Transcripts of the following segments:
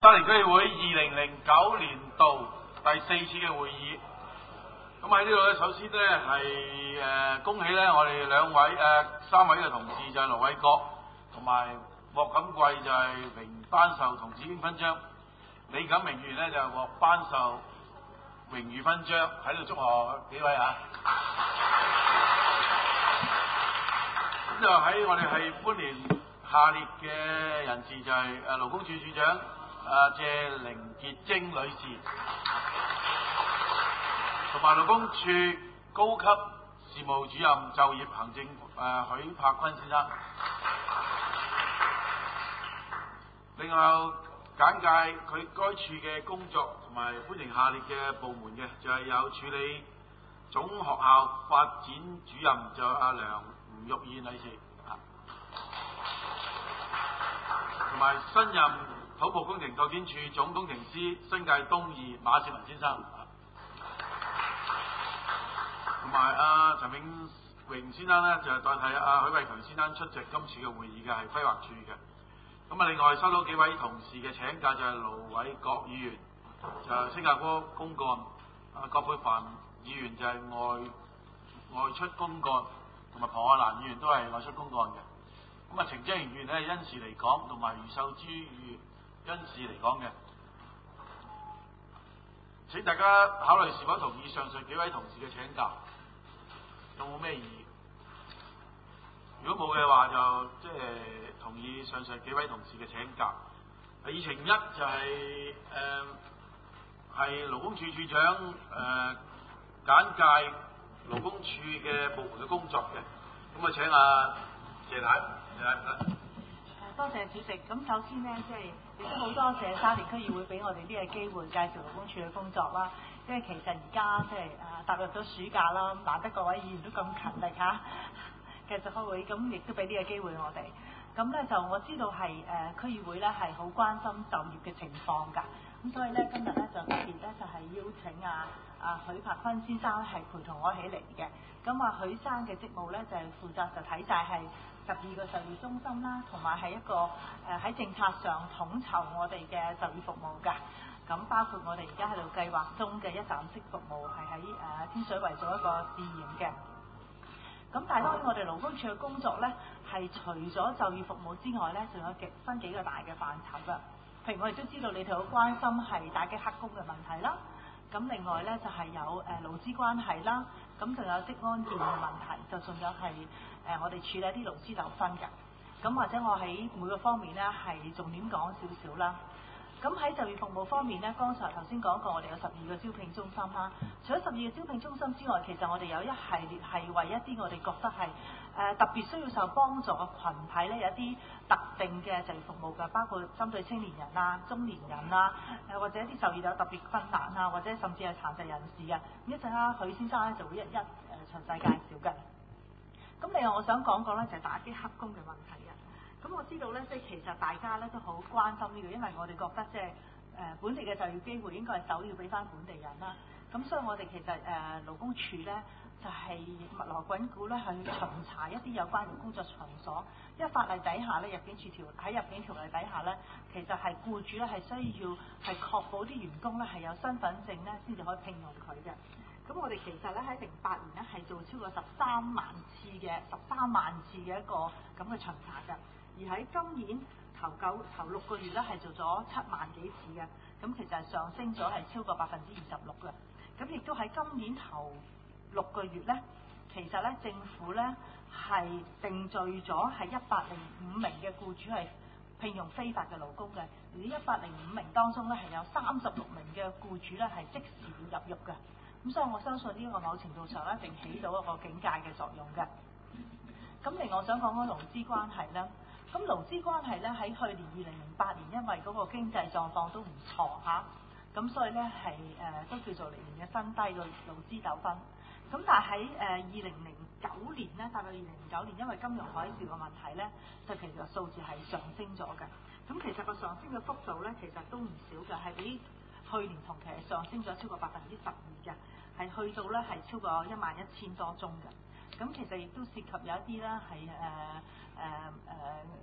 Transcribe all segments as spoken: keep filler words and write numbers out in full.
沙田區議會二零零九年度第四次嘅會議。咁喺呢度咧，首先咧係誒恭喜咧我哋兩位誒、呃、三位嘅同事，就係盧偉國同埋莫錦貴，就係榮頒授同志英勳章。李錦明議員咧就獲頒授榮譽勳章，喺度祝賀幾位啊！咁就喺我哋係歡迎下列嘅人士，就係誒勞工處處長誒謝凌潔貞女士，同埋勞工處高級事務主任就業行政誒、呃、許柏坤先生。另外簡介佢該處嘅工作，同埋歡迎下列嘅部門嘅，就係、是、有處理總學校發展主任，就阿梁吳玉燕女士，同埋新任土木工程拓展處總工程師新界東二馬少文先生，同埋阿陳永榮先生呢，就係代替阿許偉強先生出席今次嘅會議嘅，係規劃處嘅。咁啊，另外收到幾位同事嘅請假，就係盧偉國議員就係新加坡公幹，啊葛珮帆議員就係外外出公幹，同埋龐愛蘭議員都係外出公幹嘅。咁啊，程張盈議員咧因事離港，同埋余秀珠議員因事離港嘅。請大家考慮是否同意上述幾位同事嘅請假，有冇咩異議？如果冇嘅話，就即係同意上述幾位同事嘅請假。議程一就係誒係勞工處處長誒、呃、簡介勞工處嘅部門嘅工作嘅。咁啊，請阿謝太，謝太唔該。 多謝主席。咁首先呢，即係亦都好多謝沙田區議會俾我哋呢個機會介紹勞工處嘅工作啦。因為其實而家即係誒踏入咗暑假啦，難得各位議員都咁勤力嚇。繼續開會，咁亦都俾呢個機會我哋。咁咧就我知道係誒、呃、區議會咧係好關心就業嘅情況㗎。咁所以咧今日咧就特別咧就係、是、邀請啊啊許柏坤先生係陪同我起嚟嘅。咁啊許生嘅職務咧就係、是、負責就睇晒係十二個就業中心啦，同埋係一個誒喺、呃、政策上統籌我哋嘅就業服務㗎。咁包括我哋而家喺度計劃中嘅一站式服務係喺誒天水圍做一個試驗嘅。咁但係當然我哋勞工處嘅工作咧，係除咗就業服務之外咧，仲有幾分幾個大嘅範疇㗎。譬如我哋都知道你哋好關心係打擊黑工嘅問題啦。咁另外咧就係、是、有誒勞資關係啦，咁仲有職安健嘅問題，就仲有係誒、呃、我哋處理一啲勞資糾紛嘅。咁或者我喺每個方面咧係重點講少少啦。咁喺就業服務方面咧，剛才頭先講過，我哋有十二個招聘中心啦。除咗十二個招聘中心之外，其實我哋有一系列係為一啲我哋覺得係誒、呃、特別需要受幫助嘅群體咧，有一啲特定嘅就業服務嘅，包括針對青年人啊、中年人啊，誒或者一啲就業有特別困難啊，或者甚至係殘疾人士嘅。咁一陣啦，許先生咧就會一一誒詳細介紹嘅。咁另外我想講講咧就係打擊黑工嘅問題嘅。咁我知道咧，即係其實大家咧都好關心呢個，因為我哋覺得即係誒本地嘅就業機會應該係首要俾翻本地人啦。咁所以我哋其實誒、呃、勞工處咧就係、是、密鑼緊鼓咧去巡查一啲有關嘅工作場所。因為法例底下咧，入境處條喺入境條例底下咧，其實係僱主咧係需要係確保啲員工咧係有身份證咧先至可以聘用佢嘅。咁我哋其實咧喺零八年咧係做超過十三萬次嘅十三萬次嘅一個咁嘅巡查嘅。而喺今年頭九頭六個月咧係做咗七萬幾次嘅，咁其實係上升咗係超過百分之二十六嘅。咁亦都喺今年頭六個月咧，其實咧政府咧係定罪咗係一百零五名嘅僱主係聘用非法嘅勞工嘅，而呢一百零五名當中咧係有三十六名嘅僱主咧係即時入獄嘅。咁所以我相信呢個某程度上咧一定起到一個警戒嘅作用嘅。咁另外我想講講勞資關係啦。咁勞資關係咧喺去年二零零八年，因為嗰個經濟狀況都唔錯嚇，咁所以咧係誒都叫做歷年嘅新低個勞資糾紛。咁但係喺誒二零零九年咧，大概二零零九年，因為金融海嘯嘅問題咧，就其實數字係上升咗嘅。咁其實個上升嘅幅度咧，其實都唔少嘅，係比去年同期係上升咗超過百分之十二嘅，係去到咧係超過一萬一千多宗嘅。咁其實亦都涉及有一啲咧係誒誒誒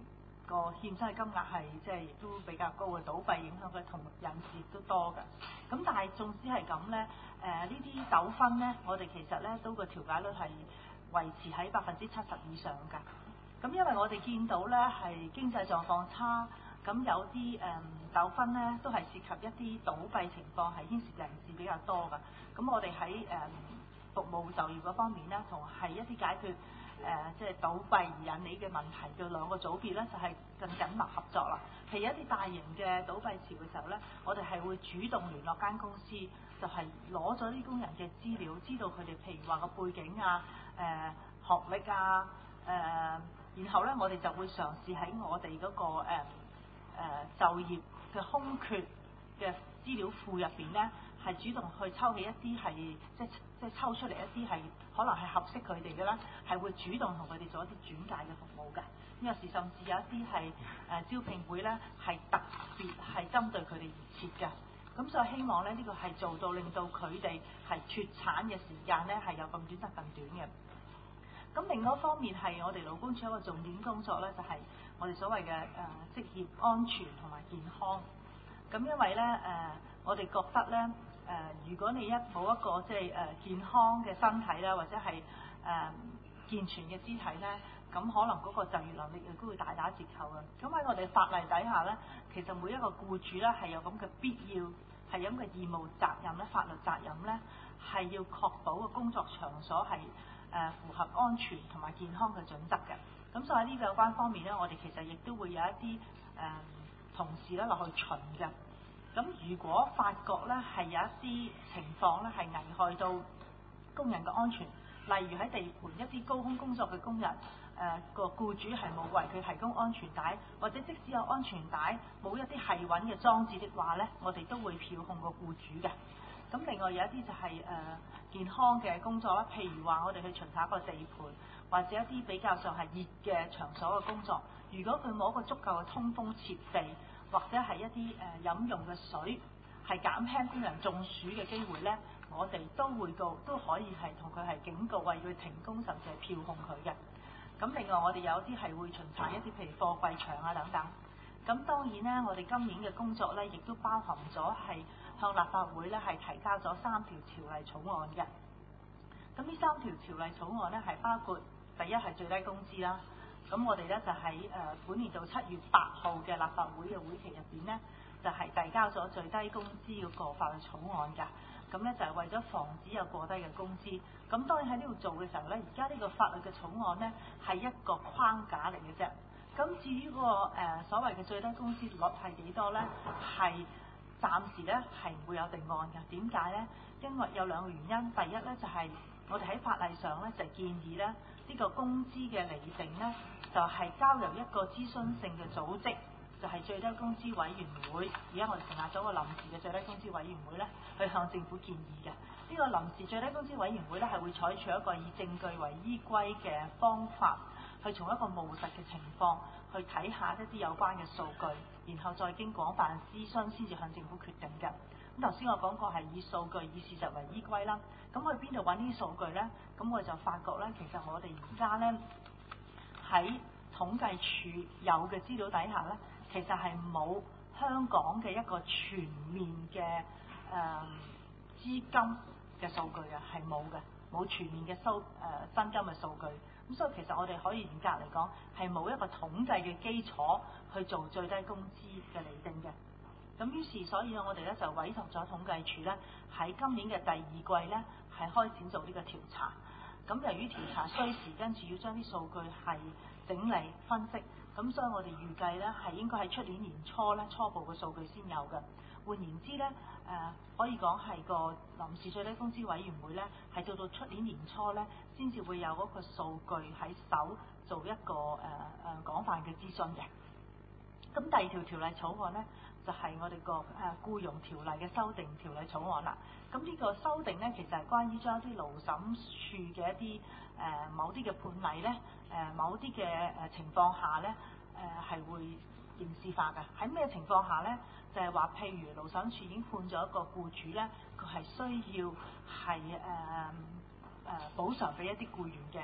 個欠薪嘅金額係即係亦都比較高嘅，倒閉影響嘅同人士亦都多嘅。咁但係縱使係咁咧，誒呢啲糾紛咧，我哋其實咧都個調解率係維持喺百分之七十以上㗎。咁因為我哋見到咧係經濟狀況差，咁有啲誒、嗯、糾紛咧都係涉及一啲倒閉情況，係牽涉人士比較多㗎。咁我哋喺誒服務就業嗰方面咧，同係一啲解決誒即係倒閉而引起嘅問題嘅兩個組別咧，就係、是、更緊密合作啦。譬如一啲大型嘅倒閉潮嘅時候咧，我哋係會主動聯絡間公司，就係攞咗啲工人嘅資料，知道佢哋譬如話個背景啊、誒、呃、學歷啊、誒、呃，然後咧我哋就會嘗試喺我哋嗰、那個誒、呃呃、就業嘅空缺嘅資料庫入邊咧，係主動去抽起一啲係即係即係抽出嚟一啲係可能係合適佢哋嘅啦，係會主動同佢哋做一啲轉介嘅服務嘅。咁有時甚至有一啲係誒招聘會咧，係特別係針對佢哋而設嘅。咁所以希望咧呢、這個係做到令到佢哋係脫產嘅時間咧係有咁短得更短嘅。咁另外一方面係我哋勞工處一個重點工作咧，就係、是、我哋所謂嘅誒、呃、職業安全同埋健康。咁因為咧誒、呃，我哋覺得咧誒、呃，如果你一冇一個即係誒健康嘅身體啦，或者係誒、呃、健全嘅肢體咧，咁可能嗰個就業能力亦都會大打折扣嘅。咁喺我哋法例底下咧，其實每一個僱主咧係有咁嘅必要，係有咁嘅義務責任咧，法律責任咧係要確保個工作場所係誒、呃、符合安全同埋健康嘅準則嘅。咁所以喺呢個有關方面咧，我哋其實亦都會有一啲誒、呃、同事咧落去巡嘅。咁如果發覺咧係有一啲情況咧係危害到工人嘅安全，例如喺地盤一啲高空工作嘅工人，誒個僱主係冇為佢提供安全帶，或者即使有安全帶，冇一啲繫穩嘅裝置的話咧，我哋都會票控個僱主嘅。咁另外有一啲就係、是、誒、呃、健康嘅工作啦，譬如話我哋去巡查個地盤，或者一啲比較上係熱嘅場所嘅工作，如果佢冇一個足夠嘅通風設備，或者係一啲誒、呃、飲用嘅水，係減輕工人中暑嘅機會咧，我哋都會告都可以係同佢係警告，為佢停工，甚至係票控佢嘅。咁另外我哋有啲係會巡查一啲譬如貨櫃場啊等等。咁當然咧，我哋今年嘅工作咧，亦都包含咗係向立法會咧係提交咗三條條例草案嘅。咁呢三條條例草案咧係包括第一係最低工資啦。咁我哋咧就喺誒本年度七月八號嘅立法會嘅會期入邊咧，就係遞交咗最低工資嗰個法律草案㗎。咁咧就係為咗防止有過低嘅工資。咁當然喺呢度做嘅時候咧，而家呢個法律嘅草案咧係一個框架嚟嘅啫。咁至於嗰個誒所謂嘅最低工資率係幾多咧？係暫時咧係唔會有定案㗎。點解咧？因為有兩個原因。第一咧就係我哋喺法例上咧就建議咧呢個工資嘅釐定咧就係交由一個諮詢性嘅組織，就係最低工資委員會。而家我哋成立咗個臨時嘅最低工資委員會咧，去向政府建議嘅。呢個臨時最低工資委員會咧係會採取一個以證據為依歸嘅方法，去從一個務實嘅情況去睇下一啲有關嘅數據，然後再經廣泛諮詢先至向政府決定嘅。咁頭先我講過係以數據、以事實為依歸啦。咁去邊度揾呢啲數據咧？咁我就發覺咧，其實我哋而家咧喺統計處有嘅資料底下咧，其實係冇香港嘅一個全面嘅誒、呃、資金嘅數據嘅，係冇嘅，冇全面嘅收誒薪金嘅數據。咁所以其實我哋可以嚴格嚟講係冇一個統計嘅基礎去做最低工資嘅釐定嘅。咁於是所以我哋咧就委託咗統計處咧喺今年嘅第二季咧係開展做呢個調查。咁由於調查需時，跟住要將啲數據係整理分析，咁所以我哋預計咧係應該喺出年年初咧初步嘅數據先有嘅。換言之咧，誒、呃、可以講係個臨時最低工資委員會咧係到到出年年初咧先至會有嗰個數據喺手做一個誒誒、呃、廣泛嘅諮詢嘅。咁第二條條例草案咧就係、是、我哋個誒僱傭條例嘅修訂條例草案啦。咁呢個修訂咧其實係關於將一啲勞審處嘅一啲誒、呃、某啲嘅判例咧誒、呃、某啲嘅誒情況下咧誒係會刑事化嘅。喺咩情況下咧？就係、是、話譬如勞審處已經判咗一個僱主咧，佢係需要係誒誒補償俾一啲僱員嘅。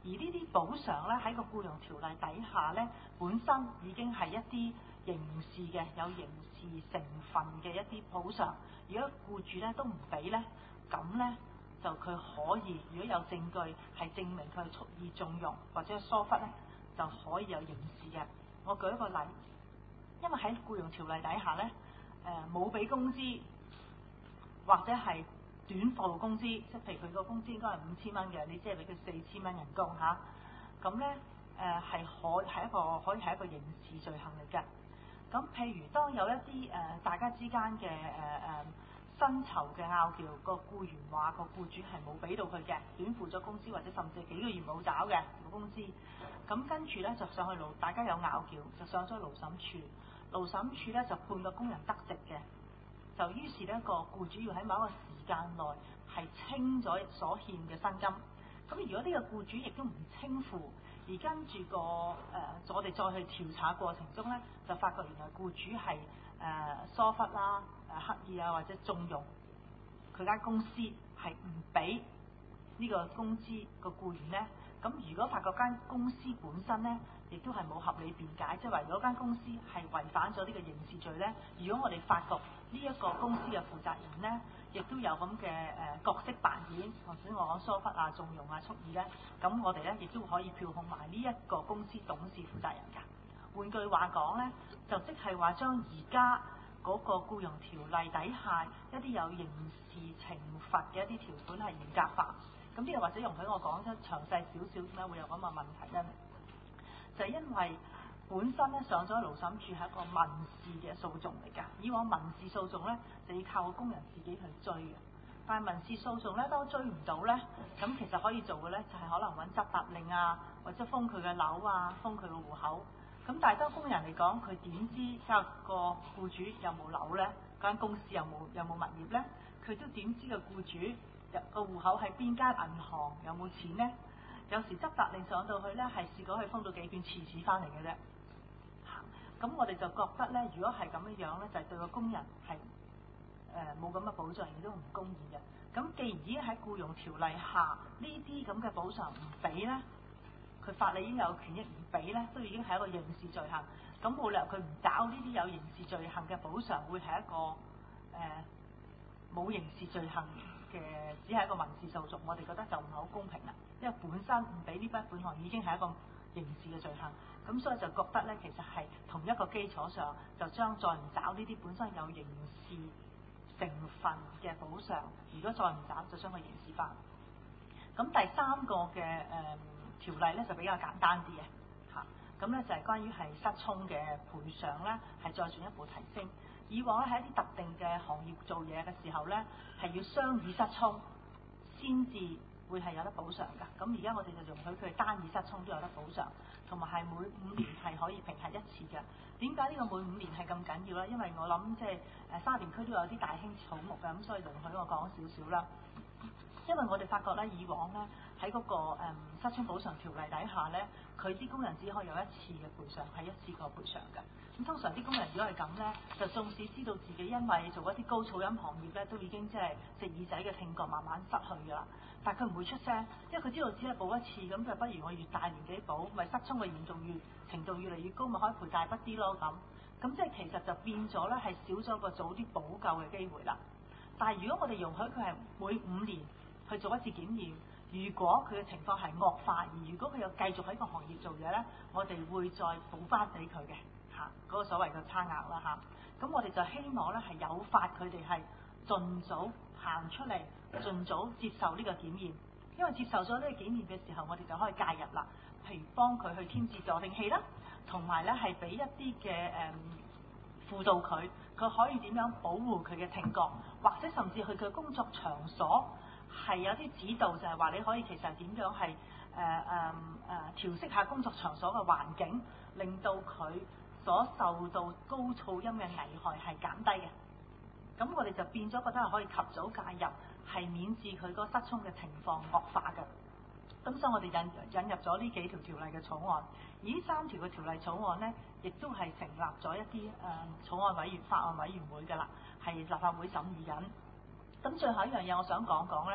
而呢啲補償咧喺個僱傭條例底下咧，本身已經係一啲刑事嘅有刑事成分嘅一啲補償。如果僱主咧都唔俾咧，咁咧就佢可以，如果有證據係證明佢係蓄意縱容或者疏忽咧，就可以有刑事嘅。我舉一個例，因為喺僱傭條例底下咧，誒冇俾工資或者係短課工資，即係譬如佢個工資應該係五千蚊嘅，你只係俾佢四千蚊人工嚇，咁咧誒係可係一個可以係一個刑事罪行嚟嘅。咁譬如當有一啲誒、呃、大家之間嘅誒誒薪酬嘅拗撬，個僱員話個僱主係冇俾到佢嘅，短付咗工資或者甚至幾個月冇找嘅冇工資，咁跟住咧就上去勞，大家有拗撬就上咗勞審處，勞審處咧就判個工人得直嘅。就於是呢個僱主要喺某一個時間內係清咗所欠嘅薪金。咁如果呢個僱主亦都唔清付，而跟住個誒、呃、我哋再去調查過程中咧，就發覺原來僱主係誒、呃、疏忽啦、誒、呃、刻意啊或者縱容佢間公司係唔俾呢個工資個僱員咧。咁如果發覺間公司本身咧，亦都係冇合理辯解，即係話如果間公司係違反咗呢個刑事罪咧，如果我哋發覺呢一個公司嘅負責人咧，亦都有咁嘅誒角色扮演，頭先我講疏忽啊、縱容啊、蓄意咧，咁我哋咧亦都可以票控埋呢一個公司董事負責人㗎。換句話講咧，就即係話將而家嗰個僱傭條例底下一啲有刑事懲罰嘅一啲條款係嚴格化。咁呢個或者容許我講得詳細少少，點解會有咁嘅問題咧？就係因為本身咧上咗勞審處係一個民事嘅訴訟嚟㗎。以往民事訴訟咧就要靠個工人自己去追嘅，但係民事訴訟咧當追唔到咧，咁其實可以做嘅咧就係可能揾執達令啊，或者封佢嘅樓啊，封佢嘅戶口。咁但係當工人嚟講，佢點知交個僱主有冇樓咧？間公司有冇有冇物業咧？佢都點知個僱主個戶口喺邊間銀行有冇錢咧？有時執達令上到去咧，係試過去封到幾卷廁紙翻嚟嘅啫。咁我哋就覺得咧，如果係咁樣樣咧，就係、是、對個工人係誒冇咁嘅保障，亦都唔公義嘅。咁既然已經喺僱傭條例下呢啲咁嘅補償唔俾咧，佢法理已經有權益唔俾咧，都已經係一個刑事罪行。咁冇理由佢唔找呢啲有刑事罪行嘅補償，會係一個誒冇、呃、刑事罪行嘅，只係一個民事訴訟。我哋覺得就唔係好公平啦，因為本身唔俾呢筆款項已經係一個刑事嘅罪行。咁所以就覺得咧，其實係同一個基礎上，就將再唔找呢啲本身有刑事成分嘅補償，如果再唔找，就將佢刑事化。咁第三個嘅誒、呃、條例咧就比較簡單啲嘅嚇，咁、啊、咧就係、是、關於係失聰嘅賠償咧，係再進一步提升。以往咧喺一啲特定嘅行業做嘢嘅時候咧，係要雙語失聰先至會係有得補償㗎。咁而家我哋就容許佢單語失聰都有得補償，同埋係每五年係可以評核一次嘅。點解呢個每五年係咁緊要咧？因為我諗即係誒沙田區都有啲大興草木嘅，咁所以容許我講少少啦。因為我哋發覺咧，以往咧喺嗰個誒、嗯、失聰補償條例底下咧，佢啲工人只可以有一次嘅賠償，係一次過賠償嘅。咁通常啲工人如果係咁咧，就縱使知道自己因為做一啲高噪音行業咧，都已經即係隻耳仔嘅聽覺慢慢失去㗎啦。但係佢唔會出聲，因為佢知道只係補一次，咁就不如我越大年紀補，咪失聰嘅嚴重越程度越嚟越高，咪可以賠大筆啲咯咁。咁即係其實就變咗咧，係少咗個早啲補救嘅機會啦。但係如果我哋容許佢係每五年去做一次檢驗，如果佢嘅情況係惡化，而如果佢又繼續喺個行業做嘢咧，我哋會再補翻俾佢嘅嚇，嗰個所謂嘅差額啦嚇。咁我哋就希望咧係誘發佢哋係盡早行出嚟，盡早接受呢個檢驗，因為接受咗呢個檢驗嘅時候，我哋就可以介入啦，譬如幫佢去添置助聽器啦，同埋咧係俾一啲嘅誒輔導佢，佢可以點樣保護佢嘅聽覺，或者甚至去佢工作場所係有啲指導，就係話你可以其實點樣係誒誒誒調適下工作場所嘅環境，令到佢所受到高噪音嘅危害係減低嘅。咁我哋就變咗覺得係可以及早介入，係免治佢個失聰嘅情況惡化嘅。咁所以我哋引引入咗呢幾條條例嘅草案，而呢三條嘅條例草案呢，亦都係成立咗一啲誒、呃、草案委員法案委員會㗎啦，係立法會審議緊。咁最後一樣嘢我想講講呢，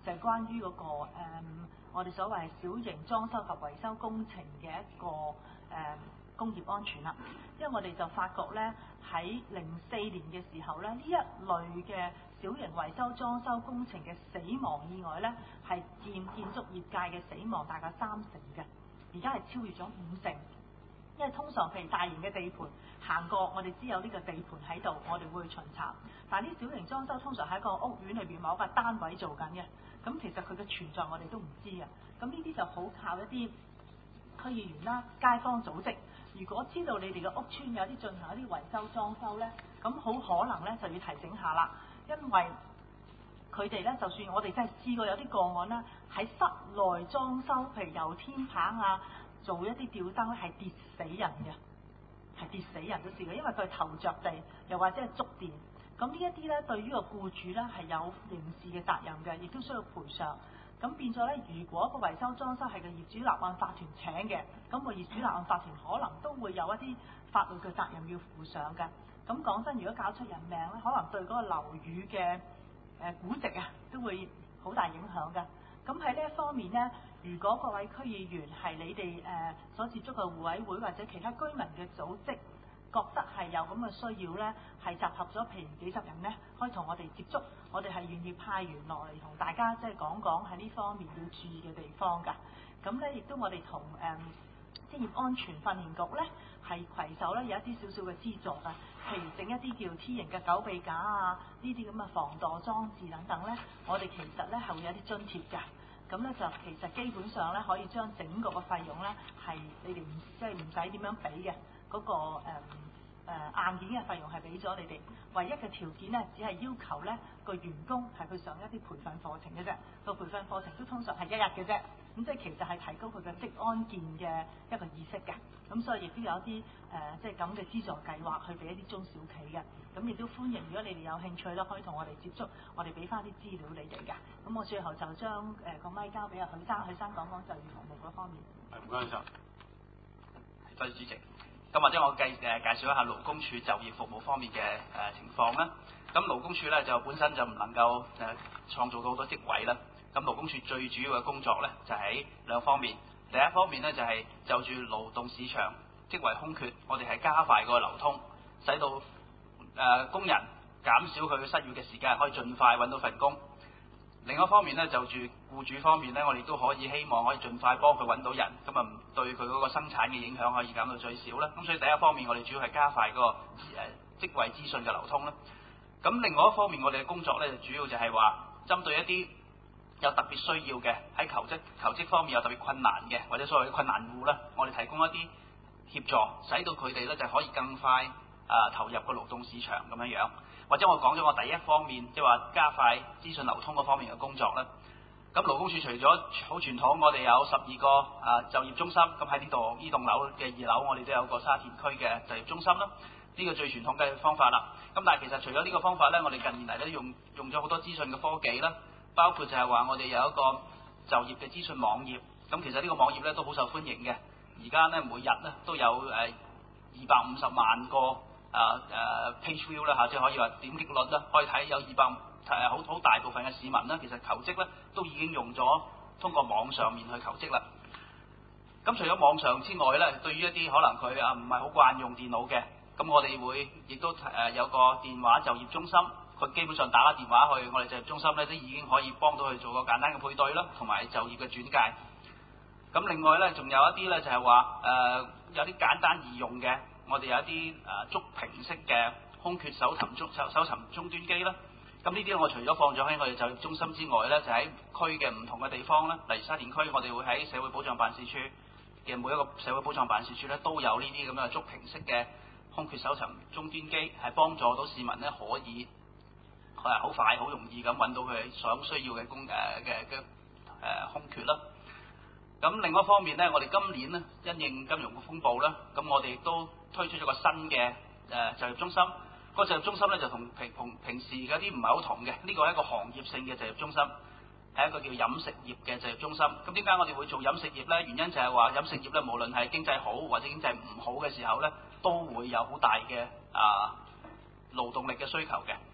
就係、是、關於嗰、那個、嗯、我哋所謂小型裝修及維修工程嘅一個誒、嗯、工業安全啦。因為我哋就發覺咧，喺零四年嘅時候咧，呢一類嘅小型維修裝修工程嘅死亡意外咧，係佔建築業界嘅死亡大概三成嘅，而家係超越咗五成。因為通常譬如大型嘅地盤行過，我哋知有呢個地盤喺度，我哋會去巡查。但係啲小型裝修通常喺個屋苑裏邊某個單位做緊嘅，咁其實佢嘅存在我哋都唔知嘅。咁呢啲就好靠一啲區議員啦、街坊組織。如果知道你哋嘅屋邨有啲進行一啲維修裝修咧，咁好可能咧就要提醒下啦，因為佢哋咧就算我哋真係試過有啲個案啦，喺室內裝修，譬如油天棚啊，做一啲吊燈咧係跌死人嘅，係跌死人都試過，因為佢頭着地，又或者係觸電。咁呢一啲咧對於個僱主咧係有刑事嘅責任嘅，亦都需要賠償。咁變咗咧，如果個維修裝修係個業主立案法團請嘅，咁個業主立案法團可能都會有一啲法律嘅責任要負上嘅。咁講真，如果搞出人命咧，可能對嗰個樓宇嘅誒估值啊都會好大影響嘅。咁喺呢一方面咧，如果各位區議員係你哋誒、呃、所接觸嘅互委會或者其他居民嘅組織，覺得係有咁嘅需要咧，係集合咗譬如幾十人咧，可以同我哋接觸，我哋係願意派員落嚟同大家即係講講喺呢方面要注意嘅地方㗎。咁咧亦都我哋同誒職業安全訓練局咧係攜手咧有一啲少少嘅資助㗎，譬如整一啲叫 T 型嘅狗臂架啊，呢啲咁嘅防墮裝置等等咧，我哋其實咧係會有啲津貼㗎。咁咧就其實基本上咧可以將整個嘅費用咧係你哋唔即係唔使點樣俾嘅。嗰、那個誒誒、呃呃、硬件嘅費用係俾咗你哋，唯一嘅條件咧，只係要求咧個員工係去上一啲培訓課程嘅啫。個培訓課程都通常係一日嘅啫，咁即係其實係提高佢嘅職安健嘅一個意識嘅。咁所以亦都有一啲誒、呃、即係咁嘅資助計劃去俾一啲中小企嘅。咁亦都歡迎，如果你哋有興趣咧，可以同我哋接觸，我哋俾翻啲資料你哋嘅。咁我最後就將誒、呃、個咪交俾阿許生，許生講講就業服務嗰方面。 係，唔該晒。 多謝主席。咁或者我介誒介紹一下勞工處就業服務方面嘅誒情況啦。咁勞工處咧就本身就唔能夠誒創造到好多職位啦。咁勞工處最主要嘅工作咧就喺兩方面。第一方面咧就係就住勞動市場職位空缺，我哋係加快個流通，使到誒工人減少佢失業嘅時間，可以盡快揾到份工。另一方面咧，就住僱主方面咧，我哋都可以希望可以盡快幫佢揾到人，咁啊對佢嗰個生產嘅影響可以減到最少啦。咁所以第一方面，我哋主要係加快嗰個誒職位資訊嘅流通啦。咁另外一方面，我哋嘅工作咧，主要就係話針對一啲有特別需要嘅喺求職求職方面有特別困難嘅，或者所謂嘅困難戶啦，我哋提供一啲協助，使到佢哋咧就可以更快啊投入個勞動市場咁樣樣。或者我講咗我第一方面，即係話加快資訊流通嗰方面嘅工作啦。咁勞工處除咗好傳統，我哋有十二個啊就業中心，咁喺呢度呢棟樓嘅二樓，我哋都有個沙田區嘅就業中心啦。呢個最傳統嘅方法啦。咁但係其實除咗呢個方法咧，我哋近年嚟咧用用咗好多資訊嘅科技啦，包括就係話我哋有一個就業嘅資訊網頁。咁其實呢個網頁咧都好受歡迎嘅。而家咧每日咧都有誒二百五十萬個。啊誒、uh, page view 啦嚇，即係可以話點擊率啦，可以睇有二百誒好好大部分嘅市民啦，其實求職咧都已經用咗通過網上面去求職啦。咁除咗網上之外咧，對於一啲可能佢啊唔係好慣用電腦嘅，咁我哋會亦都誒有個電話就業中心，佢基本上打個電話去我哋就業中心咧，都已經可以幫到佢做個簡單嘅配對啦，同埋就業嘅轉介。咁另外咧，仲有一啲咧就係話誒有啲簡單易用嘅。我哋有一啲誒觸屏式嘅空缺搜尋中搜搜尋終端機啦。咁呢啲我除咗放咗喺我哋就業中心之外咧，就喺區嘅唔同嘅地方啦。例如沙田區，我哋會喺社會保障辦事處嘅每一個社會保障辦事處咧，都有呢啲咁嘅觸屏式嘅空缺搜尋終端機，係幫助到市民咧可以係好快、好容易咁揾到佢想需要嘅工誒嘅嘅誒空缺啦。咁另一方面咧，我哋今年咧因應金融嘅風暴啦，咁我哋亦都推出咗個新嘅誒、呃、就業中心。個就業中心咧就同平同平時嗰啲唔係好同嘅，呢個係一個行業性嘅就業中心，係一個叫飲食業嘅就業中心。咁點解我哋會做飲食業咧？原因就係話飲食業咧，無論係經濟好或者經濟唔好嘅時候咧，都會有好大嘅啊勞動力嘅需求嘅。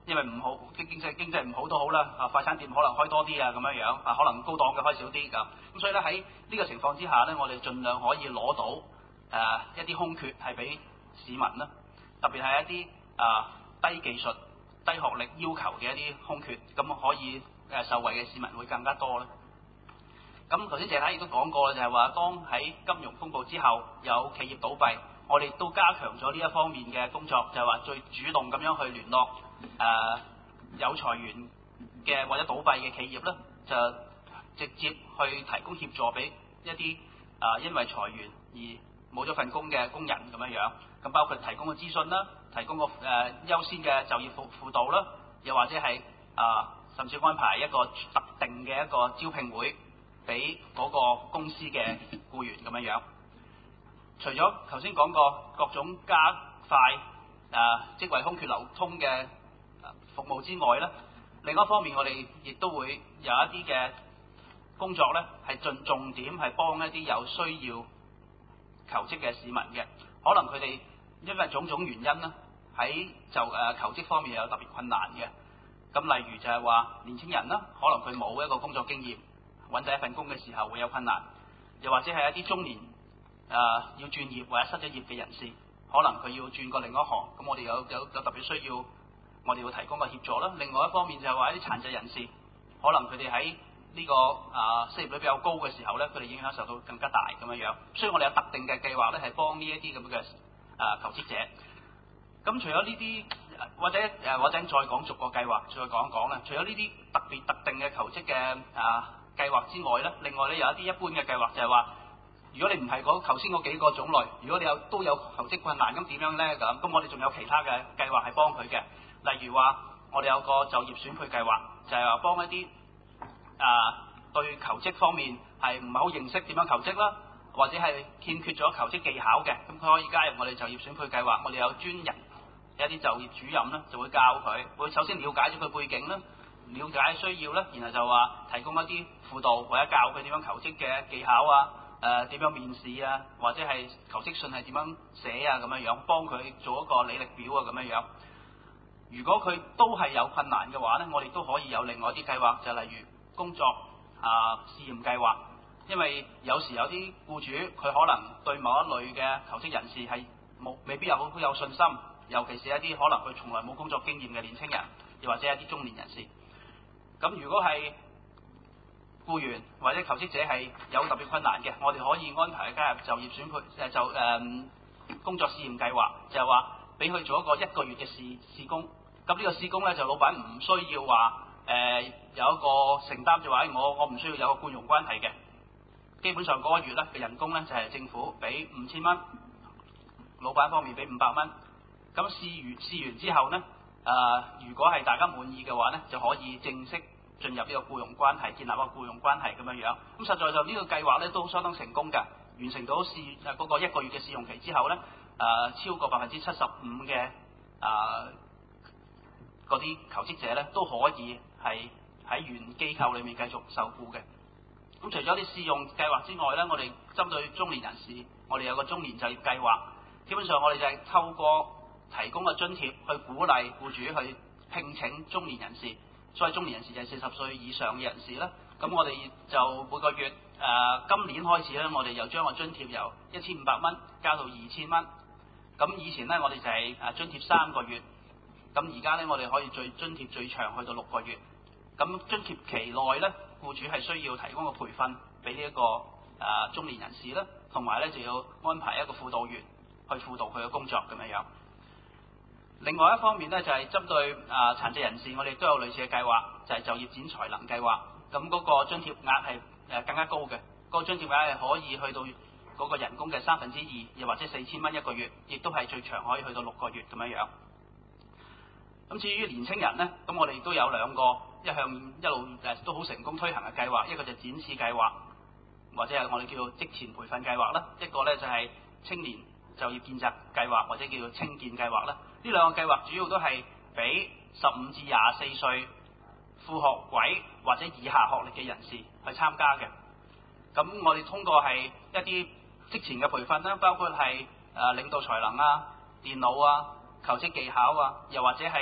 因為唔好經經濟經濟唔好都好啦，啊快餐店可能開多啲啊咁樣樣，啊可能高檔嘅開少啲咁，咁所以咧喺呢個情況之下咧，我哋盡量可以攞到誒、呃、一啲空缺係俾市民啦，特別係一啲啊、呃、低技術、低學歷要求嘅一啲空缺，咁可以誒受惠嘅市民會更加多咧。咁頭先謝太亦都講過啦，就係話當喺金融風暴之後有企業倒閉，我哋都加強咗呢一方面嘅工作，就係話最主動咁樣去聯絡誒、呃、有裁員嘅或者倒閉嘅企業咧，就直接去提供協助俾一啲啊、呃、因為裁員而冇咗份工嘅工人咁樣樣。咁包括提供個資訊啦，提供個誒、呃、優先嘅就業輔輔導啦，又或者係啊、呃、甚至安排一個特定嘅一個招聘會俾嗰個公司嘅僱員咁樣樣。除咗頭先講過各種加快啊職位空缺流通嘅服務之外咧，另一方面我哋亦都會有一啲嘅工作咧，係盡重點係幫一啲有需要求職嘅市民嘅，可能佢哋因為種種原因咧，喺就誒求職方面有特別困難嘅。咁例如就係話年輕人啦，可能佢冇一個工作經驗，揾第一份工嘅時候會有困難，又或者係一啲中年誒、呃、要轉業或者失咗業嘅人士，可能佢要轉過另一行，咁我哋有有有特別需要，我哋要提供個協助啦。另外一方面就係話一啲殘疾人士，可能佢哋喺呢個啊失業率比較高嘅時候咧，佢哋影響受到更加大咁樣樣，所以我哋有特定嘅計劃咧，係幫呢一啲咁嘅啊求職者。咁除咗呢啲，或者誒或者再講逐個計劃，再講一講啦。除咗呢啲特別特定嘅求職嘅啊計劃之外咧，另外咧有一啲一般嘅計劃就係話，如果你唔係嗰頭先嗰幾個種類，如果你有都有求職困難，咁點樣咧咁？咁我哋仲有其他嘅計劃係幫佢嘅，例如話我哋有個就業選配計劃，就係話幫一啲啊對求職方面係唔係好認識點樣求職啦，或者係欠缺咗求職技巧嘅，咁佢可以加入我哋就業選配計劃。我哋有專人有一啲就業主任咧，就會教佢，會首先了解咗佢背景啦，了解需要啦，然後就話提供一啲輔導或者教佢點樣求職嘅技巧啊，誒、呃、點樣面試啊，或者係求職信係點樣寫啊咁樣樣，幫佢做一個履歷表啊咁樣樣。如果佢都係有困難嘅話咧，我哋都可以有另外一啲計劃，就例如工作啊試驗計劃。因為有時有啲僱主佢可能對某一類嘅求職人士係冇未必有好有信心，尤其是一啲可能佢從來冇工作經驗嘅年輕人，又或者一啲中年人士。咁如果係僱員或者求職者係有特別困難嘅，我哋可以安排加入就業選配誒就誒、嗯、工作試驗計劃，就係話俾佢做一個一個月嘅試試工。咁呢個試工咧就老闆唔需要話誒、呃、有一個承擔，就話我我唔需要有個僱傭關係嘅。基本上嗰個月咧嘅人工咧就係政府俾五千蚊，老闆方面俾五百蚊。咁試完試完之後咧，誒、呃、如果係大家滿意嘅話咧，就可以正式進入呢個僱傭關係，建立一個僱傭關係咁樣樣。咁實在就呢個計劃咧都相當成功㗎，完成到試誒嗰個一個月嘅試用期之後咧，誒、呃、超過百分之七十五嘅誒嗰啲求職者咧都可以係喺原機構裏面繼續受僱嘅。咁除咗啲試用計劃之外咧，我哋針對中年人士，我哋有個中年就業計劃。基本上我哋就係透過提供個津貼去鼓勵僱主去聘請中年人士。所謂中年人士就係四十歲以上嘅人士啦。咁我哋就每個月誒、呃、今年開始咧，我哋又將個津貼由一千五百蚊加到二千蚊。咁以前咧我哋就係誒津貼三個月，咁而家咧我哋可以最津貼最長去到六個月。咁津貼期內咧，僱主係需要提供個培訓俾呢一個誒、呃、中年人士啦，同埋咧就要安排一個輔導員去輔導佢嘅工作咁樣樣。另外一方面咧就係、是、針對誒、呃、殘疾人士，我哋都有類似嘅計劃，就係、是、就業展才能計劃。咁嗰個津貼額係誒更加高嘅，嗰、那個津貼額係可以去到嗰個人工嘅三分之二，又或者四千蚊一個月，亦都係最長可以去到六個月咁樣樣。咁至於年青人咧，咁我哋都有兩個一向一路誒都好成功推行嘅計劃，一個就係展翅計劃，或者係我哋叫做職前培訓計劃啦，一個咧就係青年就業見習計劃，或者叫做青見計劃啦。呢兩個計劃主要都係俾十五至廿四歲副學位或者以下學歷嘅人士去參加嘅。咁我哋通過係一啲職前嘅培訓啦，包括係誒領導才能啊、電腦啊、求職技巧啊，又或者係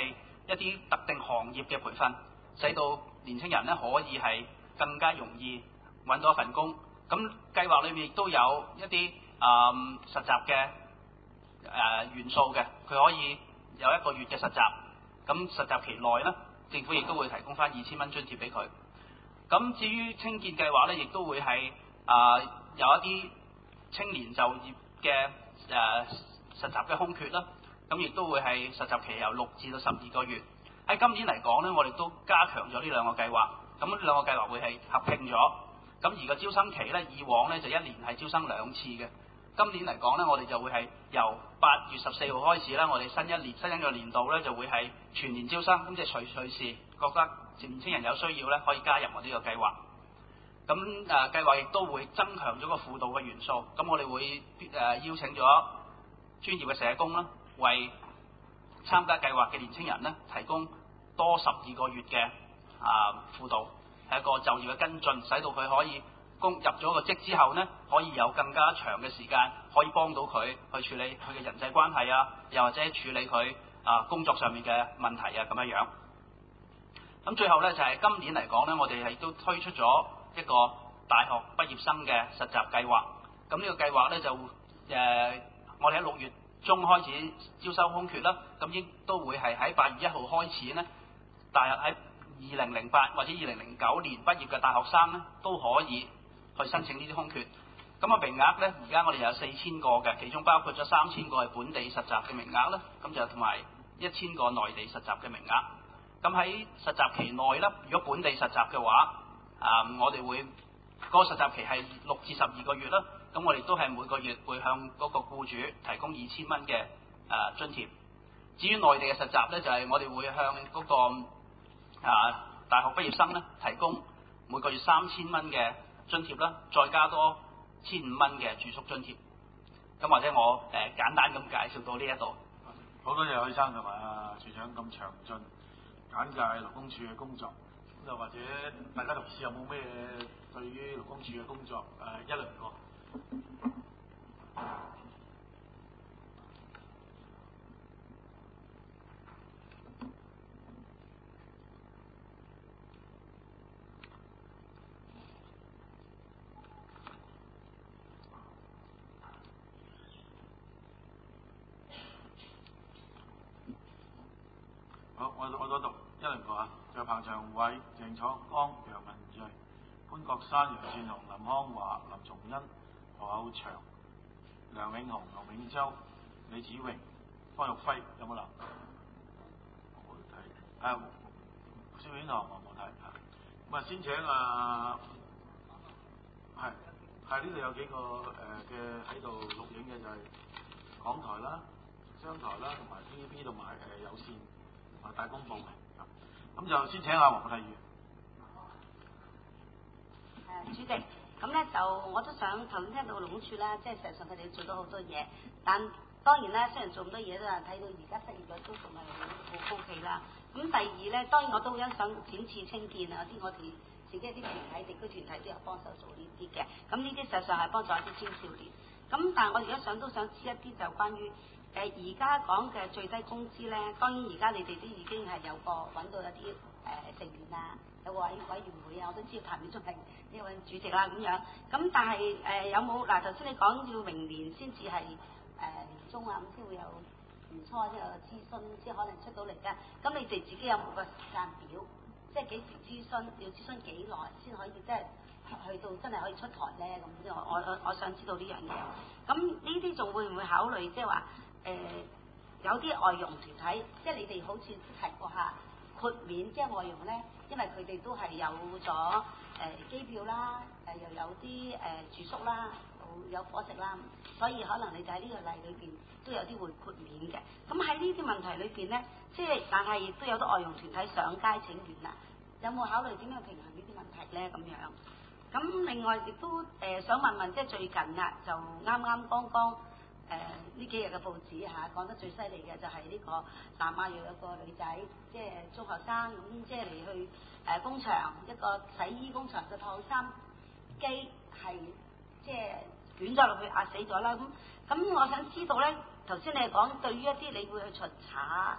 一啲特定行業嘅培訓，使到年青人咧可以係更加容易揾到一份工。咁計劃裏面亦都有一啲啊、嗯、實習嘅誒、呃、元素嘅，佢可以有一個月嘅實習。咁實習期內咧，政府亦都會提供翻二千蚊津貼俾佢。咁至於青建計劃咧，亦都會係啊、呃、有一啲青年就業嘅誒、呃、實習嘅空缺啦。咁亦都會係實習期由六至到十二個月。喺今年嚟講咧，我哋都加強咗呢兩個計劃。咁呢兩個計劃會係合併咗。咁而個招生期咧，以往咧就一年係招生兩次嘅。今年嚟講咧，我哋就會係由八月十四號開始啦。我哋新一年新一個年度咧就會係全年招生，咁即係隨隨時覺得年青人有需要咧，可以加入我呢個計劃。咁誒、呃、計劃亦都會增強咗個輔導嘅元素。咁我哋會誒、呃、邀請咗專業嘅社工啦，為參加計劃嘅年青人咧提供多十二個月嘅啊輔導，係一個就業嘅跟進，使到佢可以工入咗個職之後呢，可以有更加長嘅時間可以幫到佢去處理佢嘅人際關係啊，又或者處理佢啊工作上面嘅問題啊咁樣樣。咁最後呢，就係、是、今年嚟講呢，我哋係都推出咗一個大學畢業生嘅實習計劃。咁呢個計劃呢，就誒、呃，我哋喺六月中開始招收空缺啦，咁亦都會係喺八月一號開始呢，大約喺二零零八或者二零零九年畢業嘅大學生呢，都可以去申請呢啲空缺。咁啊名額呢，而家我哋有四千個嘅，其中包括咗三千個係本地實習嘅名額啦，咁就同埋一千個內地實習嘅名額。咁喺實習期內啦，如果本地實習嘅話，啊、呃、我哋會嗰、那個實習期係六至十二個月啦。咁我哋都係每個月會向嗰個僱主提供二千蚊嘅誒津貼。至於內地嘅實習呢，就係、是、我哋會向嗰、那個啊大學畢業生呢提供每個月三千蚊嘅津貼啦，再加多千五蚊嘅住宿津貼。咁或者我誒、呃、簡單咁介紹到呢一度。 好多謝許生同埋啊處長咁詳盡簡介勞工處嘅工作。咁就或者大家同事有冇咩對於勞工處嘅工作誒、呃、一兩個？好，我我嗰度一兩個啊，就彭長偉、鄭楚剛、楊文睿、潘國山、楊善雄、林康華、林松恩、何厚祥、梁永雄、盧永洲、李子榮、方玉輝，有冇留？我睇啊，蕭永堂我冇睇啊。咁啊，先請啊，係係呢度有幾個誒嘅喺度錄影嘅就係港台啦、商台啦，同埋 T V B 同埋誒有線。大公報嘅，咁就先請阿黃麗如。 誒主席，咁咧就我都想頭先聽到勞工處啦，即係實際上佢哋做咗好多嘢，但當然啦，雖然做咁多嘢都係睇到而家失業率都仲係好高企啦。咁第二咧，當然我都好欣賞展翅青見啊，啲我哋自己啲團體、地區團體都有幫手做呢啲嘅。咁呢啲實際上係幫助一啲青少年。咁但係我而家想都想知一啲就關於。誒而家講嘅最低工資咧，當然而家你哋都已經係有個揾到一啲誒、呃、成員啊，有個委委員會啊，我都知道譚耀宗係呢位主席啦咁樣。咁但係誒、呃、有冇嗱？頭先你講要明年先至係誒年中啊，咁先會有年初先有諮詢，先可能出到嚟嘅。咁你哋自己有冇個時間表？即係幾時諮詢？要諮詢幾耐先可以即係去到真係可以出台咧？咁我我我想知道呢樣嘢。咁呢啲仲會唔會考慮即係話？誒、呃、有啲外傭團體，即係你哋好似提過下豁免，即係外傭咧，因為佢哋都係有咗誒、呃、機票啦，誒、呃、又有啲誒、呃、住宿啦，有伙食啦，所以可能你就喺呢個例裏邊都有啲會豁免嘅。咁喺呢啲問題裏邊咧，即係但係亦都有啲外傭團體上街請願啦，有冇考慮點樣平衡呢啲問題咧？咁樣咁另外亦都誒、呃、想問問，即係最近啊，就啱啱剛剛。誒呢、呃、幾日嘅報紙嚇講得最犀利嘅就係呢個南亞有一個女仔，即係中學生咁，即係嚟去誒、呃、工場一個洗衣工場嘅燙衫機係即係捲咗落去壓死咗啦。咁咁我想知道咧，頭先你係講對於一啲你會去巡查誒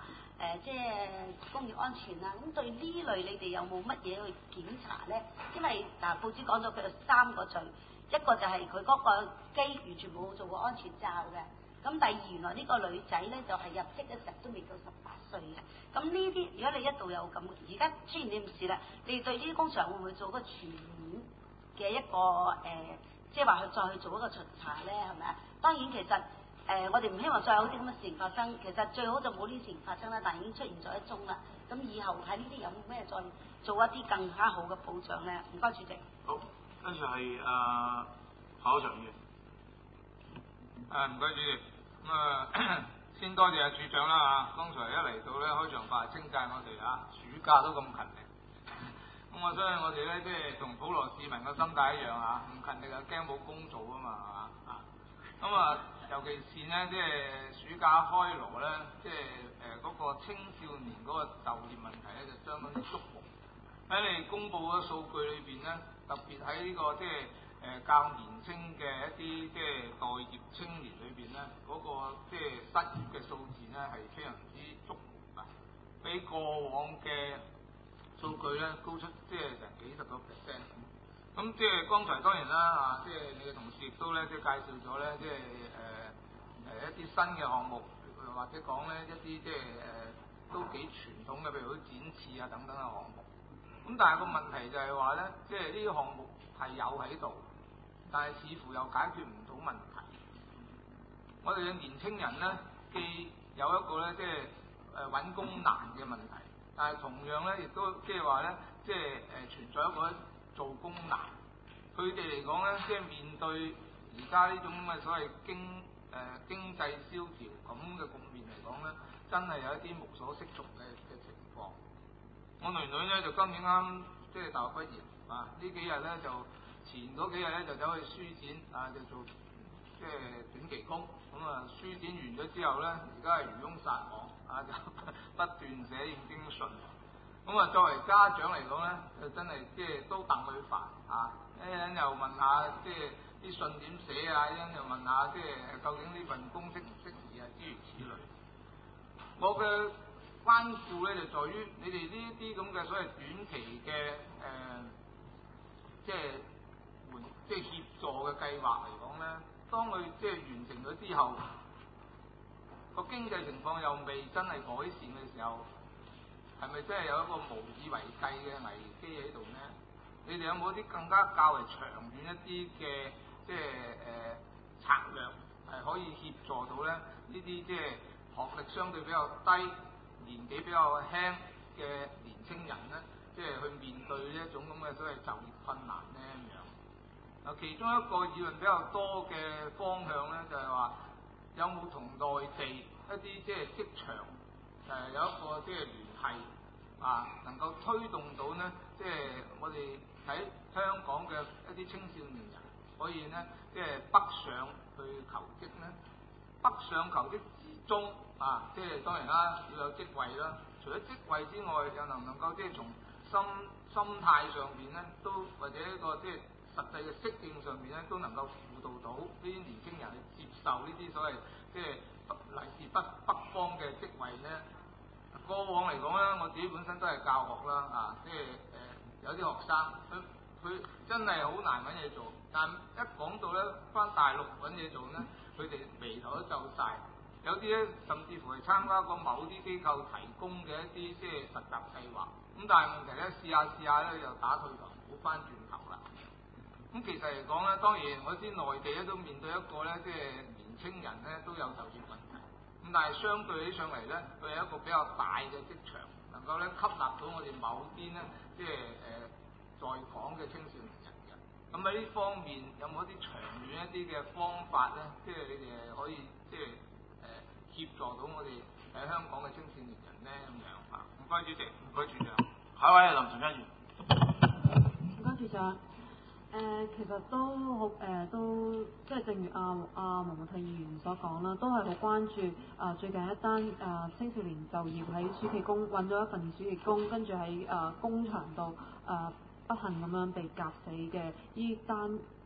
呃、即係工業安全啊，咁對呢類你哋有冇乜嘢去檢查咧？因為嗱報紙講咗佢有三個罪，一個就係佢嗰個機完全冇做過安全罩嘅。咁第二，原來呢個女仔咧就係、是、入職嘅時候都未到十八歲嘅。咁呢啲如果你一度有咁，而家出現呢件事啦，你哋對呢啲工場會唔會做個全面嘅一個誒、呃，即係話去再去做一個巡查咧？係咪啊？當然其實誒、呃，我哋唔希望再有啲咁嘅事情發生。其實最好就冇呢啲事情發生啦，但係已經出現咗一宗啦。咁以後喺呢啲有冇咩再做一啲更加好嘅保障咧？唔該，主席。 好，跟住係誒考場議員。 誒唔該主席。咁啊、呃，先多謝阿處長啦嚇，剛才一嚟到咧開場白稱讚我哋啊，暑假都咁勤力。咁我相信我哋咧即係同普羅市民嘅心態一樣嚇，唔勤力啊驚冇工做啊嘛，係嘛啊？咁啊，尤其是呢，即係暑假開鑼咧，即係誒嗰個青少年嗰個就業問題咧，就相當之矚目。喺你公佈嘅數據裏邊咧，特別喺呢個即係。誒較年青嘅一啲即係待業青年裏邊咧，嗰、那個即係失業嘅數字咧係非常之矚目啊！比過往嘅數據咧高出即係成幾十個 percent 咁。咁即係剛才當然啦啊，即係你嘅同事亦都咧即係介紹咗咧，即係誒誒一啲新嘅項目，或者講咧一啲即係誒都幾傳統嘅，譬如好似展翅啊等等嘅項目。咁但係個問題就係話咧，即係呢啲項目係有喺度。但係似乎又解決唔到問題。我哋嘅年青人咧，既有一個咧，即係誒揾工難嘅問題，但係同樣咧，亦都即係話咧，即係誒存在一個做工難。佢哋嚟講咧，即係面對而家呢種咁嘅所謂經誒、呃、經濟蕭條咁嘅局面嚟講咧，真係有一啲無所適從嘅嘅情況。我女女咧就今年啱即係大學畢業啊，呢幾日咧就。前嗰幾日咧就走去書展啊，就做即係短期工。咁啊，書展完咗之後咧，而家係漁翁撒網啊，就不斷寫應徵信。咁啊，作為家長嚟講咧，就真係即係都戥佢煩啊！一陣又問下即係啲信點寫啊，一陣又問下即係究竟呢份工適唔適宜啊，諸如此類。我嘅關顧咧就在於你哋呢啲咁嘅所謂短期嘅誒、呃，即係。即係協助嘅計劃嚟講咧，當佢即係完成咗之後，個經濟情況又未真係改善嘅時候，係咪真係有一個無以為繼嘅危機喺度咧？你哋有冇啲更加較為長遠一啲嘅即係誒、呃、策略係可以協助到咧呢啲即係學歷相對比較低、年紀比較輕嘅年青人咧，即係去面對呢一種咁嘅所謂就業困難咧咁樣？嗱，其中一個議論比較多嘅方向咧，就係、是、話有冇同內地一啲即係職場誒、呃、有一個即係聯繫啊，能夠推動到呢，即係我哋喺香港嘅一啲青少年人可以呢，即係北上去求職呢。北上求職之中啊，即係當然啦，要有職位啦。除咗職位之外，又能唔能夠即係從心心態上邊咧，都或者一個即係實際嘅適應上面咧，都能夠輔導到呢啲年輕人去接受呢啲所謂即係嚟自北北方嘅職位咧。過往嚟講咧，我自己本身都係教學啦，啊，即係誒、呃、有啲學生佢佢真係好難揾嘢做，但一講到咧返大陸揾嘢做咧，佢哋眉頭都皺晒。有啲咧甚至乎係參加過某啲機構提供嘅一啲即係實習計劃，咁但係問題咧試下試下咧又打退堂，冇返轉頭啦。咁其實嚟講咧，當然我知內地咧都面對一個咧即係年青人咧都有就業問題，咁但係相對起上嚟咧，佢係一個比較大嘅職場，能夠咧吸納到我哋某啲咧即係誒、呃、在港嘅青少年人嘅。咁喺呢方面有冇一啲長遠一啲嘅方法咧？即係你哋可以即係誒、呃、協助到我哋喺香港嘅青少年人咧咁樣啊？唔該主席，唔該處長。 下一位係林陳嘉怡。 唔該處長。誒、呃、其實都好誒、呃，都即係正如阿阿毛孟靜議員所講啦，都係好關注啊、呃、最近一單啊、呃、青少年就業喺暑期工揾咗一份暑期工，跟住喺啊工場度啊不幸咁樣被夾死嘅呢單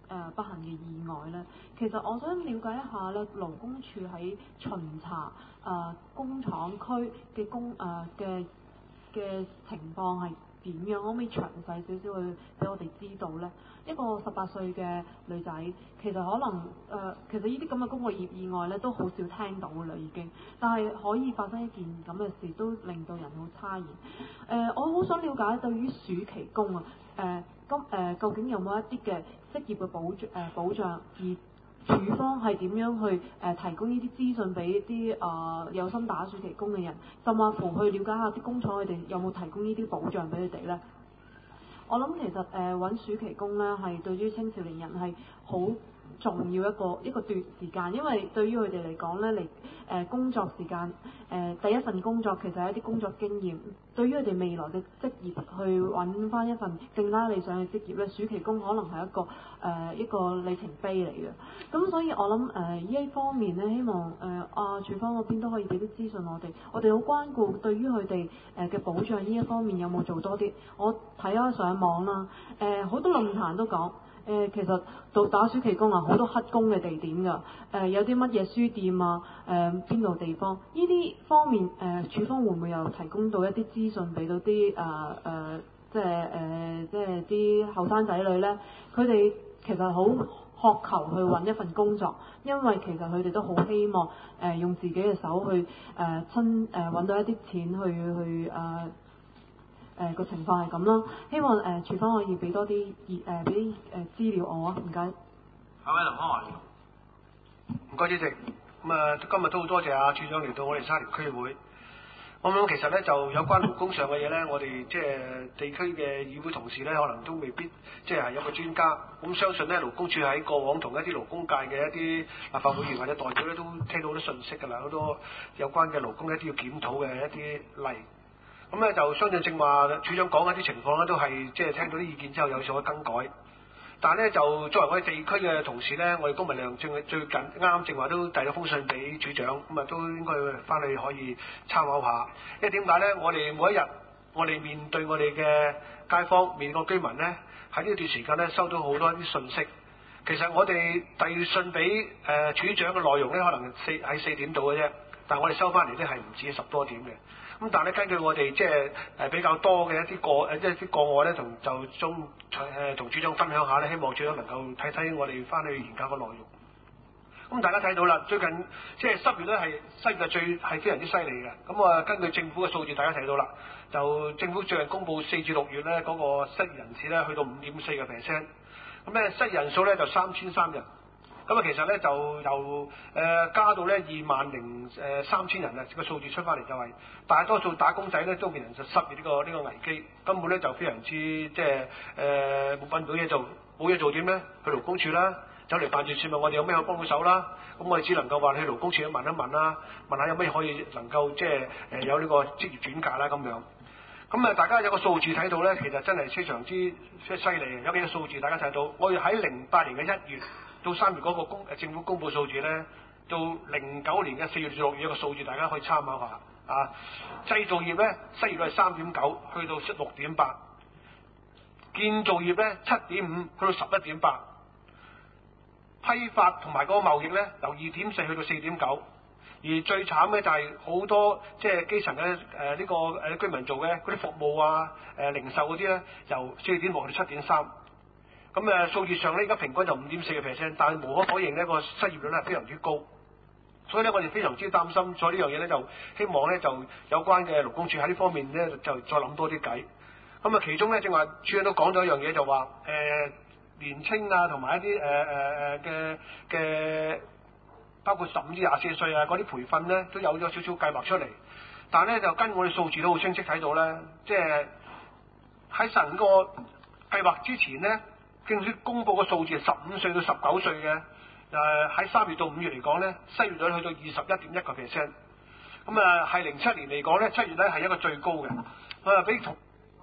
呃、不幸嘅意外咧？其實我想了解一下咧，勞工處喺巡查誒、呃、工廠區嘅工誒嘅嘅情況係點樣？可唔可以詳細少少去俾我哋知道咧？一個十八歲嘅女仔，其實可能誒、呃，其實呢啲咁嘅工業業意外咧，都好少聽到㗎啦已經。但係可以發生一件咁嘅事，都令到人好詫異。誒、呃，我好想了解對於暑期工啊，誒咁誒究竟有冇一啲嘅職業嘅保障誒、呃、保障？而處方係點樣去誒、呃、提供呢啲資訊俾啲誒有心打暑期工嘅人，甚至乎去了解下啲工廠佢哋有冇提供呢啲保障俾佢哋咧？我諗其實誒揾、呃、暑期工咧係對於青少年人係好重要一個一個段時間，因為對於佢哋嚟講咧，嚟誒、呃、工作時間誒、呃、第一份工作其實係一啲工作經驗，對於佢哋未來嘅職業去揾翻一份更加理想嘅職業咧，暑期工可能係一個誒、呃、一個里程碑嚟嘅。咁所以我諗誒呢一方面咧，希望誒、呃、啊處方嗰邊都可以俾啲資訊我哋，我哋好關顧對於佢哋誒嘅保障呢一方面有冇做多啲。我睇咗上網啦，誒、呃、好多論壇都講。誒、呃、其實做打暑期工啊，好多黑工嘅地點㗎。誒、呃、有啲乜嘢書店啊，誒邊度地方？呢啲方面誒、呃，處方會唔會又提供到一啲資訊俾到啲誒誒，即係誒，即係啲後生仔女咧？佢哋其實好渴求去揾一份工作，因為其實佢哋都好希望誒、呃、用自己嘅手去誒、呃、親誒揾、呃、到一啲錢去去誒。呃誒個、呃、情況係咁啦，希望誒處方可以俾多啲誒俾啲誒資料我啊，唔該。 下位林康華， 唔該主席。咁啊，今日都好多謝阿處長嚟到我哋沙田區會。我諗其實咧就有關勞工上嘅嘢咧，我哋即係地區嘅議會同事咧，可能都未必即係係有個專家。咁相信咧勞工處喺過往同一啲勞工界嘅一啲立法會議員或者代表咧，都聽到好多信息㗎啦，好多有關嘅勞工一啲要檢討嘅一啲例。咁咧就相信正話處長講一啲情況咧，都係即係聽到啲意見之後有所更改。但係咧就作為我哋地區嘅同事咧，我哋公民量正最近啱啱正話都遞咗封信俾處長，咁啊都應該翻去可以參考下。因為點解咧？我哋每一日我哋面對我哋嘅街坊、面對個居民咧，喺呢段時間咧收到好多啲信息。其實我哋遞信俾誒、呃、處長嘅內容咧，可能四喺四點度嘅啫，但係我哋收翻嚟咧係唔止十多點嘅。咁但係咧，根據我哋即係誒比較多嘅一啲個誒即係啲個案咧，同就中誒同處長分享下咧，希望處長能夠睇睇我哋翻去研究個內容。咁大家睇到啦，最近即係失業咧係失業係最係非常之犀利嘅。咁啊，根據政府嘅數字，大家睇到啦，就政府最近公布四至六月咧嗰個失業人士咧去到五點四個 percent。咁咧失業人數咧就三千三人。咁啊，其實咧就由誒、呃、加到咧二萬零誒三千人啊，個數字出翻嚟就係、是、大多數打工仔咧都面臨就失業呢個呢、這個危機，根本咧就非常之即係誒冇揾到嘢做，冇嘢做點咧？去勞工處啦，走嚟辦事處問我哋有咩可以幫到手啦。咁我哋只能夠話去勞工處問一問啦，問下有咩可以能夠即係誒有呢個職業轉介啦咁樣。咁啊，大家有個數字睇到咧，其實真係非常之即係犀利嘅。有幾個數字大家睇到，我哋喺零八年嘅一月到三月嗰個公政府公佈數字咧，到零九年嘅四月至六月一個數字，大家可以參考下啊。製造業咧失業率係三點九，去到六點八；建造業咧七點五，去到十一點八；批發同埋嗰個貿易咧由二點四去到四點九。而最慘嘅就係好多即係基層嘅誒呢個誒居民做嘅嗰啲服務啊、誒、呃、零售嗰啲咧，由四點六去到七點三。咁誒數字上咧，而家平均就五點四個 percent，但係無可否認呢個失業率咧非常之高。所以咧，我哋非常之擔心，所以呢樣嘢咧就希望咧就有關嘅勞工處喺呢方面咧就再諗多啲計。咁啊，其中咧正話處長都講咗一樣嘢，就話誒、呃、年青啊同埋一啲誒誒誒嘅嘅。包括十五至廿四歲啊，嗰啲培訓咧都有咗少少計劃出嚟，但係咧就跟我哋數字都好清晰睇到咧，即係喺成個計劃之前咧，政府公佈個數字係十五歲到十九歲嘅，誒喺三月到五月嚟講咧，失業率去到二十一點一個 percent，咁啊係零七年嚟講咧，七月咧係一個最高嘅，啊比同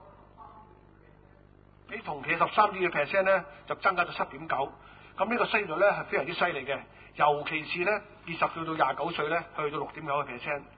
比同期十三點二個 percent 咧就增加咗七點九，咁呢個失業率咧係非常之犀利嘅。尤其是咧，二十歲到廿九歲咧，去到六點九個 percent。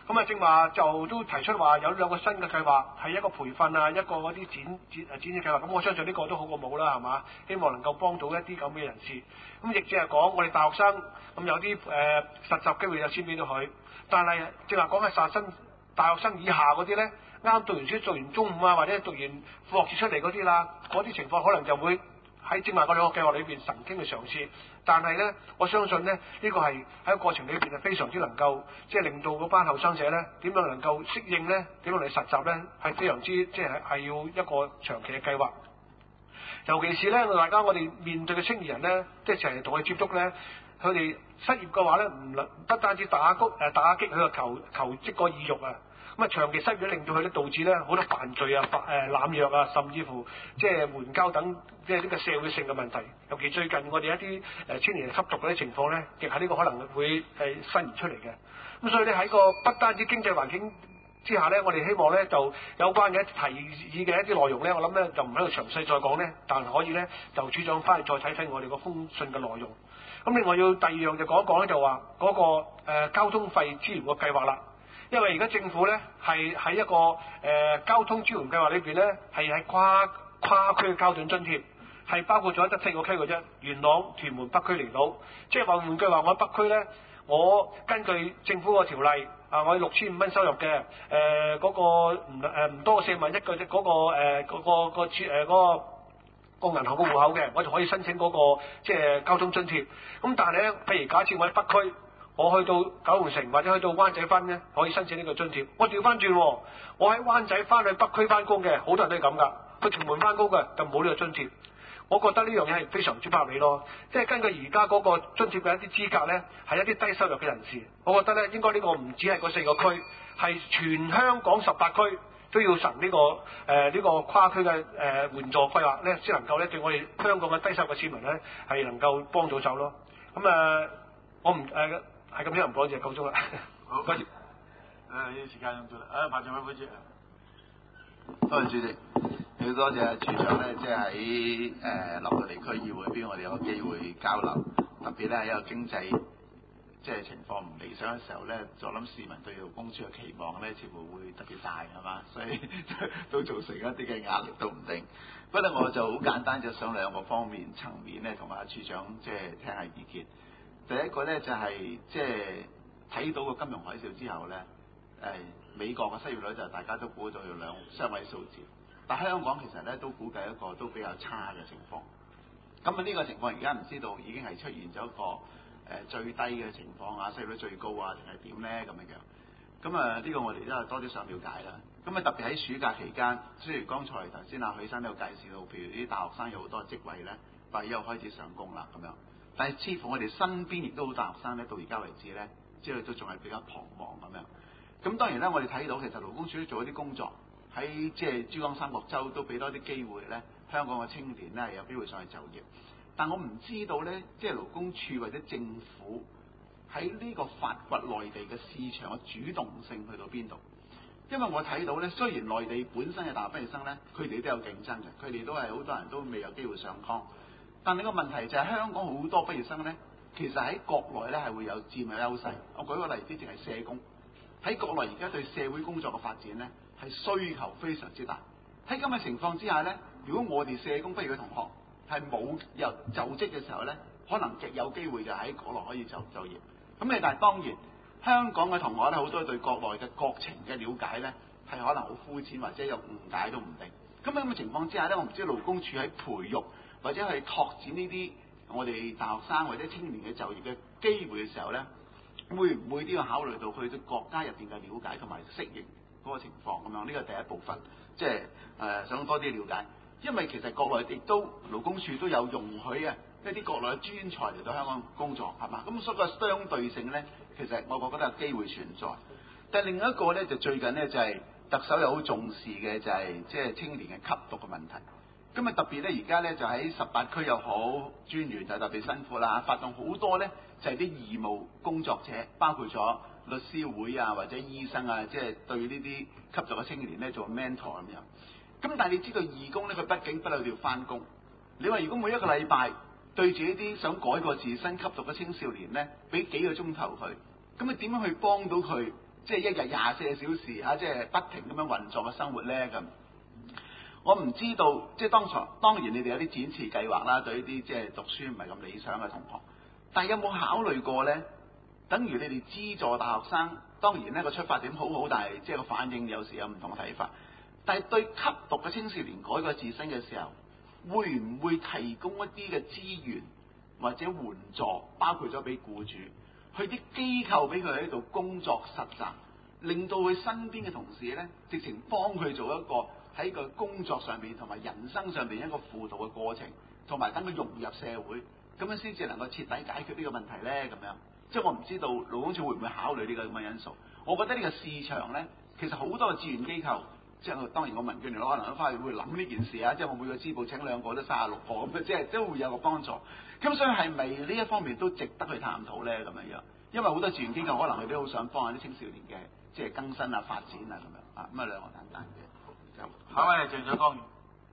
咁啊，正話就都提出話有兩個新嘅計劃，係一個培訓啊，一個嗰啲展展誒展示計劃。咁我相信呢個都好過冇啦，係嘛？希望能夠幫到一啲咁嘅人士。咁亦即係講我哋大學生咁有啲誒、呃、實習機會就先俾到佢，但係正話講係實習大學生以下嗰啲咧，啱讀完書、讀完中五啊，或者讀完副學士出嚟嗰啲啦，嗰啲情況可能就會喺正話嗰兩個計劃裏邊曾經嘅嘗試。但係咧，我相信咧，呢、這個係喺個過程裏邊係非常之能夠，即係令到嗰班後生者咧點樣能夠適應咧，點樣嚟實習咧，係非常之即係係要一個長期嘅計劃。尤其是咧，大家我哋面對嘅青年人咧，即係成日同佢接觸咧，佢哋失業嘅話咧，唔能不單止打擊誒打擊佢個求求職個意欲啊。咁啊，長期失業令到佢咧導致咧好多犯罪啊、誒濫藥啊，甚至乎即係援交等即係呢個社會性嘅問題。尤其最近我哋一啲誒青年人吸毒嗰啲情況咧，亦係呢個可能會係伸延出嚟嘅。咁所以咧喺個不單止經濟環境之下咧，我哋希望咧就有關嘅提議嘅一啲內容咧，我諗咧就唔喺度詳細再講咧，但係可以咧就處長翻去再睇睇我哋個封信嘅內容。咁另外要第二樣就講一講咧，就話嗰、那個、呃、交通費支援個計劃啦。因為而家政府咧係喺一個誒、呃、交通支援計劃裏邊咧，係喺跨跨區嘅交通津貼，係包括咗得四個區嘅啫，元朗、屯門、北區、離島。即係話換句話，我喺北區咧，我根據政府個條例啊，我六千五蚊收入嘅誒嗰個唔誒唔多過四萬一個嗰、那個誒嗰、那個、那個誒嗰、那個個銀行個戶口嘅，我就可以申請嗰、那個即係交通津貼。咁但係咧，譬如假設我喺北區。我去到九龍城或者去到灣仔翻咧，可以申請呢個津貼。我調翻轉，我喺灣仔翻去北區翻工嘅，好多人都係咁噶。去屯門翻工嘅就冇呢個津貼。我覺得呢樣嘢係非常之不合理咯。即係根據而家嗰個津貼嘅一啲資格咧，係一啲低收入嘅人士。我覺得咧，應該呢個唔止係嗰四個區，係全香港十八區都要實呢、這個誒呢、呃這個跨區嘅誒、呃、援助規劃咧，先能夠咧對我哋香港嘅低收入嘅市民咧係能夠幫到手咯。咁、嗯、啊、呃，我唔誒。呃係咁樣唔講就夠鐘啦。 好，多謝。誒，呢啲時間用咗啦。誒，彭長輝會主席。 多謝主席，要多謝處長咧，即係喺誒落到地區議會邊，我哋有個機會交流，特別咧喺一個經濟即係情況唔理想嘅時候咧，我諗市民對勞工處嘅期望咧，似乎會特別大係嘛，所以都造成一啲嘅壓力都唔定。不過我就好簡單，就想兩個方面層面咧，同阿處長即係聽下意見。第一個咧就係即係睇到個金融海嘯之後咧，誒美國嘅失業率就大家都估到有兩雙位數字，但香港其實咧都估計一個都比較差嘅情況。咁啊呢個情況而家唔知道已經係出現咗一個誒、呃、最低嘅情況啊，失業率最高啊，定係點咧咁樣樣。咁啊呢個我哋都係多啲想了解啦。咁啊特別喺暑假期間，雖然剛才頭先阿許生都有介紹到，譬如啲大學生有好多職位咧，八月一號開始上工啦咁樣。但係似乎我哋身邊亦都好大學生咧，到而家為止咧，即係都仲係比較彷徨咁樣。咁當然咧，我哋睇到其實勞工處都做一啲工作，喺即係珠江三角洲都俾多啲機會咧，香港嘅青年咧有機會上去就業。但我唔知道咧，即係勞工處或者政府喺呢個發掘內地嘅市場嘅主動性去到邊度？因為我睇到咧，雖然內地本身嘅大學畢業生咧，佢哋都有競爭嘅，佢哋都係好多人都未有機會上崗。但呢個問題就係香港好多畢業生咧，其實喺國內咧係會有佔有優勢。我舉個例子，淨係社工喺國內而家對社會工作嘅發展咧係需求非常之大。喺咁嘅情況之下咧，如果我哋社工畢業嘅同學係冇由就職嘅時候咧，可能極有機會就喺國內可以就就業。咁你但係當然香港嘅同學咧，好多對國內嘅國情嘅了解咧係可能好膚淺或者有誤解都唔定。咁喺咁嘅情況之下咧，我唔知勞工處喺培育或者係拓展呢啲我哋大學生或者青年嘅就業嘅機會嘅時候咧，會唔會都要考慮到佢對國家入邊嘅了解同埋適應嗰個情況咁樣？呢個第一部分，即係誒想多啲了解。因為其實國內亦都勞工處都有容許啊一啲國內嘅專才嚟到香港工作，係嘛？咁所以個相對性咧，其實我覺得有機會存在。但係另一個咧，就最近咧就係、是、特首又好重視嘅，就係即係青年嘅吸毒嘅問題。咁啊特別咧，而家咧就喺十八區又好，專員就特別辛苦啦，發動好多咧就係、是、啲義務工作者，包括咗律師會啊或者醫生啊，即、就、係、是、對呢啲吸毒嘅青年咧做 mentor 咁樣。咁但係你知道義工咧，佢畢竟不嬲都要翻工。你話如果每一個禮拜對住一啲想改過自身吸毒嘅青少年咧，俾幾個鐘頭佢，咁你點樣去幫到佢即係一日廿四小時嚇，即係不停咁樣運作嘅生活咧咁。我唔知道，即係當場當然你哋有啲展翅計劃啦，對呢啲即係讀書唔係咁理想嘅同學，但係有冇考慮過咧？等於你哋資助大學生，當然呢個出發點好好，但係即係個反應有時有唔同嘅睇法。但係對吸毒嘅青少年改過自身嘅時候，會唔會提供一啲嘅資源或者援助，包括咗俾僱主，去啲機構俾佢喺度工作實習，令到佢身邊嘅同事咧，直情幫佢做一個喺個工作上邊同埋人生上邊一個輔導嘅過程，同埋等佢融入社會，咁樣先至能夠徹底解決呢個問題咧。咁樣，即係我唔知道勞工處會唔會考慮呢個咁嘅因素。我覺得呢個市場咧，其實好多嘅志願機構，即係當然我民建聯可能都翻去會諗呢件事啊，即係我每個支部請兩個都三十六個咁，即係都會有個幫助。咁所以係咪呢一方面都值得去探討咧？咁樣樣，因為好多志願機構可能佢都好想幫下啲青少年嘅即係更新啊、發展啊咁樣啊，咁啊兩個簡單嘅。 下位係鄭長江。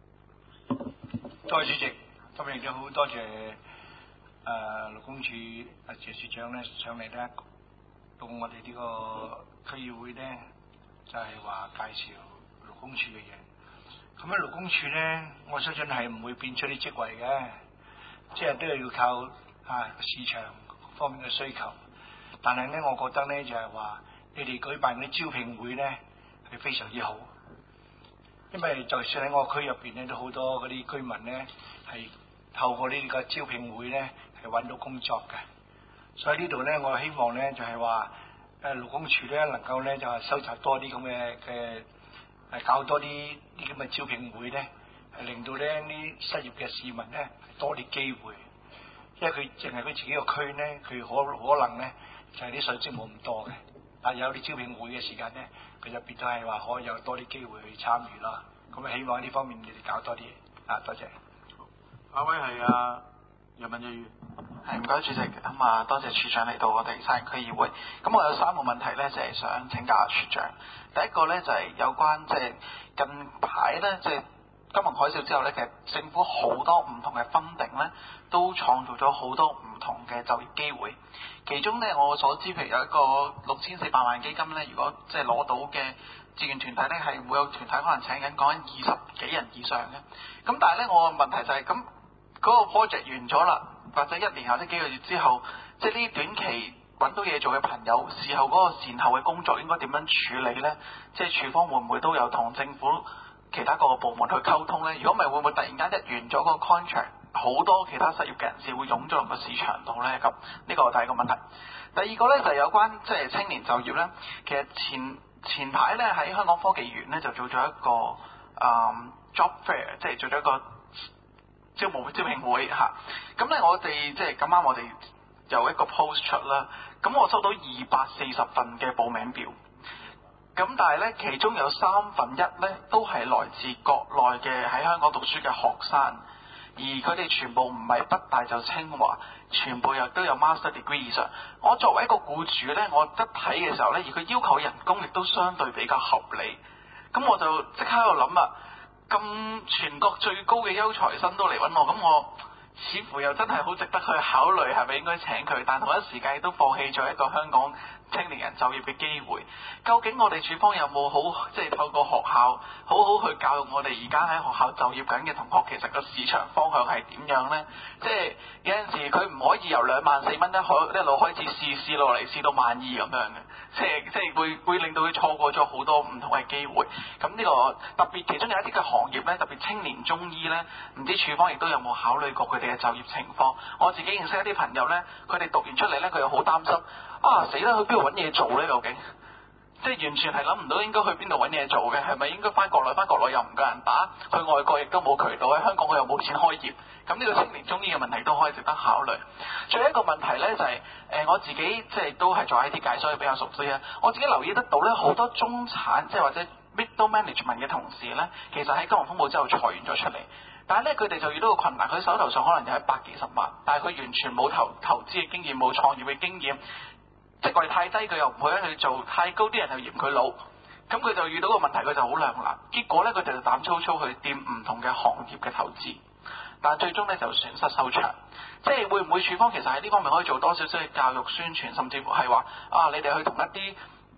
多謝主席，今日亦都好多謝誒勞工處阿謝處長咧上嚟咧，到我哋呢個區議會咧，就係話介紹勞工處嘅嘢。咁喺勞工處咧，我相信係唔會變出啲職位嘅，即係都係要靠啊市場方面嘅需求。但係咧，我覺得咧就係話，你哋舉辦啲招聘會咧係非常之好。因為就算喺我區入邊咧，都好多嗰啲居民咧係透過呢個招聘會咧係揾到工作嘅，所以呢度咧我希望咧就係話誒勞工處咧能夠咧就係收集多啲咁嘅嘅誒搞多啲啲咁嘅招聘會咧，係令到咧啲失業嘅市民咧多啲機會，因為佢淨係佢自己個區咧，佢可可能咧就係啲水職冇咁多嘅，但係有啲招聘會嘅時間咧。佢就變咗係話可以有多啲機會去參與啦，咁啊希望呢方面你哋搞多啲啊，多謝。 下位係啊楊文睿。 係唔該主席，咁啊多謝處長嚟到我哋沙田區議會。咁我有三個問題咧，就係、是、想請教下處長。第一個咧就係、是、有關即係近排咧，即、就、係、是、金融海嘯之後咧，其實政府好多唔同嘅分定咧，都創造咗好多唔同嘅就業機會。其中咧，我所知譬如有一個六千四百萬基金咧，如果即係攞到嘅志願團體咧，係每個團體可能請緊講緊二十幾人以上嘅。咁但係咧，我嘅問題就係、是、咁，嗰、那個 project 完咗啦，或者一年或者幾個月之後，即係呢啲短期揾到嘢做嘅朋友，事後嗰個善後嘅工作應該點樣處理咧？即係處方會唔會都有同政府其他各個部門去溝通咧？如果唔係，會唔會突然間一完咗個 contract？好多其他失業嘅人士會湧咗入個市場度咧，咁呢個係第一個問題。第二個咧就係、是、有關即係、就是、青年就業咧。其實前前排咧喺香港科技園咧就做咗一個誒、嗯、job fair，即係做咗一個招募招聘會嚇。咁咧我哋即係咁啱我哋有一個 post 出啦。咁我收到二百四十份嘅報名表。咁但係咧其中有三分一咧都係來自國內嘅喺香港讀書嘅學生。而佢哋全部唔係北大就清華，全部又都有 master degree 以上。我作為一個僱主呢，我一睇嘅時候呢，而佢要求人工亦都相對比較合理，咁我就即刻喺度諗啊，咁全國最高嘅優才生都嚟揾我，咁我似乎又真係好值得去考慮係咪應該請佢，但同一時間亦都放棄咗一個香港青年人就業嘅機會。究竟我哋處方有冇好即係透過學校好好去教育我哋而家喺學校就業緊嘅同學，其實個市場方向係點樣呢？即係有陣時佢唔可以由兩萬四蚊一開一路開始試試落嚟，試到萬二咁樣嘅，即係即係會會令到佢錯過咗好多唔同嘅機會。咁呢個特別其中有一啲嘅行業呢，特別青年中醫呢，唔知處方亦都有冇考慮過佢哋嘅就業情況？我自己認識一啲朋友呢，佢哋讀完出嚟呢，佢又好擔心啊，死啦！去邊度揾嘢做呢？究竟即係完全係諗唔到應該去邊度揾嘢做嘅，係咪應該翻國內？翻國內又唔夠人打，去外國亦都冇渠道，喺香港我又冇錢開業。咁呢個青年中醫嘅問題都可以值得考慮。最後一個問題呢，就係、是、誒、呃、我自己即係都係做 I T 界，所以比較熟悉啊。我自己留意得到呢，好多中產即係或者 middle management 嘅同事呢，其實喺金融風暴之後裁員咗出嚟。但係咧，佢哋就遇到個困難，佢手頭上可能就係百幾十萬，但係佢完全冇投投資嘅經驗，冇創業嘅經驗，職位太低，佢又唔去去做；太高，啲人又嫌佢老。咁佢就遇到個問題，佢就好兩難。結果咧，佢哋就膽粗粗去掂唔同嘅行業嘅投資，但係最終咧就損失收場。即係會唔會處方其實喺呢方面可以做多少少嘅教育宣傳，甚至乎係話啊，你哋去同一啲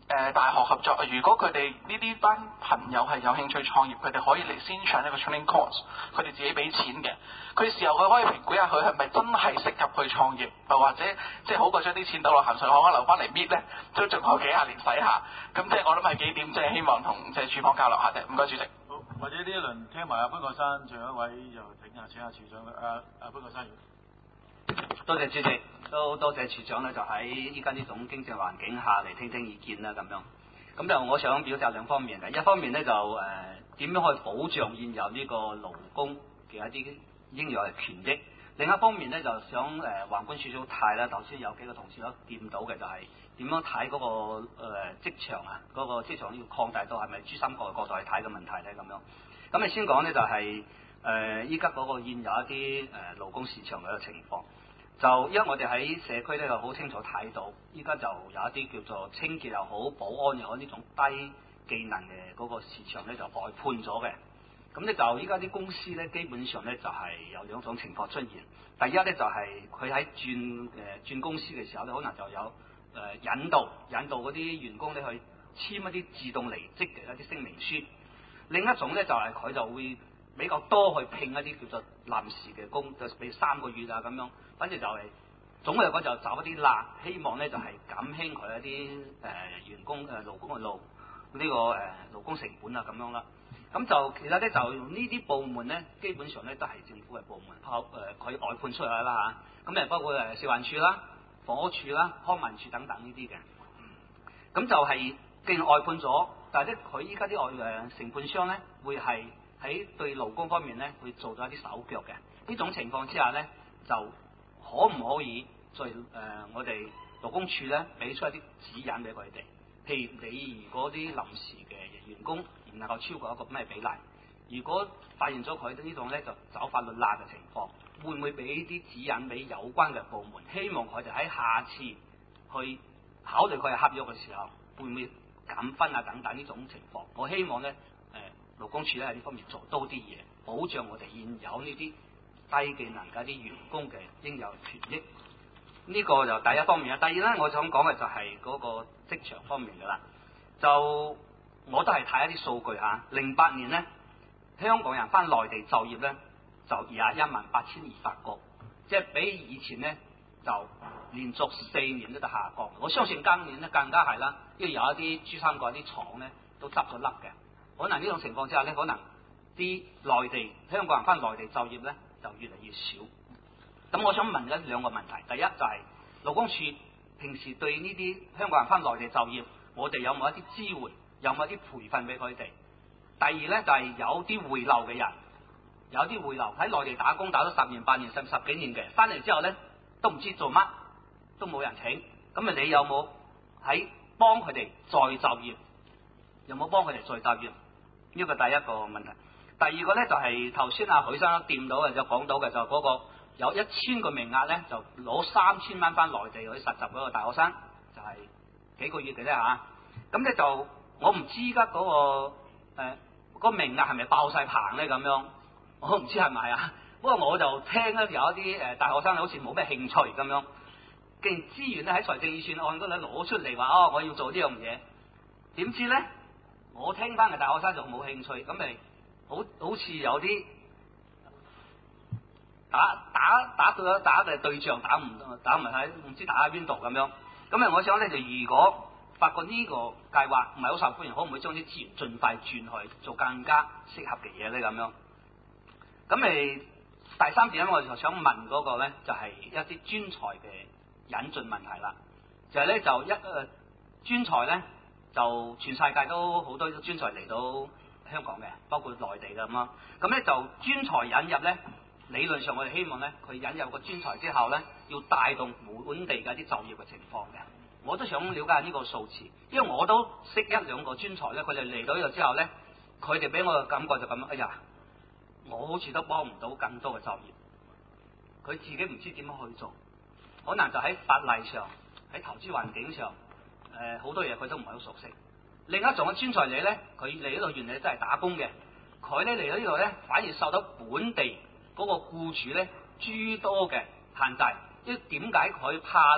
誒大學合作，如果佢哋呢啲班朋友係有興趣創業，佢哋可以嚟先上一個 training course，佢哋自己俾錢嘅。佢時候佢可以評估下佢係咪真係適合去創業，又或者即係好過將啲錢倒落鹹水海留翻嚟搣咧，都仲有幾廿年使下。咁即係我諗係幾點，即係希望同即係處方交流下啫。唔該，主席。 好，或者呢一輪聽埋阿潘國山，最後一位就請下請下處長啦。阿阿潘國山。 多謝主席，都多謝處長咧，就喺依家呢種經濟環境下嚟聽聽意見啦咁樣。咁就我想表達兩方面嘅，一方面咧就誒點、呃、樣可以保障現有呢個勞工嘅一啲應有嘅權益，另一方面咧就想誒、呃、橫觀少少睇啦。頭先有幾個同事都見到嘅就係、是、點樣睇嗰、那個誒、呃、職場啊，嗰、那個職場要擴大到係咪珠三角嘅角度去睇嘅問題咧咁樣。咁你先講咧就係誒依家嗰個現有一啲誒勞工市場嘅情況。就因為我哋喺社區咧就好清楚睇到，依家就有一啲叫做清潔又好、保安又好呢種低技能嘅嗰個市場咧就外判咗嘅。咁咧就依家啲公司咧基本上咧就係有兩種情況出現。第一咧就係佢喺轉誒轉公司嘅時候咧，可能就有誒引導引導嗰啲員工咧去簽一啲自動離職嘅一啲聲明書。另一種咧就係佢就會比較多去聘一啲叫做臨時嘅工，就俾三個月啊咁樣。反正就係、是、總嘅嚟講就找一啲辣，希望咧就係、是、減輕佢一啲誒、呃、員工誒、呃、勞工嘅勞呢、這個誒、呃、勞工成本啊咁樣啦。咁就其實咧就呢啲部門咧，基本上咧都係政府嘅部門，靠誒佢外判出去啦嚇。咁誒包括誒食環署啦、房屋署啦、康文署等等呢啲嘅。咁就係既然外判咗，但係咧佢依家啲外誒承判商咧會係喺對勞工方面咧會做咗一啲手腳嘅。呢種情況之下咧就可唔可以再誒、呃、我哋勞工處咧俾出一啲指引俾佢哋？譬如你如果啲臨時嘅員工唔能夠超過一個咩比例，如果發現咗佢呢種咧就走法律罅嘅情況，會唔會俾啲指引俾有關嘅部門？希望佢哋喺下次去考慮佢係合約嘅時候，會唔會減分啊等等呢種情況？我希望咧誒勞工處咧喺呢方面做多啲嘢，保障我哋現有呢啲低技能嘅啲員工嘅應有權益，呢、這個就第一方面啦。第二咧，我想講嘅就係嗰個職場方面嘅啦。就我都係睇一啲數據嚇，零八年咧香港人翻內地就業咧就廿一萬八千二百個，即係比以前咧就連續四年都得下降。我相信今年咧更加係啦，因為有一啲珠三角啲廠咧都執咗笠嘅，可能呢種情況之下咧，可能啲內地香港人翻內地就業咧就越嚟越少。咁我想問一兩個問題，第一就係、是、勞工處平時對呢啲香港人翻內地就業，我哋有冇一啲支援，有冇一啲培訓俾佢哋？第二咧就係、是、有啲回流嘅人，有啲回流喺內地打工打咗十年八年甚至十幾年嘅，翻嚟之後咧都唔知做乜，都冇人請。咁啊，你有冇喺幫佢哋再就業？有冇幫佢哋再就業？呢個第一個問題。第二個咧就係頭先阿許生掂到嘅，就講到嘅就嗰個有一千個名額咧，就攞三千蚊翻內地去實習嗰個大學生，就係、是、幾個月嘅啫嚇。咁咧就我唔知依家嗰個誒、呃嗰個名額係咪爆晒棚咧咁樣，我唔知係咪啊。不過我就聽咧有一啲誒大學生好似冇咩興趣咁樣，既然資源咧喺財政預算案嗰度攞出嚟話哦，我要做呢樣嘢，點知咧我聽翻嘅大學生就冇興趣，咁咪好好似有啲打打打到打嘅對象打唔打唔喺唔知打喺邊度咁樣。咁啊，我想咧就如果發覺呢個計劃唔係好受歡迎，可唔可以將啲資源盡快轉去做更加適合嘅嘢咧？咁樣咁誒第三點咧，我就想問嗰個咧，就係、是、一啲專才嘅引進問題啦。就係、是、咧就一誒、呃、專才咧，就全世界都好多專才嚟到香港嘅，包括內地咁咯。咁咧就專才引入咧，理論上我哋希望咧，佢引入個專才之後咧，要帶動本地嘅一啲就業嘅情況嘅。我都想了解下呢個數字，因為我都識一兩個專才咧，佢哋嚟到呢度之後咧，佢哋俾我嘅感覺就咁，哎呀，我好似都幫唔到更多嘅就業，佢自己唔知點樣去做，可能就喺法例上、喺投資環境上，誒、呃、好多嘢佢都唔係好熟悉。另一種嘅專才嚟咧，佢嚟呢度原來真係打工嘅，佢咧嚟到呢度咧，反而受到本地嗰個僱主咧諸多嘅限制。因為點解佢怕咧？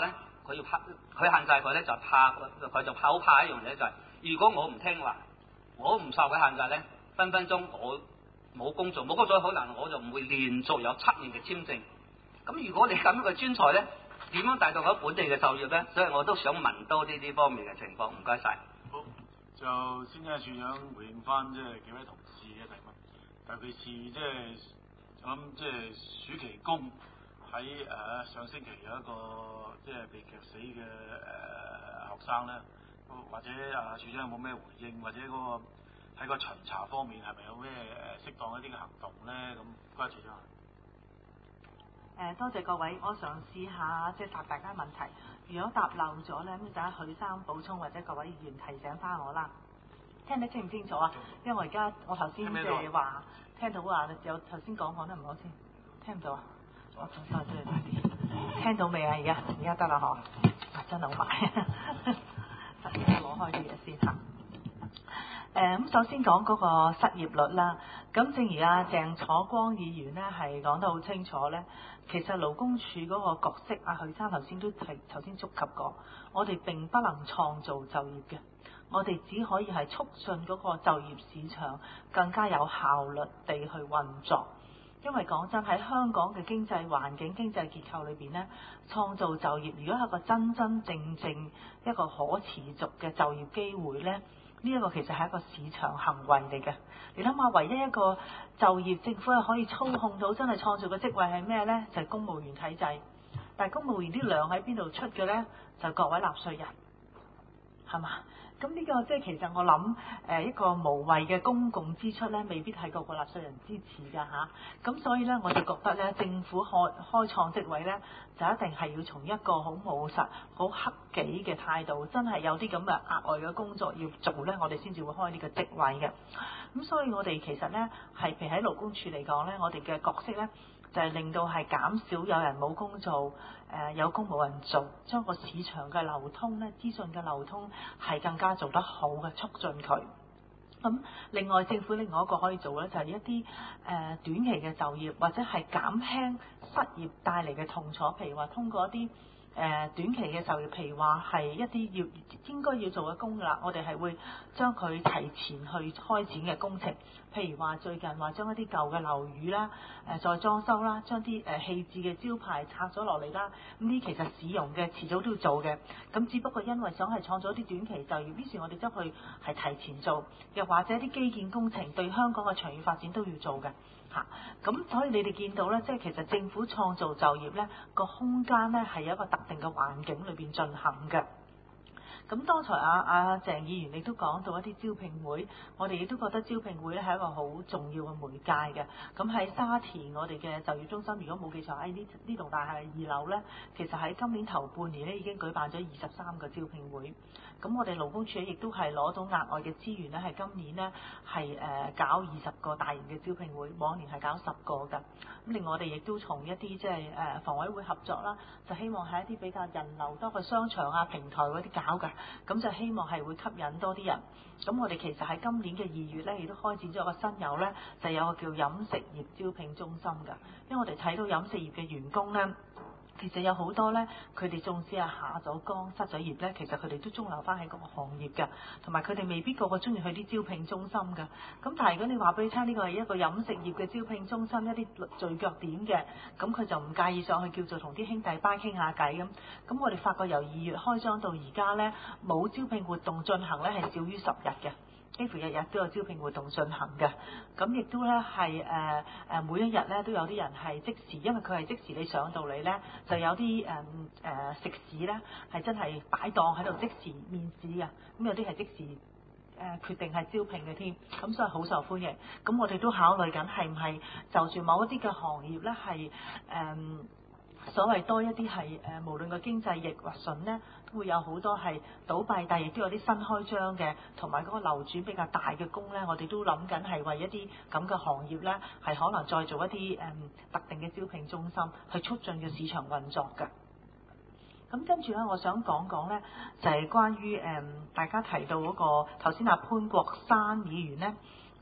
佢要怕，佢限制佢咧就怕，佢就怕好怕一樣嘢就係、是，如果我唔聽話，我唔受佢限制咧，分分鐘我冇工作，冇工作可能我就唔會連續有七年嘅簽證。咁如果你咁樣嘅專才咧，點樣帶動咗本地嘅就業咧？所以我都想問多啲呢方面嘅情況。唔該晒。 好，就先請處長回應翻即係幾位同事嘅提問，尤其是即係我諗即係暑期工喺誒、呃、上星期有一個即係被劇死嘅誒、呃、學生咧，或者啊處長有冇咩回應，或者嗰、那個喺個巡查方面係咪有咩誒適當一啲嘅行動咧？咁唔該處長。 誒多謝各位，我嘗試下即係答大家問題。如果答漏咗咧，咁就喺許生補充或者各位議員提醒翻我啦。聽得清唔清楚啊？因為我而家我頭先即係話聽到話有頭先講講得唔好先，聽唔到啊？我再再對大啲，聽到未啊？而家而家得啦嗬，真係好快，攞開啲嘢先嚇。誒咁、呃、首先講嗰個失業率啦，咁正如阿鄭楚光議員咧係講得好清楚咧，其實勞工處嗰個角色，阿許生頭先都提頭先觸及過，我哋並不能創造就業嘅，我哋只可以係促進嗰個就業市場更加有效率地去運作。因為講真喺香港嘅經濟環境、經濟結構裏邊咧，創造就業如果係一個真真正正一個可持續嘅就業機會咧，呢一個其實係一個市場行為嚟嘅。你諗下，唯一一個就業政府係可以操控到真係創造嘅職位係咩呢？就係公務員體制。但係公務員啲糧喺邊度出嘅呢？就各位納稅人，係嘛？咁呢個即係其實我諗誒一個無謂嘅公共支出咧，未必係個個納稅人支持㗎嚇。咁所以咧，我就覺得咧，政府開開創職位咧，就一定係要從一個好務實、好克己嘅態度，真係有啲咁嘅額外嘅工作要做咧，我哋先至會開呢個職位嘅。咁所以我哋其實咧係譬如喺勞工處嚟講咧，我哋嘅角色咧，就係令到係減少有人冇工做，誒、呃、有工冇人做，將個市場嘅流通咧、資訊嘅流通係更加做得好嘅，促進佢。咁另外政府另外一個可以做咧，就係一啲誒、呃、短期嘅就業，或者係減輕失業帶嚟嘅痛楚，譬如話通過一啲誒、呃、短期嘅就業，譬如話係一啲要應該要做嘅工㗎啦，我哋係會將佢提前去開展嘅工程。譬如話最近話將一啲舊嘅樓宇啦，誒、呃、再裝修啦，將啲誒棄置嘅招牌拆咗落嚟啦，咁呢其實市容嘅遲早都要做嘅，咁只不過因為想係創造一啲短期就業，於是我哋將佢係提前做，又或者啲基建工程對香港嘅長遠發展都要做嘅嚇，咁、啊、所以你哋見到咧，即係其實政府創造就業咧個空間咧係有一個特定嘅環境裏邊進行嘅。咁剛才阿阿鄭議員亦都講到一啲招聘會，我哋亦都覺得招聘會咧係一個好重要嘅媒介嘅。咁喺沙田我哋嘅就業中心，如果冇記錯喺呢呢棟大廈二樓咧，其實喺今年頭半年咧已經舉辦咗二十三個招聘會。咁我哋勞工處亦都係攞到額外嘅資源咧，係今年咧係誒搞二十個大型嘅招聘會，往年係搞十個㗎。咁另外我哋亦都從一啲即係誒房委會合作啦，就希望喺一啲比較人流多嘅商場啊、平台嗰啲搞㗎。咁就希望係會吸引多啲人。咁我哋其實喺今年嘅二月咧，亦都開展咗一個新友咧，就有個叫飲食業招聘中心㗎。因為我哋睇到飲食業嘅員工咧，其實有好多咧，佢哋縱使係下咗崗、失咗業咧，其實佢哋都終留翻喺嗰個行業㗎，同埋佢哋未必個個中意去啲招聘中心㗎。咁但係如果你話俾你聽，呢個係一個飲食業嘅招聘中心，一啲聚腳點嘅，咁佢就唔介意上去叫做同啲兄弟班傾下偈咁。咁我哋發覺由二月開張到而家咧，冇招聘活動進行咧係少於十日嘅。幾乎日日都有招聘活動進行嘅，咁亦都咧係誒誒每一日咧都有啲人係即時，因為佢係即時你上到嚟咧，就有啲誒誒食肆咧係真係擺檔喺度即時面試嘅，咁有啲係即時誒、呃、決定係招聘嘅添，咁所以好受歡迎。咁我哋都考慮緊係唔係就住某一啲嘅行業咧係誒所謂多一啲係誒無論個經濟逆或順咧，都會有好多係倒閉，但係亦都有啲新開張嘅，同埋嗰個流轉比較大嘅工咧，我哋都諗緊係為一啲咁嘅行業咧，係可能再做一啲誒、嗯、特定嘅招聘中心，去促進嘅市場運作㗎。咁跟住咧，我想講講咧，就係、是、關於誒、嗯、大家提到嗰、那個頭先阿潘國山議員咧。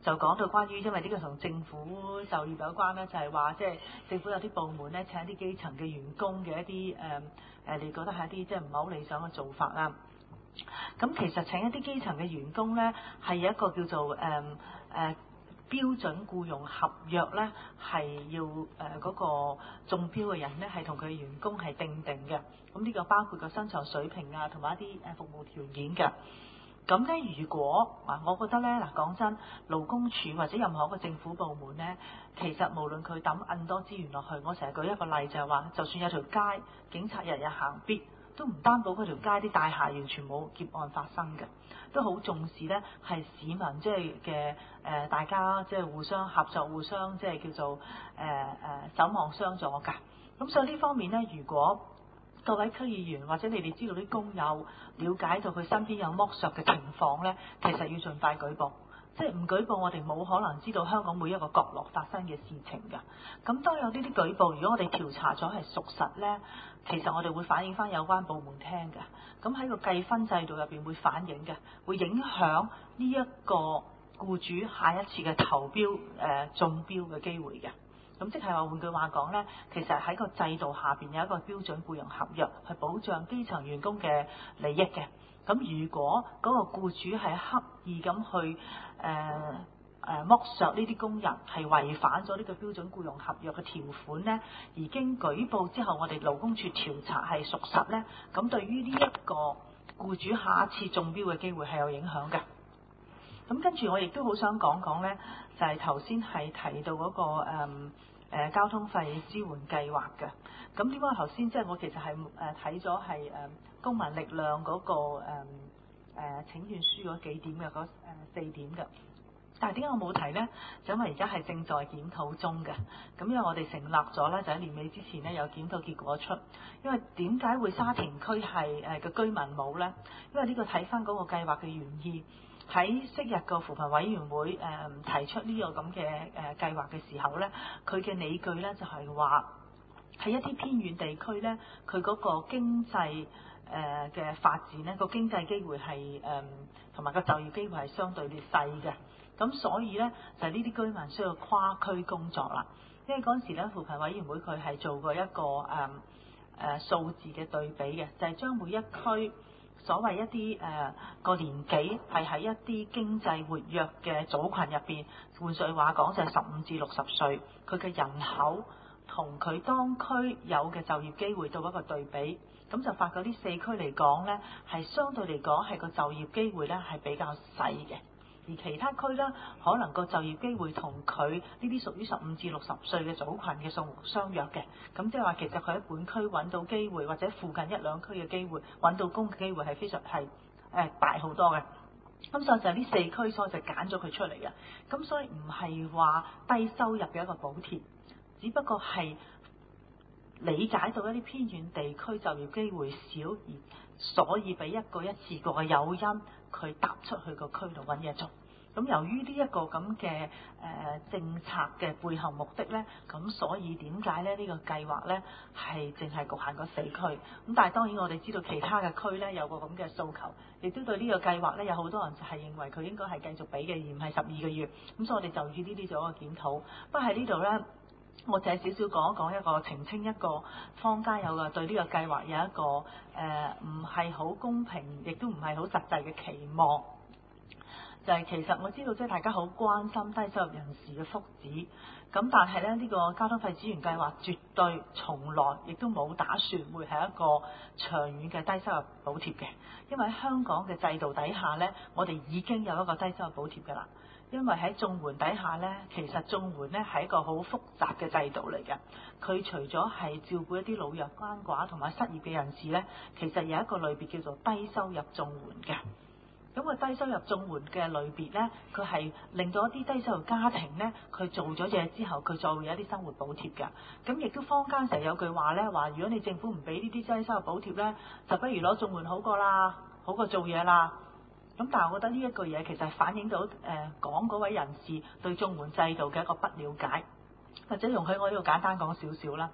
就講到關於因為呢個同政府就業有關咧，就係話即係政府有啲部門咧請啲基層嘅員工嘅一啲誒誒，你覺得係一啲即係唔係好理想嘅做法啦。咁其實請一啲基層嘅員工咧，係有一個叫做誒誒、呃呃、標準僱用合約咧，係要誒嗰、呃那個中標嘅人咧係同佢員工係訂定嘅。咁呢個包括個薪酬水平啊，同埋一啲誒服務條件嘅。咁咧，如果啊，我覺得咧嗱，講真，勞工處或者任何一個政府部門咧，其實無論佢抌咁多資源落去，我成日舉一個例就係話，就算有條街，警察日日行必，都唔擔保嗰條街啲大廈完全冇劫案發生嘅，都好重視咧，係市民即係嘅誒，大家即係互相合作，互相即係叫做誒誒、呃、守望相助㗎。咁所以呢方面咧，如果各位區議員或者你哋知道啲工友了解到佢身邊有剝削嘅情況咧，其實要盡快舉報。即係唔舉報，我哋冇可能知道香港每一個角落發生嘅事情㗎。咁當有呢啲舉報，如果我哋調查咗係屬實咧，其實我哋會反映翻有關部門聽㗎。咁喺個計分制度入邊會反映嘅，會影響呢一個僱主下一次嘅投標誒、呃、中標嘅機會嘅。咁即係話換句話講咧，其實喺個制度下邊有一個標準僱用合約，去保障基層員工嘅利益嘅。咁如果嗰個僱主係刻意咁去誒誒剝削呢啲工人，係違反咗呢個標準僱用合約嘅條款咧，而經舉報之後，我哋勞工處調查係屬實咧，咁對於呢一個僱主下一次中標嘅機會係有影響嘅。咁跟住我亦都好想講講咧，就係頭先係提到嗰、那個誒、嗯呃、交通費支援計劃嘅。咁點解頭先即係我其實係誒睇咗係誒公民力量嗰、那個誒誒、呃、請願書嗰幾點嘅嗰誒四點嘅。但係點解我冇提咧？就因為而家係正在檢討中嘅。咁因為我哋成立咗咧，就喺年尾之前咧有檢討結果出。因為點解會沙田區係誒嘅居民冇咧？因為呢個睇翻嗰個計劃嘅原意。喺昔日個扶貧委員會誒、呃、提出呢個咁嘅誒計劃嘅時候咧，佢嘅理據咧就係話喺一啲偏遠地區咧，佢嗰個經濟誒嘅、呃、發展咧，個經濟機會係誒同埋個就業機會係相對啲細嘅。咁所以咧就係呢啲居民需要跨區工作啦。因為嗰陣時咧扶貧委員會佢係做過一個誒誒、呃、數字嘅對比嘅，就係、是、將每一區所謂一啲誒、呃、個年紀係喺一啲經濟活躍嘅組群入邊，換句話講就係十五至六十歲，佢嘅人口同佢當區有嘅就業機會到一個對比，咁就發覺呢四區嚟講咧，係相對嚟講係個就業機會咧係比較細嘅。而其他區咧，可能個就業機會同佢呢啲屬於十五至六十歲嘅組群嘅數目相若嘅，咁即係話其實佢喺本區揾到機會，或者附近一兩區嘅機會揾到工嘅機會係非常係誒、呃、大好多嘅。咁所以就係呢四區，所以就揀咗佢出嚟嘅。咁所以唔係話低收入嘅一個補貼，只不過係理解到一啲偏遠地區就業機會少，而所以俾一個一次過嘅誘因，佢踏出去個區度揾嘢做。咁由於呢一個咁嘅誒政策嘅背後目的咧，咁所以點解咧呢、這個計劃咧係淨係局限個四區？咁但係當然我哋知道其他嘅區咧有個咁嘅訴求，亦都對呢個計劃咧有好多人就係認為佢應該係繼續俾嘅，而唔係十二個月。咁所以我哋就住呢啲做一個檢討。不過喺呢度咧，我淨係少少講一講一個澄清一個坊間有個對呢個計劃有一個誒唔係好公平，亦都唔係好實際嘅期望。就係其實我知道即係大家好關心低收入人士嘅福祉，咁但係咧呢個交通費支援計劃絕對從來亦都冇打算會係一個長遠嘅低收入補貼嘅，因為喺香港嘅制度底下咧，我哋已經有一個低收入補貼㗎啦。因為喺綜援底下咧，其實綜援咧係一個好複雜嘅制度嚟嘅，佢除咗係照顧一啲老弱鰥寡同埋失業嘅人士咧，其實有一個類別叫做低收入綜援嘅。咁個低收入綜援嘅類別咧，佢係令到一啲低收入家庭咧，佢做咗嘢之後，佢再會有一啲生活補貼㗎。咁亦都坊間成日有句話咧，話如果你政府唔俾呢啲低收入補貼咧，就不如攞綜援好過啦，好過做嘢啦。咁但係我覺得呢一句嘢其實係反映到誒、呃、講嗰位人士對綜援制度嘅一個不了解，或者容許我呢度簡單講少少啦。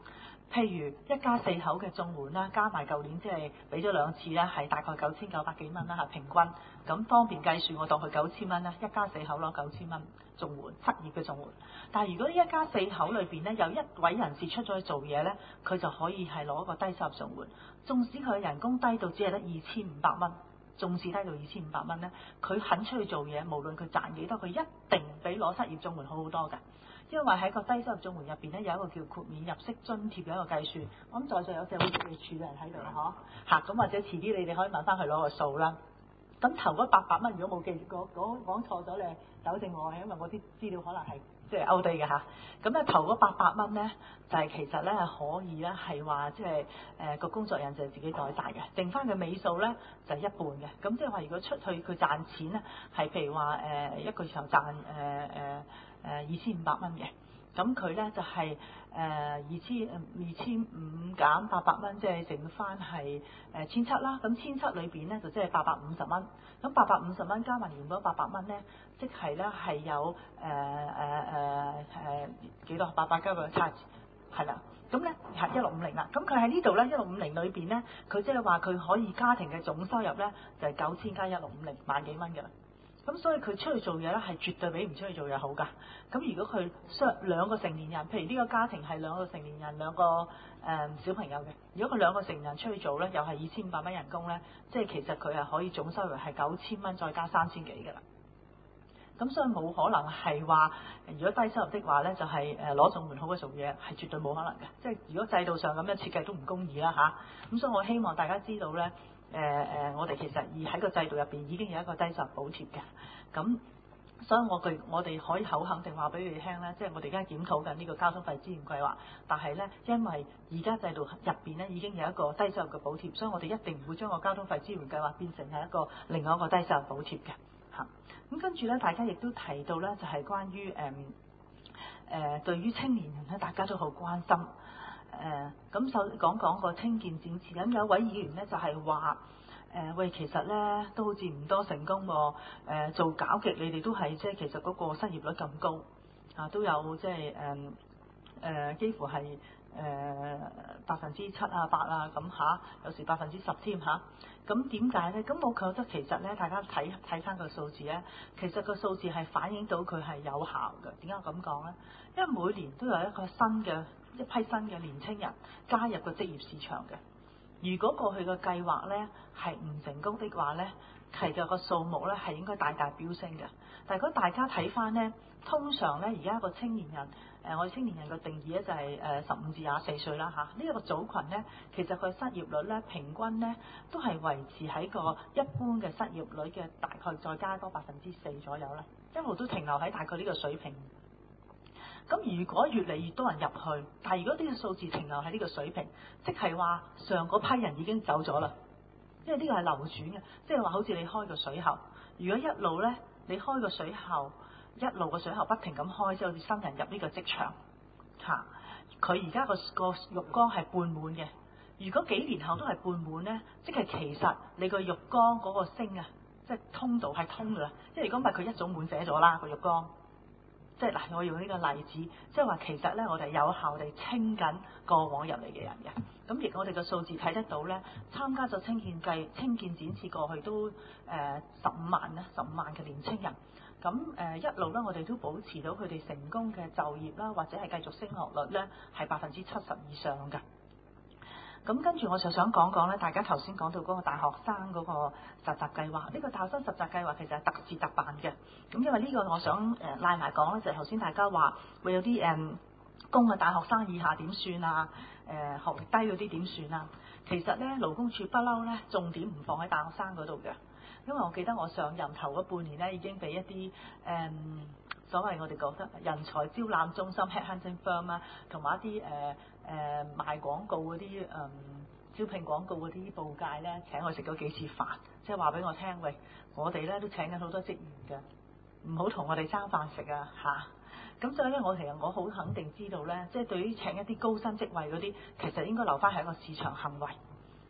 譬如一家四口嘅綜援啦，加埋舊年即係俾咗兩次啦，係大概九千九百幾蚊啦嚇平均。咁方便計算，我當佢九千蚊啦，一家四口攞九千蚊綜援，失業嘅綜援。但係如果一家四口裏邊咧有一位人士出咗去做嘢咧，佢就可以係攞一個低收入綜援，縱使佢嘅人工低到只係得二千五百蚊。縱使低到二千五百蚊咧，佢肯出去做嘢，無論佢賺幾多，佢一定比攞失業綜援好好多㗎。因為喺個低收入綜援入邊咧，有一個叫豁免入息津貼嘅一個計算。我諗在座有社會福利署嘅人喺度啦，嗬嚇咁或者遲啲你哋可以問翻佢攞個數啦。咁頭嗰八百蚊，如果冇記講講講錯咗咧，糾正我，因為我啲資料可能係即係 out date嘅嚇。咁咧頭嗰八百蚊咧，就係、是、其實咧係可以咧係話即係誒個工作人就係自己代晒嘅，剩翻嘅尾數咧就係、是、一半嘅。咁即係話如果出去佢賺錢咧，係譬如話誒、呃、一個時候賺誒誒誒二千五百蚊嘅。咁佢咧就係誒二千二千五減八百蚊，即係剩翻係誒千七啦。咁千七裏邊咧就即係八百五十蚊。咁八百五十蚊加埋原本八百蚊咧，即係咧係有誒誒誒誒幾多？八百加個差係啦。咁咧係一六五零啦。咁佢喺呢度咧一六五零裏邊咧，佢即係話佢可以家庭嘅總收入咧就係九千加一六五零萬幾蚊嘅啦。咁所以佢出去做嘢咧，係絕對比唔出去做嘢好㗎。咁如果佢雙兩個成年人，譬如呢個家庭係兩個成年人，兩個誒、呃、小朋友嘅，如果佢兩個成年人出去做咧，又係二千五百蚊人工咧，即係其實佢係可以總收入係九千蚊，再加三千幾㗎啦。咁所以冇可能係話，如果低收入的話咧，就係誒攞綜援好過做嘢，係絕對冇可能嘅。即係如果制度上咁樣設計都唔公義啦吓，咁、啊、所以我希望大家知道咧。誒誒、呃，我哋其實而喺個制度入邊已經有一個低收入補貼嘅，咁所以我哋我哋可以口肯定話俾你哋聽咧，即係我哋而家檢討緊呢個交通費資源計劃，但係咧因為而家制度入邊咧已經有一個低收入嘅補貼，所以我哋一定唔會將個交通費資源計劃變成係一個另外一個低收入補貼嘅嚇。咁跟住咧，大家亦都提到咧，就係、是、關於誒誒對於青年人咧，大家都好關心。誒咁首講講個青見展示，咁有位議員咧就係話誒喂，其實咧都好似唔多成功喎，誒、呃、做搞極你哋都係即係其實嗰個失業率咁高啊，都有即係誒誒幾乎係誒百分之七啊八啊咁嚇，有時百分之十添嚇。咁點解咧？咁我覺得其實咧，大家睇睇翻個數字咧，其實個數字係反映到佢係有效嘅。點解我咁講咧？因為每年都有一個新嘅一批新嘅年青人加入個職業市場嘅。如果過去嘅計劃咧係唔成功的話咧，其實個數目咧係應該大大飆升嘅。但係如果大家睇翻咧，通常咧而家個青年人，誒、呃、我哋青年人嘅定義咧就係誒十五至廿四歲啦嚇。呢、啊、一、這個組群咧，其實佢失業率咧平均咧都係維持喺個一般嘅失業率嘅大概再加多百分之四左右啦，一路都停留喺大概呢個水平。咁如果越嚟越多人入去，但係如果呢個數字停留喺呢個水平，即係話上嗰批人已經走咗啦，因為呢個係流轉嘅，即係話好似你開個水喉，如果一路咧你開個水喉，一路個水喉不停咁開，即係好似新人入呢個職場嚇，佢而家個個浴缸係半滿嘅，如果幾年後都係半滿咧，即係其實你個浴缸嗰個升啊，即係通道係通㗎啦，因為如果唔係佢一早滿瀉咗啦個浴缸。即係嗱，我用呢個例子，即係話其實咧，我哋有效地清緊過往入嚟嘅人嘅。咁亦我哋嘅數字睇得到咧，參加咗青見計、青見展示過去都誒十五萬啦，十五萬嘅年青人。咁誒、呃、一路咧，我哋都保持到佢哋成功嘅就業啦，或者係繼續升學率咧，係百分之七十以上㗎。咁跟住我就想講講咧，大家頭先講到嗰個大學生嗰個實習計劃，呢、這個大學生實習計劃其實係特事特辦嘅。咁因為呢個我想誒拉埋講咧，就係頭先大家話會有啲誒供嘅大學生以下點算啊？誒、呃、學歷低嗰啲點算啊？其實咧勞工處不嬲咧，重點唔放喺大學生嗰度嘅，因為我記得我上任頭嗰半年咧，已經俾一啲誒、嗯、所謂我哋覺得人才招攬中心 headhunting firm 啊，同埋一啲誒。呃誒、呃、賣廣告嗰啲誒招聘廣告嗰啲報界咧，請我食咗幾次飯，即係話俾我聽，喂，我哋咧都請緊好多職員嘅，唔好同我哋爭飯食啊嚇！咁所以咧，我其實我好肯定知道咧，即係對於請一啲高薪職位嗰啲，其實應該留翻喺一個市場行為。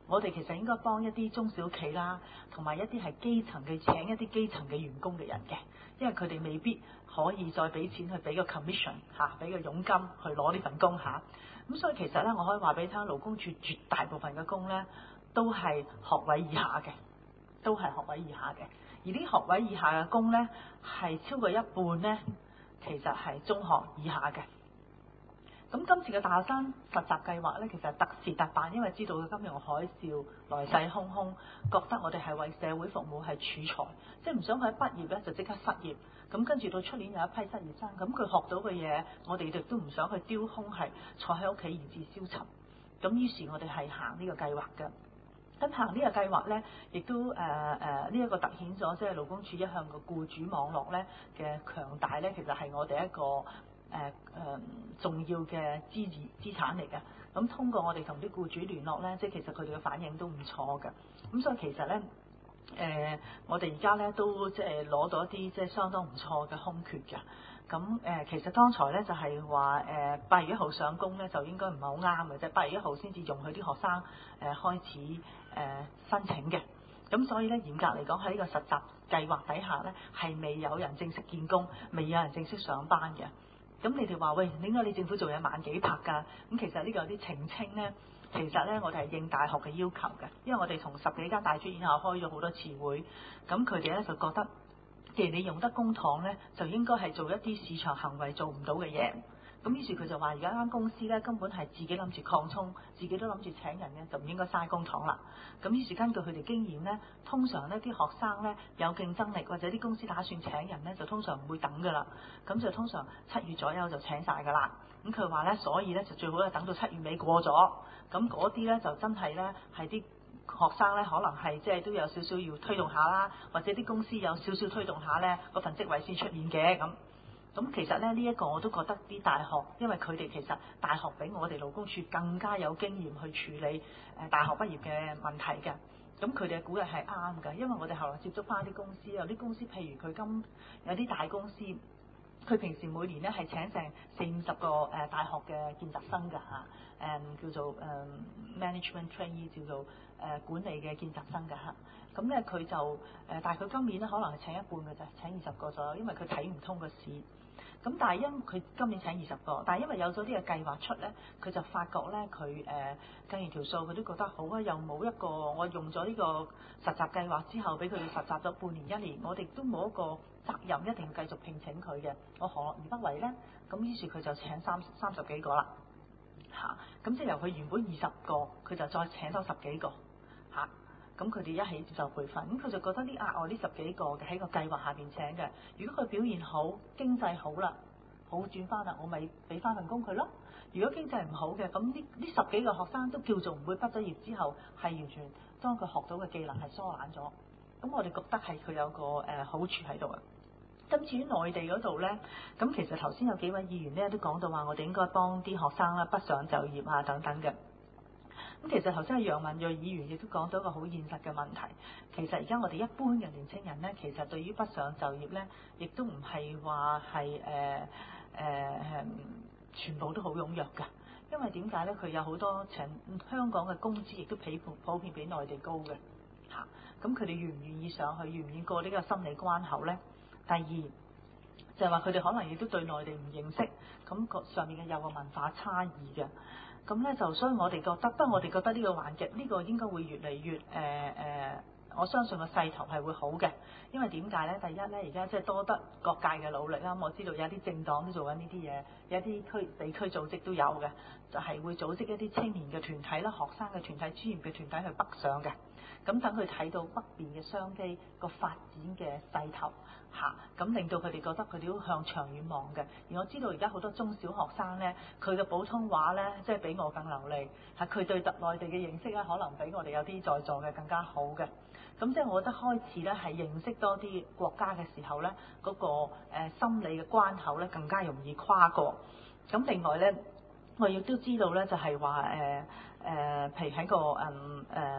我哋其實應該幫一啲中小企啦，同埋一啲係基層嘅請一啲基層嘅員工嘅人嘅，因為佢哋未必可以再俾錢去俾個 commission 嚇，俾個佣金去攞呢份工嚇。咁所以其實咧，我可以話俾你聽，勞工處絕大部分嘅工咧都係學位以下嘅，都係學位以下嘅。而啲學位以下嘅工咧，係超過一半咧，其實係中學以下嘅。咁今次嘅大學生實習計劃咧，其實係特事特辦，因為知道金融海嘯來勢洶洶，覺得我哋係為社會服務係儲才，即係唔想佢一畢業咧就即刻失業。咁跟住到出年有一批失業生，咁佢學到嘅嘢，我哋亦都唔想去丟空，係坐喺屋企而自消沉。咁於是，我哋係行呢個計劃嘅。咁行呢個計劃咧，亦都誒誒呢一個凸顯咗，即係勞工處一向個僱主網絡咧嘅強大咧，其實係我哋一個誒誒、呃呃、重要嘅資資資產嚟嘅。咁通過我哋同啲僱主聯絡咧，即係其實佢哋嘅反應都唔錯嘅。咁所以其實咧。誒、呃，我哋而家咧都即係攞到一啲即係相當唔錯嘅空缺嘅。咁誒、呃，其實剛才咧就係話誒八月一號上工咧，就應該唔係好啱嘅啫。八月一號先至容許啲學生誒、呃、開始誒、呃、申請嘅。咁所以咧，嚴格嚟講喺呢個實習計劃底下咧，係未有人正式見工，未有人正式上班嘅。咁你哋話喂，點解你政府做嘢慢幾拍㗎？咁其實呢個有啲澄清咧。其實咧，我哋係應大學嘅要求嘅，因為我哋同十幾間大專院校開咗好多次會，咁佢哋咧就覺得，既然你用得公帑咧，就應該係做一啲市場行為做唔到嘅嘢。咁於是佢就話：而家間公司咧根本係自己諗住擴充，自己都諗住請人嘅，就唔應該嘥公帑啦。咁於是根據佢哋經驗咧，通常呢啲學生咧有競爭力，或者啲公司打算請人咧，就通常唔會等㗎啦。咁就通常七月左右就請晒㗎啦。咁佢話咧，所以咧就最好係等到七月尾過咗。咁嗰啲咧就真係咧係啲學生咧，可能係即係都有少少要推動下啦，或者啲公司有少少推動下咧，嗰份職位先出現嘅咁。咁其實咧呢一個我都覺得啲大學，因為佢哋其實大學比我哋勞工處更加有經驗去處理誒大學畢業嘅問題嘅。咁佢哋嘅估計係啱嘅，因為我哋後來接觸翻啲公司，有啲公司譬如佢今有啲大公司，佢平時每年咧係請成四五十個誒大學嘅見習生㗎嚇，誒叫做誒 management trainee 叫做誒管理嘅見習生㗎嚇。咁咧佢就誒，但係佢今年咧可能係請一半嘅啫，請二十個左右，因為佢睇唔通個市。咁但係因為佢今年請二十個，但係因為有咗呢個計劃出咧，佢就發覺咧佢誒計完條數，佢都覺得好啊，又冇一個我用咗呢個實習計劃之後，俾佢哋實習咗半年一年，我哋都冇一個責任一定要繼續聘請佢嘅，我何樂而不為咧？咁於是佢就請三三十幾個啦，嚇！咁即係由佢原本二十個，佢就再請多十幾個，嚇！咁佢哋一起接受培訓，咁佢就覺得呢額外呢十幾個嘅喺個計劃下邊請嘅，如果佢表現好，經濟好啦，好轉翻啦，我咪俾翻份工佢咯。如果經濟唔好嘅，咁呢呢十幾個學生都叫做唔會畢咗業之後係完全當佢學到嘅技能係疏懶咗。咁我哋覺得係佢有個誒、呃、好處喺度啊。咁至於內地嗰度咧，咁其實頭先有幾位議員咧都講到話，我哋應該幫啲學生啦北上就業啊等等嘅。咁其實頭先阿楊文睿議員亦都講到一個好現實嘅問題。其實而家我哋一般嘅年青人咧，其實對於北上就業咧，亦都唔係話係誒誒全部都好踴躍㗎。因為點解咧？佢有好多請香港嘅工資亦都比普遍比內地高嘅嚇。咁佢哋願唔願意上去，願唔願意過呢個心理關口咧？第二就係話佢哋可能亦都對內地唔認識，咁個上面嘅有個文化差異嘅。咁咧就，所以我哋覺得，不過我哋覺得呢個環境，呢、這個應該會越嚟越誒誒、呃呃，我相信個勢頭係會好嘅。因為點解咧？第一咧，而家即係多得各界嘅努力啦。我知道有啲政黨都做緊呢啲嘢，有啲區地區組織都有嘅，就係、是、會組織一啲青年嘅團體啦、學生嘅團體、專業嘅團體去北上嘅。咁等佢睇到北邊嘅商機個發展嘅勢頭嚇，咁、啊、令到佢哋覺得佢哋都向長遠望嘅。而我知道而家好多中小學生咧，佢嘅普通話咧，即係比我更流利，係佢對特內地嘅認識咧，可能比我哋有啲在座嘅更加好嘅。咁即係我覺得開始咧係認識多啲國家嘅時候咧，嗰、那個、呃、心理嘅關口咧更加容易跨過。咁另外咧，我亦都知道咧就係話誒誒，譬如喺個嗯誒。呃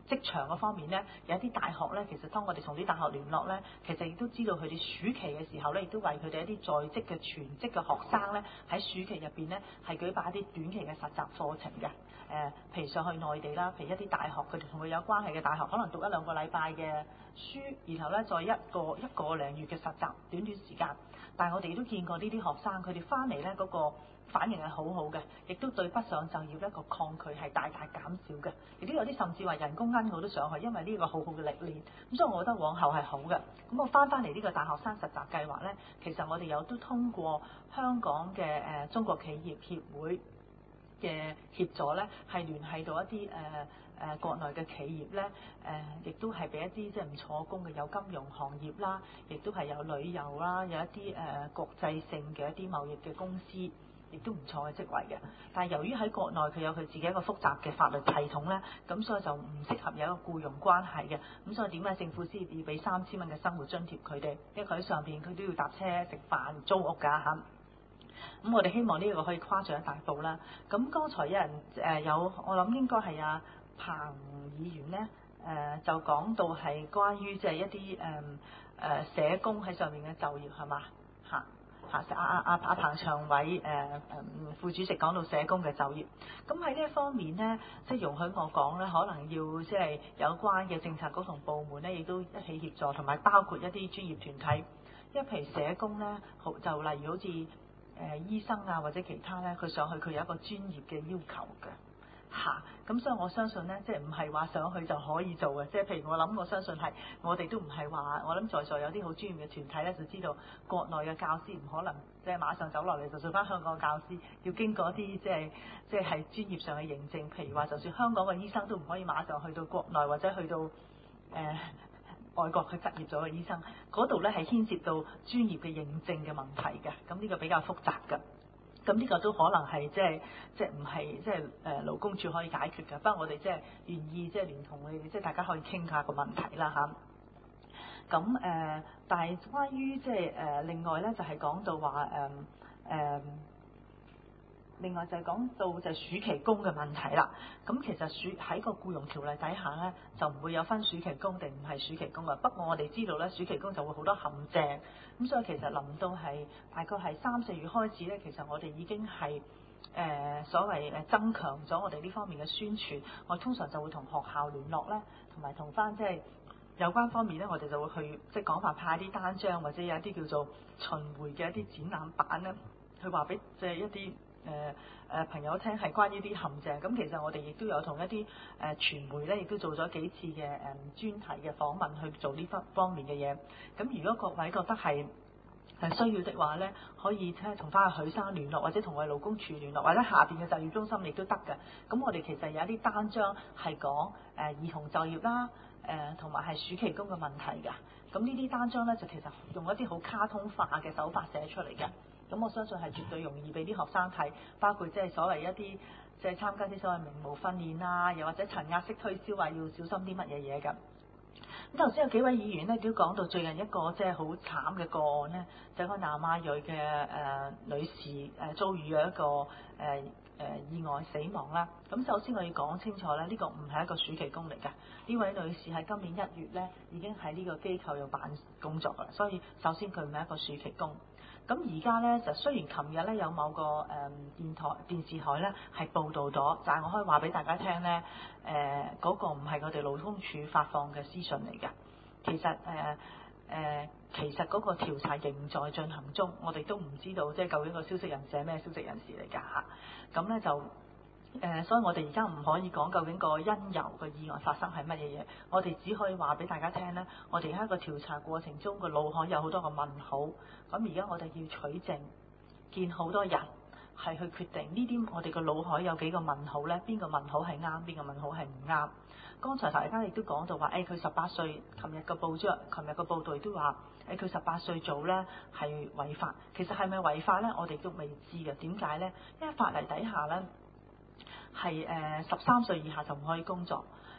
職場嗰方面咧，有一啲大學咧，其實當我哋同啲大學聯絡咧，其實亦都知道佢哋暑期嘅時候咧，亦都為佢哋一啲在職嘅全職嘅學生咧，喺暑期入邊咧係舉辦一啲短期嘅實習課程嘅。誒、呃，譬如上去內地啦，譬如一啲大學，佢哋同佢有關係嘅大學，可能讀一兩個禮拜嘅書，然後咧再一個一個零月嘅實習，短短時間。但係我哋都見過呢啲學生，佢哋翻嚟咧嗰個反應係好好嘅，亦都對北上就業一個抗拒係大大減少嘅。亦都有啲甚至話人工奀我都上去，因為呢個好好嘅歷練。咁所以我覺得往後係好嘅。咁我翻翻嚟呢個大學生實習計劃咧，其實我哋有都通過香港嘅誒、呃、中國企業協會嘅協助咧，係聯繫到一啲誒誒國內嘅企業咧，誒、呃、亦都係俾一啲即係唔錯工嘅，有金融行業啦，亦都係有旅遊啦，有一啲誒、呃、國際性嘅一啲貿易嘅公司，亦都唔錯嘅職位嘅。但係由於喺國內佢有佢自己一個複雜嘅法律系統咧，咁所以就唔適合有一個僱傭關係嘅。咁所以點解政府先要俾三千蚊嘅生活津貼佢哋？因為佢喺上邊佢都要搭車食飯租屋㗎嚇。咁我哋希望呢個可以跨上一大步啦。咁剛才有人誒、呃、有，我諗應該係阿彭議員咧誒、呃、就講到係關於即係一啲誒誒社工喺上面嘅就業係嘛嚇嚇阿阿阿阿彭長偉誒誒副主席講到社工嘅就業。咁喺呢一方面咧，即係容許我講咧，可能要即係有關嘅政策局同部門咧，亦都一起協助，同埋包括一啲專業團體。因為譬如社工咧，好就例如好似誒、呃、醫生啊或者其他咧，佢上去佢有一個專業嘅要求嘅嚇，咁、啊、所以我相信咧，即係唔係話上去就可以做嘅，即係譬如我諗，我相信係我哋都唔係話，我諗在座有啲好專業嘅團體咧，就知道國內嘅教師唔可能即係馬上走落嚟就做翻香港嘅教師，要經過一啲即係即係係專業上嘅認證，譬如話就算香港嘅醫生都唔可以馬上去到國內或者去到誒。呃外國去執業咗嘅醫生，嗰度咧係牽涉到專業嘅認證嘅問題嘅，咁呢個比較複雜嘅，咁呢個都可能係即係即係唔係即係誒勞工處可以解決嘅，不過我哋即係願意即係聯同你哋，即係大家可以傾下個問題啦嚇。咁誒、呃，但係關於即係誒另外咧就係、是、講到話誒誒。呃呃另外就係講到就係暑期工嘅問題啦。咁其實暑喺個僱傭條例底下咧，就唔會有分暑期工定唔係暑期工嘅。不過我哋知道咧，暑期工就會好多陷阱。咁所以其實臨到係大概係三四月開始咧，其實我哋已經係誒、呃、所謂誒增強咗我哋呢方面嘅宣傳。我通常就會同學校聯絡咧，同埋同翻即係有關方面咧，我哋就會去即係講話派啲單張或者有一啲叫做巡迴嘅一啲展覽版咧，去話俾即係一啲。誒誒、呃、朋友聽係關於啲陷阱，咁其實我哋亦都有同一啲誒、呃、傳媒咧，亦都做咗幾次嘅誒、呃、專題嘅訪問去做呢方方面嘅嘢。咁如果各位覺得係係需要的話咧，可以聽同翻阿許生聯絡，或者同我哋勞工處聯絡，或者下邊嘅就業中心亦都得嘅。咁我哋其實有一啲單張係講誒兒童就業啦，誒同埋係暑期工嘅問題㗎。咁呢啲單張咧就其實用一啲好卡通化嘅手法寫出嚟嘅。咁我相信係絕對容易俾啲學生睇，包括即係所謂一啲即係參加啲所謂名模訓練啊，又或者層壓式推銷啊，要小心啲乜嘢嘢㗎。咁頭先有幾位議員咧都講到最近一個即係好慘嘅個案咧，就係、是、個南亞裔嘅誒、呃、女士誒、呃、遭遇嘅一個誒誒、呃呃、意外死亡啦。咁首先我要講清楚咧，呢、這個唔係一個暑期工嚟㗎。呢位女士喺今年一月咧已經喺呢個機構有辦工作啦，所以首先佢唔係一個暑期工。咁而家咧就雖然琴日咧有某個誒、呃、電台電視台咧係報導咗，但係我可以話俾大家聽咧，誒、呃、嗰、那個唔係我哋勞工處發放嘅私信嚟嘅。其實誒誒、呃呃、其實嗰個調查仍在進行中，我哋都唔知道即係究竟個消息人士係咩消息人士嚟㗎嚇。咁咧就。誒、呃，所以我哋而家唔可以講究竟個因由個意外發生係乜嘢嘢，我哋只可以話俾大家聽咧。我哋喺個調查過程中個腦海有好多個問號，咁而家我哋要取證，見好多人係去決定呢啲我哋個腦海有幾個問號咧，邊個問號係啱，邊個問號係唔啱。剛才大家亦都講到話，誒佢十八歲，琴日個報章，琴日個報道亦都話，誒佢十八歲做咧係違法。其實係咪違法咧？我哋都未知嘅。點解咧？因為法例底下咧。係誒十三歲以下就唔可以工作，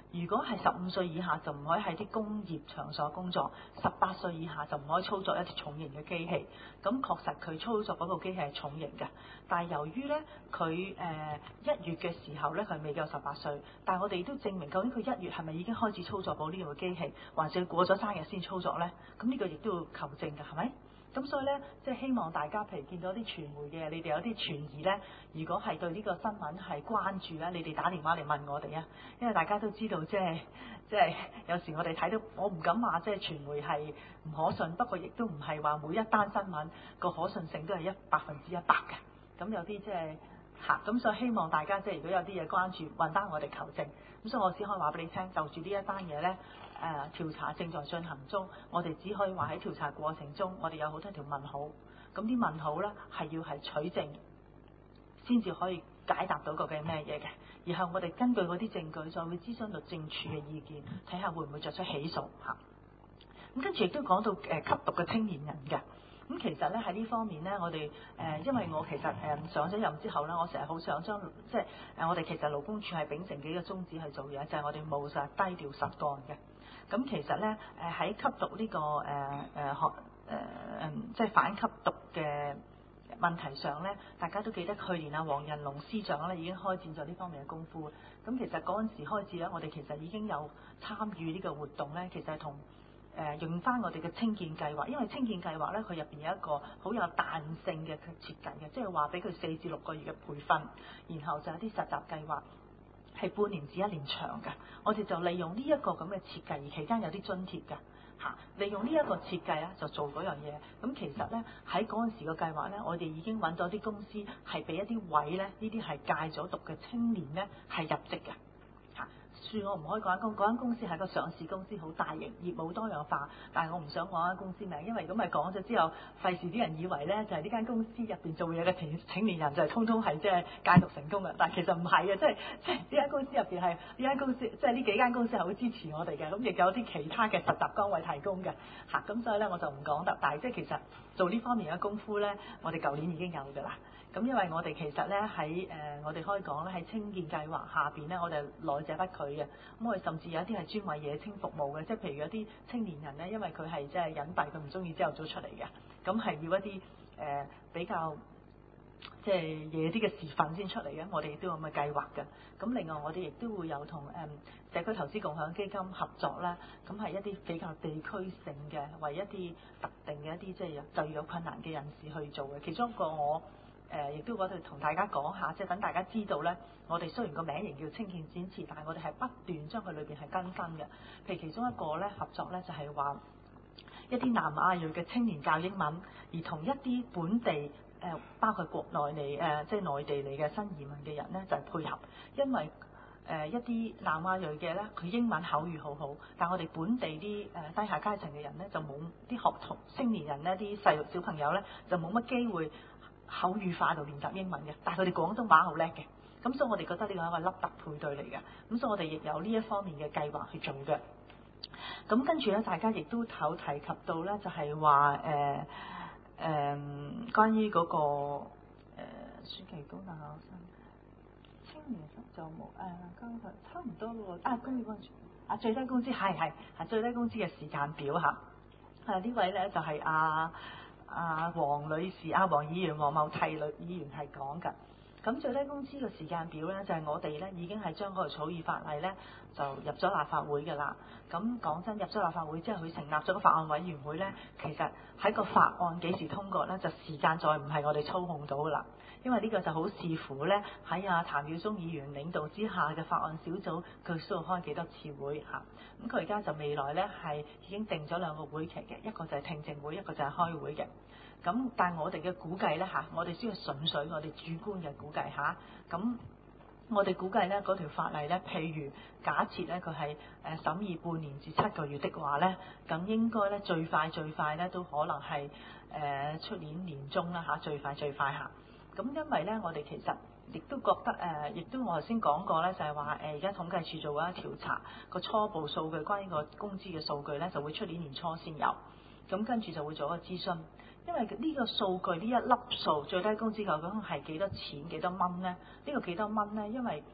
如果係十五歲以下就唔可以喺啲工業場所工作，十八歲以下就唔可以操作一啲重型嘅機器。咁確實佢操作嗰部機器係重型嘅，但係由於咧佢誒一月嘅時候咧佢未夠十八歲，但係我哋都證明究竟佢一月係咪已經開始操作到呢部機器，還是過咗生日先操作咧？咁呢個亦都要求證嘅，係咪？咁所以咧，即係希望大家譬如見到啲傳媒嘅，你哋有啲傳疑咧，如果係對呢個新聞係關注咧，你哋打電話嚟問我哋啊，因為大家都知道即係即係有時我哋睇到，我唔敢話即係傳媒係唔可信，不過亦都唔係話每一單新聞個可信性都係一百分之一百嘅。咁有啲即係嚇，咁所以希望大家即係如果有啲嘢關注，問翻我哋求證。咁所以我只可以話俾你聽，就住呢一單嘢咧。誒、呃、調查正在進行中，我哋只可以話喺調查過程中，我哋有好多條問號，咁啲問號咧係要係取證先至可以解答到究竟係咩嘢嘅，然後我哋根據嗰啲證據，再會諮詢律政處嘅意見，睇下會唔會作出起訴嚇。咁跟住亦都講到誒、呃、吸毒嘅青年人嘅，咁其實咧喺呢方面咧，我哋誒、呃、因為我其實誒、呃、上咗任之後咧，我成日好想將即係誒我哋其實勞工處係秉承幾個宗旨去做嘢，就係、是、我哋務實低調實幹嘅。咁其實咧，誒喺吸毒呢、這個誒誒學誒嗯，即係反吸毒嘅問題上咧，大家都記得去年啊，黃仁龍司長咧已經開展咗呢方面嘅功夫。咁其實嗰陣時開始咧，我哋其實已經有參與呢個活動咧，其實係同誒用翻我哋嘅青建計劃，因為青建計劃咧，佢入邊有一個好有彈性嘅設計嘅，即係話俾佢四至六個月嘅培訓，然後就有啲實習計劃。係半年至一年長嘅，我哋就利用呢一個咁嘅設計，而期間有啲津貼嘅嚇。利用呢一個設計咧，就做嗰樣嘢。咁其實咧喺嗰陣時個計劃咧，我哋已經揾咗啲公司係俾一啲位咧，呢啲係戒咗毒嘅青年咧係入職嘅嚇。算我唔可以講間公，嗰間公司係個上市公司，好大型，業務多樣化，但係我唔想講間公司名，因為咁咪講咗之後，費事啲人以為咧就係呢間公司入邊做嘢嘅青青年人就係通通係即係戒毒成功嘅，但係其實唔係嘅，即係即係呢間公司入邊係呢間公司，即係呢幾間公司係好支持我哋嘅，咁亦有啲其他嘅實習崗位提供嘅嚇，咁所以咧我就唔講得，但係即係其實做呢方面嘅功夫咧，我哋舊年已經有㗎啦。咁因為我哋其實咧喺誒，我哋可以講咧喺青建計劃下邊咧，我哋來者不拒嘅。咁我哋甚至有一啲係專為野青服務嘅，即係譬如有啲青年人咧，因為佢係即係隱蔽，佢唔中意朝頭早出嚟嘅，咁係要一啲誒、呃、比較即係夜啲嘅時分先出嚟嘅。我哋亦都有咁嘅計劃嘅。咁另外我哋亦都會有同誒、嗯、社區投資共享基金合作啦。咁係一啲比較地區性嘅，為一啲特定嘅一啲即係就業有困難嘅人士去做嘅。其中一個我。誒，亦、呃、都我哋同大家講下，即係等大家知道咧。我哋雖然個名型叫青建展翅，但係我哋係不斷將佢裏邊係更新嘅。譬如其中一個咧合作咧，就係、是、話一啲南亞裔嘅青年教英文，而同一啲本地誒、呃，包括國內嚟誒、呃，即係內地嚟嘅新移民嘅人咧，就係、是、配合。因為誒、呃、一啲南亞裔嘅咧，佢英文口語好好，但係我哋本地啲誒、呃、低下階層嘅人咧，就冇啲學童青年人咧，啲細路小朋友咧，就冇乜機會。口語化度練習英文嘅，但係佢哋廣東話好叻嘅，咁所以我哋覺得呢個係一個凹凸配對嚟嘅，咁所以我哋亦有呢一方面嘅計劃去做嘅。咁跟住咧，大家亦都有提及到咧，就係話誒誒關於嗰、那個誒、呃、暑期工大學生青年就冇誒，剛才差唔多咯喎，啊工業安全啊最低工資係係係最低工資嘅時間表嚇，啊呢位咧就係阿。阿黃女士、阿黃議員、黃茂替女議員係講㗎。咁最低工資嘅時間表咧，就係、是、我哋咧已經係將嗰個草擬法例咧就入咗立法會㗎啦。咁講真，入咗立法會之後，佢成立咗個法案委員會咧，其實喺個法案幾時通過咧，就時間再唔係我哋操控到㗎啦。因為呢個就好視乎咧喺阿譚耀宗議員領導之下嘅法案小組，佢需要開幾多次會嚇。咁佢而家就未來咧係已經定咗兩個會期嘅，一個就係聽證會，一個就係開會嘅。咁但係我哋嘅估計咧嚇，我哋需要純粹我哋主觀嘅估計嚇。咁我哋估計咧嗰條法例咧，譬如假設咧佢係誒審議半年至七個月的話咧，咁應該咧最快最快咧都可能係誒出年年中啦嚇，最快最快嚇。咁因為咧，我哋其實亦都覺得誒，亦、呃、都我頭先講過咧，就係話誒，而家統計處做緊調查個初步數據，關於個工資嘅數據咧，就會出年年初先有。咁跟住就會做一個諮詢，因為呢個數據呢一粒數最低工資究竟係幾多錢幾多蚊咧？呢、呢個幾多蚊咧？因為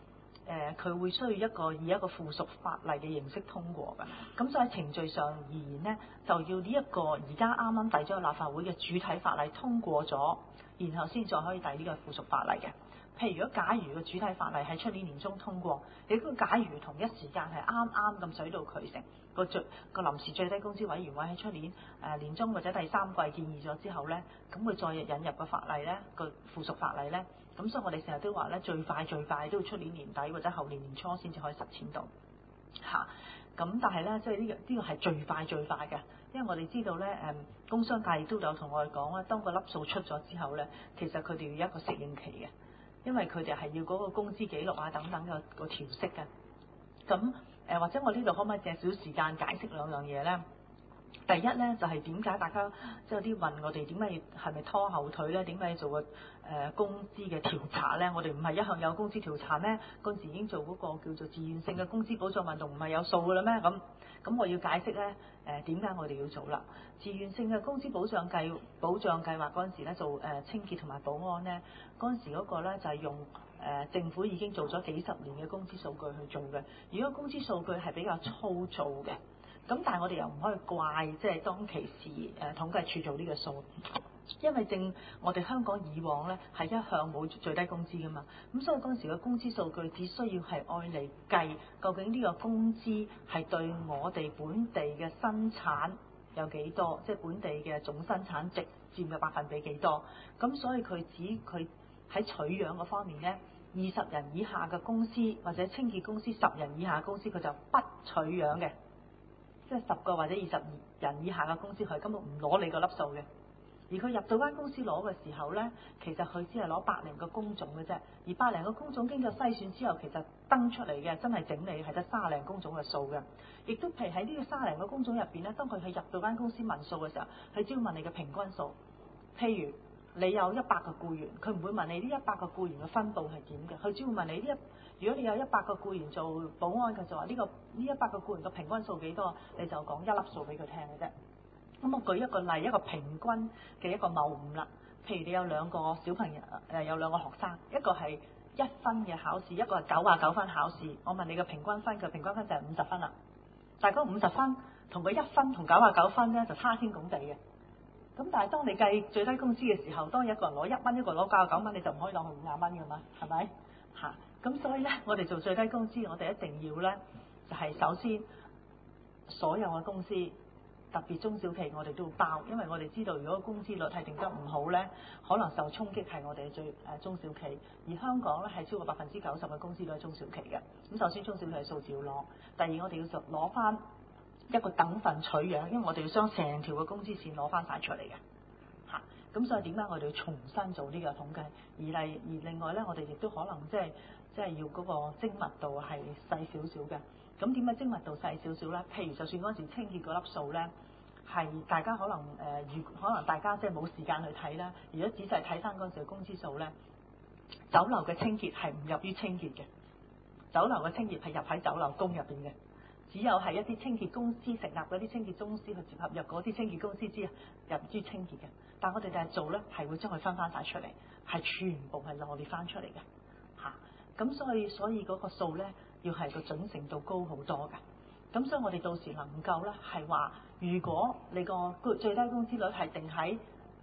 誒佢會需要一個以一個附屬法例嘅形式通過嘅。咁所以喺程序上而言呢，就要呢一個而家啱啱遞咗立法會嘅主體法例通過咗，然後先再可以遞呢個附屬法例嘅。譬如如果假如個主體法例喺出年年中通過，亦都假如同一時間係啱啱咁水到渠成，個最個臨時最低工資委員會喺出年誒、呃、年中或者第三季建議咗之後咧，咁佢再引入個法例咧，個附屬法例咧，咁所以我哋成日都話咧，最快最快都要出年年底或者後年年初先至可以實踐到嚇。咁、啊、但係咧，即係呢個呢個係最快最快嘅，因為我哋知道咧誒，工商界亦都有同我哋講咧，當個粒數出咗之後咧，其實佢哋要一個適應期嘅。因為佢哋係要嗰個工資記錄啊等等嘅個調適嘅，咁誒、呃、或者我呢度可唔可以借少時間解釋兩樣嘢咧？第一咧就係點解大家即係有啲問我哋點解要係咪拖後腿咧？點解要做個誒、呃、工資嘅調查咧？我哋唔係一向有工資調查咩？嗰陣時已經做嗰個叫做自願性嘅工資保障運動，唔係有數㗎啦咩？咁咁我要解釋咧誒點解我哋要做啦？自願性嘅工資保障計保障計劃嗰陣時咧做誒、呃、清潔同埋保安咧，嗰陣時嗰個咧就係、是、用誒、呃、政府已經做咗幾十年嘅工資數據去做嘅。如果工資數據係比較粗糙嘅，咁但係我哋又唔可以怪即係當其時誒、呃、統計處做呢個數，因為正我哋香港以往咧係一向冇最低工資噶嘛，咁所以嗰陣時嘅工資數據只需要係愛嚟計究竟呢個工資係對我哋本地嘅生產有幾多，即係本地嘅總生產值佔嘅百分比幾多，咁所以佢指佢喺取樣嗰方面咧，二十人以下嘅公司或者清潔公司十人以下嘅公司佢就不取樣嘅。即係十個或者二十人以下嘅公司，佢根本唔攞你個粒數嘅。而佢入到間公司攞嘅時候咧，其實佢只係攞百零個工種嘅啫。而百零個工種經過篩選之後，其實登出嚟嘅真係整理係得卅零工種嘅數嘅。亦都譬如喺呢個卅零個工種入邊咧，當佢去入到間公司問數嘅時候，佢只要問你嘅平均數。譬如你有一百個僱員，佢唔會問你呢一百個僱員嘅分佈係點嘅，佢只會問你呢一。如果你有一百個僱員做保安，佢就話呢、這個呢一百個僱員嘅平均數幾多，你就講一粒數俾佢聽嘅啫。咁我舉一個例，一個平均嘅一個謬誤啦。譬如你有兩個小朋友，誒、呃、有兩個學生，一個係一分嘅考試，一個係九啊九分考試。我問你嘅平均分，佢平均分就係五十分啦。但係嗰五十分同佢一分同九啊九分咧就差天共地嘅。咁但係當你計最低工資嘅時候，當一個人攞一蚊，一個攞九啊九蚊，你就唔可以攞佢五廿蚊㗎嘛，係咪？嚇！咁所以咧，我哋做最低工資，我哋一定要咧，就係、是、首先所有嘅公司，特別中小企，我哋都要包，因為我哋知道，如果工資率係定得唔好咧，可能受衝擊係我哋最誒、呃、中小企。而香港咧係超過百分之九十嘅公司都係中小企嘅。咁首先中小企嘅數字要攞，第二我哋要就攞翻一個等份取樣，因為我哋要將成條嘅工資線攞翻晒出嚟嘅。嚇！咁所以點解我哋要重新做呢個統計？而例而另外咧，我哋亦都可能即係。即係要嗰個精密度係細少少嘅，咁點解精密度細少少咧？譬如就算嗰陣時清潔嗰粒數咧，係大家可能誒，如、呃、可能大家即係冇時間去睇啦。如果仔細睇翻嗰陣時嘅工資數咧，酒樓嘅清潔係唔入於清潔嘅，酒樓嘅清潔係入喺酒樓工入邊嘅，只有係一啲清潔公司成立嗰啲清潔公司去接合入嗰啲清潔公司之入於清潔嘅。但係我哋第日做咧係會將佢分翻晒出嚟，係全部係羅列翻出嚟嘅嚇。咁所以所以嗰個數咧，要係個準程度高好多㗎。咁所以我哋到時能夠咧係話，如果你個最低工資率係定喺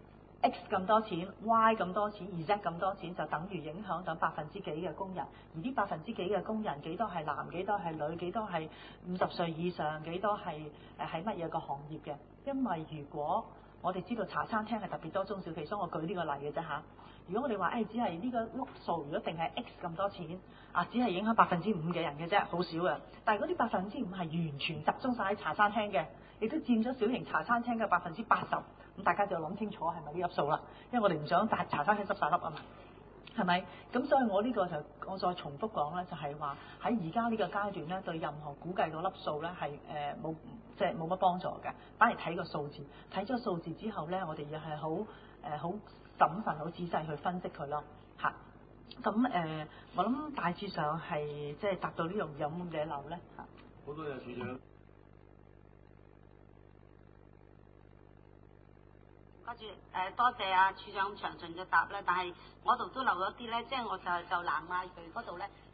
X 咁多錢 ，Y 咁多錢，而 Z 咁多錢，就等於影響到百分之幾嘅工人。而呢百分之幾嘅工人，幾多係男，幾多係女，幾多係五十歲以上，幾多係誒喺乜嘢個行業嘅？因為如果我哋知道茶餐廳係特別多中小企，所以我舉呢個例嘅啫嚇。如果我哋話誒只係呢個碌數，如果定係 X 咁多錢，啊只係影響百分之五嘅人嘅啫，好少嘅。但係嗰啲百分之五係完全集中晒喺茶餐廳嘅，亦都佔咗小型茶餐廳嘅百分之八十。咁大家就諗清楚係咪呢粒數啦？因為我哋唔想大茶餐廳執晒粒啊嘛，係咪？咁所以我呢個就我再重複講咧，就係話喺而家呢個階段咧，對任何估計嗰粒數咧係誒冇即係冇乜幫助嘅，反而睇個數字，睇咗數字之後咧，我哋又係好誒好審慎、好仔細去分析佢咯嚇。咁誒、呃，我諗大致上係即係達到呢樣有冇嘢漏咧嚇。 好多謝處長。 跟住誒多謝阿處長咁詳盡嘅答咧，但係我度都留咗啲咧，即係我就就南亞裔嗰度咧，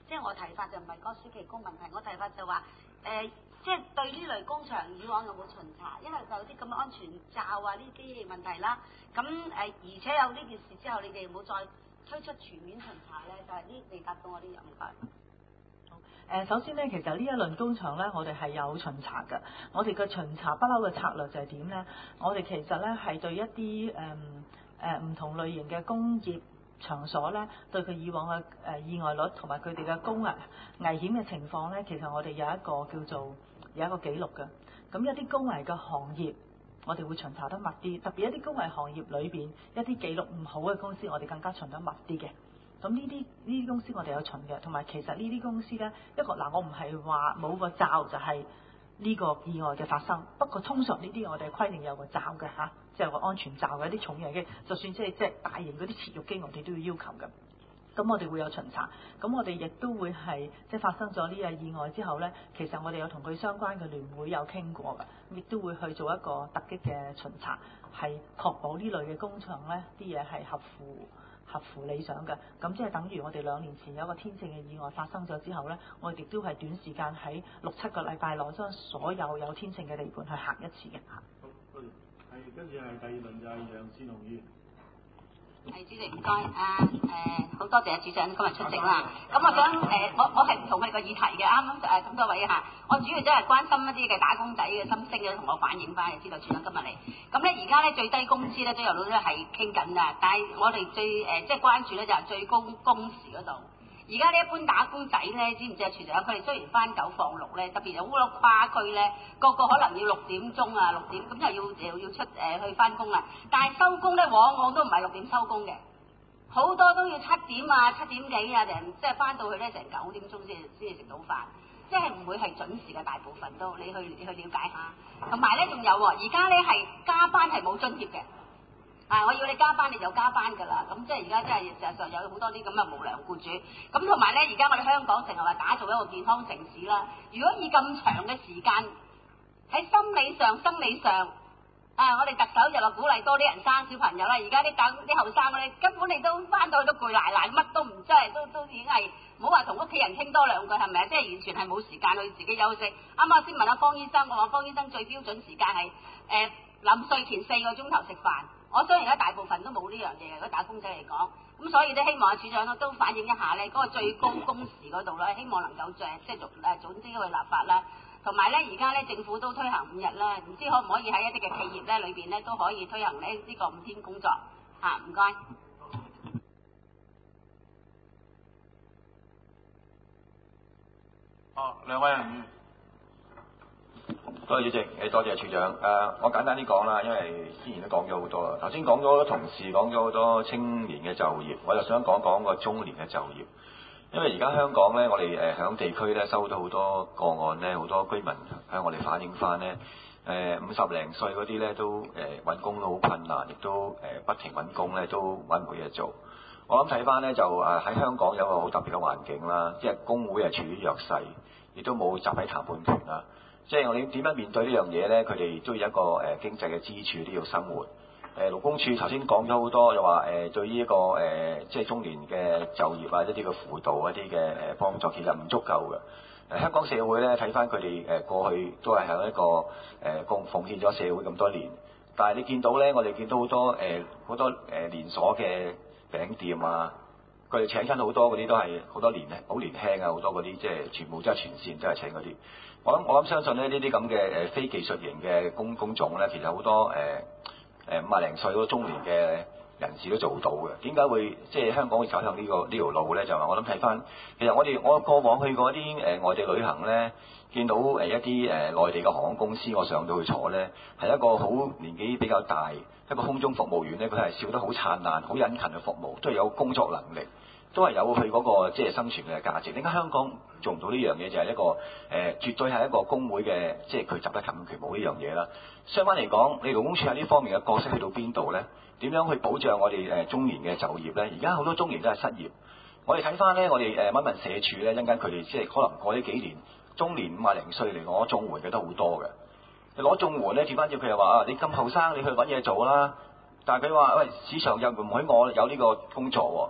即係我睇法就唔係嗰暑期工問題，我睇法就話誒、呃，即係對呢類工場以往有冇巡查，因為就有啲咁嘅安全罩啊，呢啲機器問題啦，咁誒、呃、而且有呢件事之後，你哋有冇再推出全面巡查咧？就係呢未達到我啲任務。 誒，首先咧，其實呢一輪工場咧，我哋係有巡查嘅。我哋嘅巡查不嬲嘅策略就係點咧？我哋其實咧係對一啲誒誒唔同類型嘅工業場所咧，對佢以往嘅誒意外率同埋佢哋嘅高危危險嘅情況咧，其實我哋有一個叫做有一個記錄嘅。咁一啲高危嘅行業，我哋會巡查得密啲，特別一啲高危行業裏邊一啲記錄唔好嘅公司，我哋更加巡得密啲嘅。咁呢啲呢啲公司我哋有巡嘅，同埋其實呢啲公司咧，一個嗱我唔係話冇個罩就係呢個意外嘅發生，不過通常呢啲我哋規定有個罩嘅嚇，即係有個安全罩嘅一啲重型機，就算即係即係大型嗰啲切肉機，我哋都要要求嘅。咁我哋會有巡查，咁我哋亦都會係即係發生咗呢個意外之後咧，其實我哋有同佢相關嘅聯會有傾過嘅，亦都會去做一個突擊嘅巡查，係確保呢類嘅工場咧啲嘢係合乎。合乎理想嘅，咁即係等於我哋兩年前有一個天性嘅意外發生咗之後呢，我哋亦都係短時間喺六七個禮拜內將所有有天性嘅地盤去行一次嘅嚇。 好，多謝。係跟住係第二輪就係楊善雄議員。 係主席唔該，啊誒好多謝處長今日出席啦。咁我想誒、呃、我我係唔同佢個議題嘅，啱啱誒咁多位嚇，我主要都係關心一啲嘅打工仔嘅心聲嘅，同我反映翻，知道處長今日嚟。咁咧而家咧最低工資咧都有老都係傾緊㗎，但係我哋最誒、呃、即係關注咧就係最高工時嗰度。而家呢一般打工仔咧，知唔知啊？處長佢哋雖然翻九放六咧，特別有好多跨區咧，個個可能要六點鐘啊六點，咁又要又要出誒、呃、去翻工啦。但係收工咧，往往都唔係六點收工嘅，好多都要七點啊七點幾啊，人即係翻到去咧成九點鐘先先至食到飯，即係唔會係準時嘅，大部分都你去你去了解下。同埋咧仲有喎，而家咧係加班係冇津貼嘅。啊！我要你加班，你就加班㗎啦。咁即係而家真係事實上有好多啲咁嘅無良僱主。咁同埋咧，而家我哋香港成日話打造一個健康城市啦。如果以咁長嘅時間喺心理上、生理上，啊，我哋特首就話鼓勵多啲人生小朋友啦。而家啲等啲後生咧，根本你都翻到去都攰賴賴，乜都唔真係都都已經係唔好話同屋企人傾多兩句，係咪啊？即係完全係冇時間去自己休息。啱啱先問下方醫生，我話方醫生最標準時間係誒臨睡前四個鐘頭食飯。我相信而家大部分都冇呢樣嘢嘅，如果打工仔嚟講，咁所以咧希望阿處長都反映一下咧，嗰、那個最高工時嗰度咧，希望能夠誒即係逐誒總之去立法啦。同埋咧，而家咧政府都推行五日啦，唔知可唔可以喺一啲嘅企業咧裏邊咧都可以推行咧呢個五天工作嚇？唔、啊、該。 哦，兩位人。多謝主席，誒多謝處長。誒、呃，我簡單啲講啦，因為之前都講咗好多啦。頭先講咗好多同事講咗好多青年嘅就業，我就想講講個中年嘅就業。因為而家香港咧，我哋誒響地區咧收到好多個案咧，好多居民向我哋反映翻咧，誒五十零歲嗰啲咧都誒揾、呃、工都好困難，亦都誒、呃、不停揾工咧都揾唔到嘢做。我諗睇翻咧就誒喺、呃、香港有個好特別嘅環境啦，即係工會係處於弱勢，亦都冇集體談判權啦。即係我哋點樣面對呢樣嘢咧？佢哋都要一個誒、呃、經濟嘅支柱，都要生活。誒、呃、勞工處頭先講咗好多，又話誒對於一個誒、呃、即係中年嘅就業啊，一啲嘅輔導一啲嘅誒幫助，其實唔足夠嘅。誒、呃、香港社會咧睇翻佢哋誒過去都係喺一個誒貢、呃、奉獻咗社會咁多年，但係你見到咧，我哋見到好多誒好、呃、多誒、呃、連鎖嘅餅店啊，佢哋請親好多嗰啲都係好多年咧，好年輕啊，好多嗰啲即係全部即係全線都係請嗰啲。我諗我諗相信咧，呢啲咁嘅誒非技術型嘅工工種咧，其實好多誒誒五廿零歲嗰中年嘅人士都做到嘅。點解會即係香港會走向呢、這個呢條、這個、路咧？就係、是、我諗睇翻，其實我哋我過往去過啲誒、呃、外地旅行咧，見到誒一啲誒、呃、內地嘅航空公司，我上到去坐咧，係一個好年紀比較大一個空中服務員咧，佢係笑得好燦爛、好殷勤嘅服務，都係有工作能力。都係有佢嗰、那個即係生存嘅價值。點解香港做唔到呢樣嘢？就係、是、一個誒、呃，絕對係一個工會嘅，即係佢集體談判權冇呢樣嘢啦。相反嚟講，你勞工處喺呢方面嘅角色去到邊度咧？點樣去保障我哋誒中年嘅就業咧？而家好多中年都係失業。我哋睇翻咧，我哋誒問問社署咧，一陣間佢哋即係可能過呢幾年，中年五廿零歲嚟攞綜援嘅都好多嘅。你攞綜援咧，調翻轉佢又話啊，你咁後生，你去揾嘢做啦。但係佢話喂，市場又唔許我有呢個工作喎。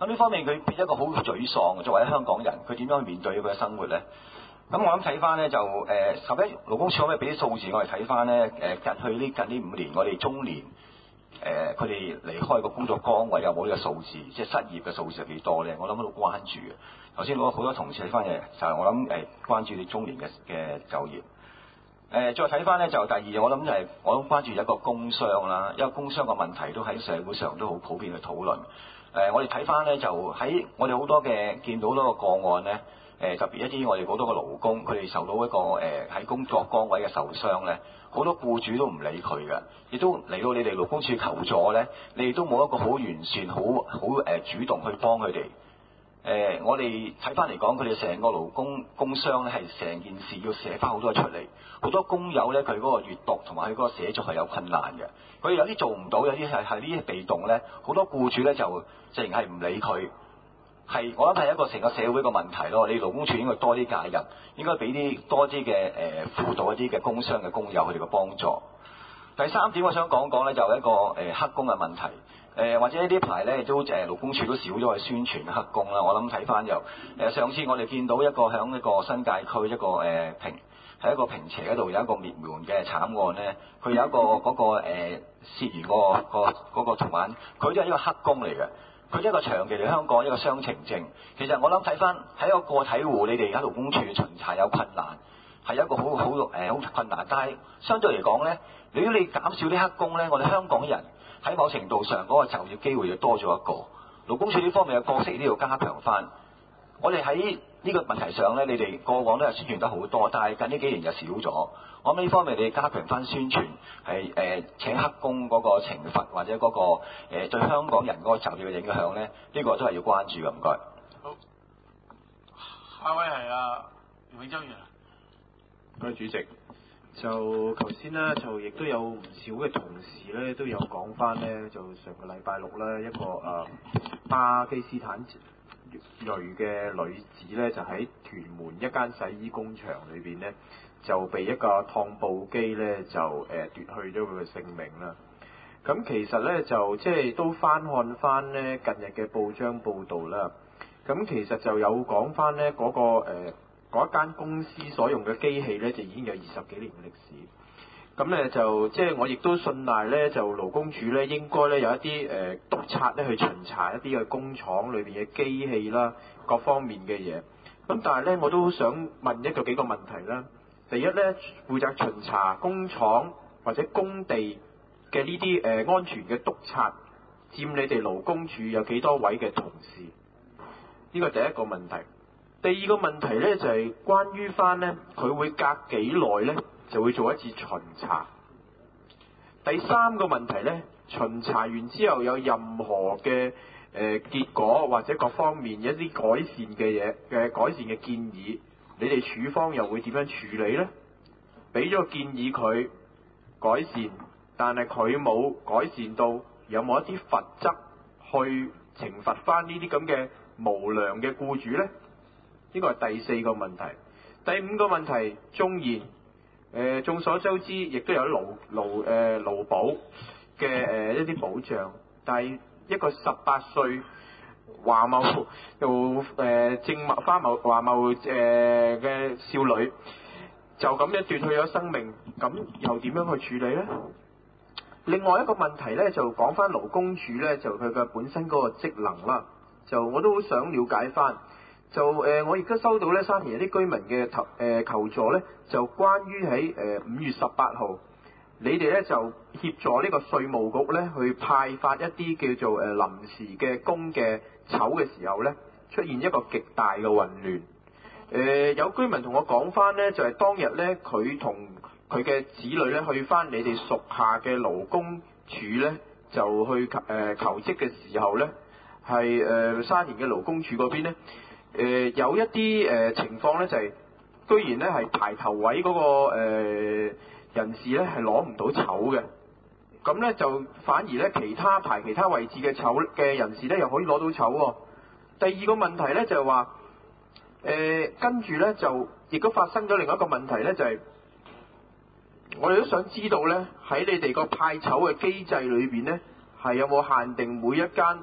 咁呢方面佢變一個好沮喪，作為香港人，佢點樣去面對佢嘅生活咧？咁我諗睇翻咧就誒，十一勞工處可唔可以俾啲數字我哋睇翻咧？誒近去呢近呢五年，我哋中年誒佢哋離開個工作崗位有冇呢個數字？即係失業嘅數字係幾多咧？我諗都關注嘅。頭先攞好多同事睇翻嘢，就係我諗誒關注你中年嘅嘅就業。誒、呃、再睇翻咧就第二，我諗就係我諗關注一個工傷啦，因為工傷嘅問題都喺社會上都好普遍去討論。誒、呃、我哋睇翻咧就喺我哋好多嘅見到好多個個案咧。誒特別一啲我哋好多個勞工，佢哋受到一個誒喺、呃、工作崗位嘅受傷咧，好多僱主都唔理佢嘅，亦都嚟到你哋勞工處求助咧，你哋都冇一個好完善、好好誒主動去幫佢哋。誒、呃，我哋睇翻嚟講，佢哋成個勞工工傷咧係成件事要寫翻好多出嚟，好多工友咧佢嗰個閱讀同埋佢嗰個寫作係有困難嘅，佢有啲做唔到，有啲係係呢啲被動咧，好多僱主咧就淨係唔理佢。係，我諗係一個成個社會嘅問題咯。你勞工處應該多啲介入，應該俾啲多啲嘅誒輔導一啲嘅工傷嘅工友佢哋嘅幫助。第三點我想講講咧，就係一個誒、呃、黑工嘅問題。誒、呃、或者呢排咧都誒勞工處都少咗去宣傳黑工啦。我諗睇翻又誒上次我哋見到一個響一個新界區一個誒、呃、平喺一個平斜嗰度有一個滅門嘅慘案咧，佢有一個嗰、那個誒涉嫌嗰個個嗰個同案，佢都係一個黑工嚟嘅。佢一個長期嚟香港一個雙程證，其實我諗睇翻喺一個個體戶，你哋喺勞工處巡查有困難，係一個好好誒好困難。但係相對嚟講咧，如果你減少啲黑工咧，我哋香港人喺某程度上嗰個就業機會就多咗一個。勞工處呢方面嘅角色呢度加強翻。我哋喺呢個問題上咧，你哋過往都係宣傳得好多，但係近呢幾年就少咗。我諗呢方面你加強翻宣傳，係誒、呃、請黑工嗰個懲罰或者嗰、那個誒、呃、對香港人嗰個就業嘅影響咧，呢、這個都係要關注嘅。唔該。 好，下位係啊袁永洲議員。 唔該主席。就頭先咧，就亦都有唔少嘅同事咧，都有講翻咧，就上個禮拜六咧，一個誒、呃、巴基斯坦裔嘅女子咧，就喺屯門一間洗衣工場裏邊咧，就被一個燙布機咧就誒、呃、奪去咗佢嘅性命啦。咁其實咧就即係都翻看翻咧近日嘅報章報導啦。咁其實就有講翻咧嗰個誒嗰一間公司所用嘅機器咧，就已經有二十幾年嘅歷史。咁咧就即係我亦都信賴咧，就勞工處咧應該咧有一啲誒、呃、督察咧去巡查一啲嘅工廠裏邊嘅機器啦，各方面嘅嘢。咁但係咧我都想問一個幾個問題啦。第一咧，負責巡查工廠或者工地嘅呢啲誒安全嘅督察，佔你哋勞工處有幾多位嘅同事？呢個第一個問題。第二個問題咧就係、是、關於翻咧，佢會隔幾耐咧就會做一次巡查。第三個問題咧，巡查完之後有任何嘅誒、呃、結果或者各方面一啲改善嘅嘢嘅改善嘅建議，你哋處方又會點樣處理呢？俾咗個建議佢改善，但係佢冇改善到，有冇一啲罰則去懲罰翻呢啲咁嘅無良嘅僱主呢？呢個係第四個問題。第五個問題，縱然誒眾所周知，亦都有勞勞誒勞保嘅誒、呃、一啲保障，但係一個十八歲華茂又誒正茂花茂華茂誒嘅少女，就咁樣奪去咗生命，咁又點樣去處理呢？另外一個問題咧，就講翻勞工處咧，就佢嘅本身嗰個職能啦，就我都好想了解翻。就誒、呃，我而家收到咧沙田一啲居民嘅求誒、呃、求助咧，就關於喺誒五月十八號，你哋咧就協助呢個稅務局咧去派發一啲叫做誒臨時嘅工嘅籌嘅時候咧，出現一個極大嘅混亂。誒、呃、有居民同我講翻咧，就係、是、當日咧佢同佢嘅子女咧去翻你哋屬下嘅勞工處咧，就去求誒、呃、求職嘅時候咧，係誒、呃、沙田嘅勞工處嗰邊咧。誒、呃、有一啲誒、呃、情況咧，就係、是、居然咧係排頭位嗰、那個誒、呃、人士咧係攞唔到籌嘅，咁咧就反而咧其他排其他位置嘅籌嘅人士咧又可以攞到籌喎。第二個問題咧就係話誒跟住咧就亦都發生咗另一個問題咧，就係、是、我哋都想知道咧喺你哋個派籌嘅機制裏邊咧係有冇限定每一間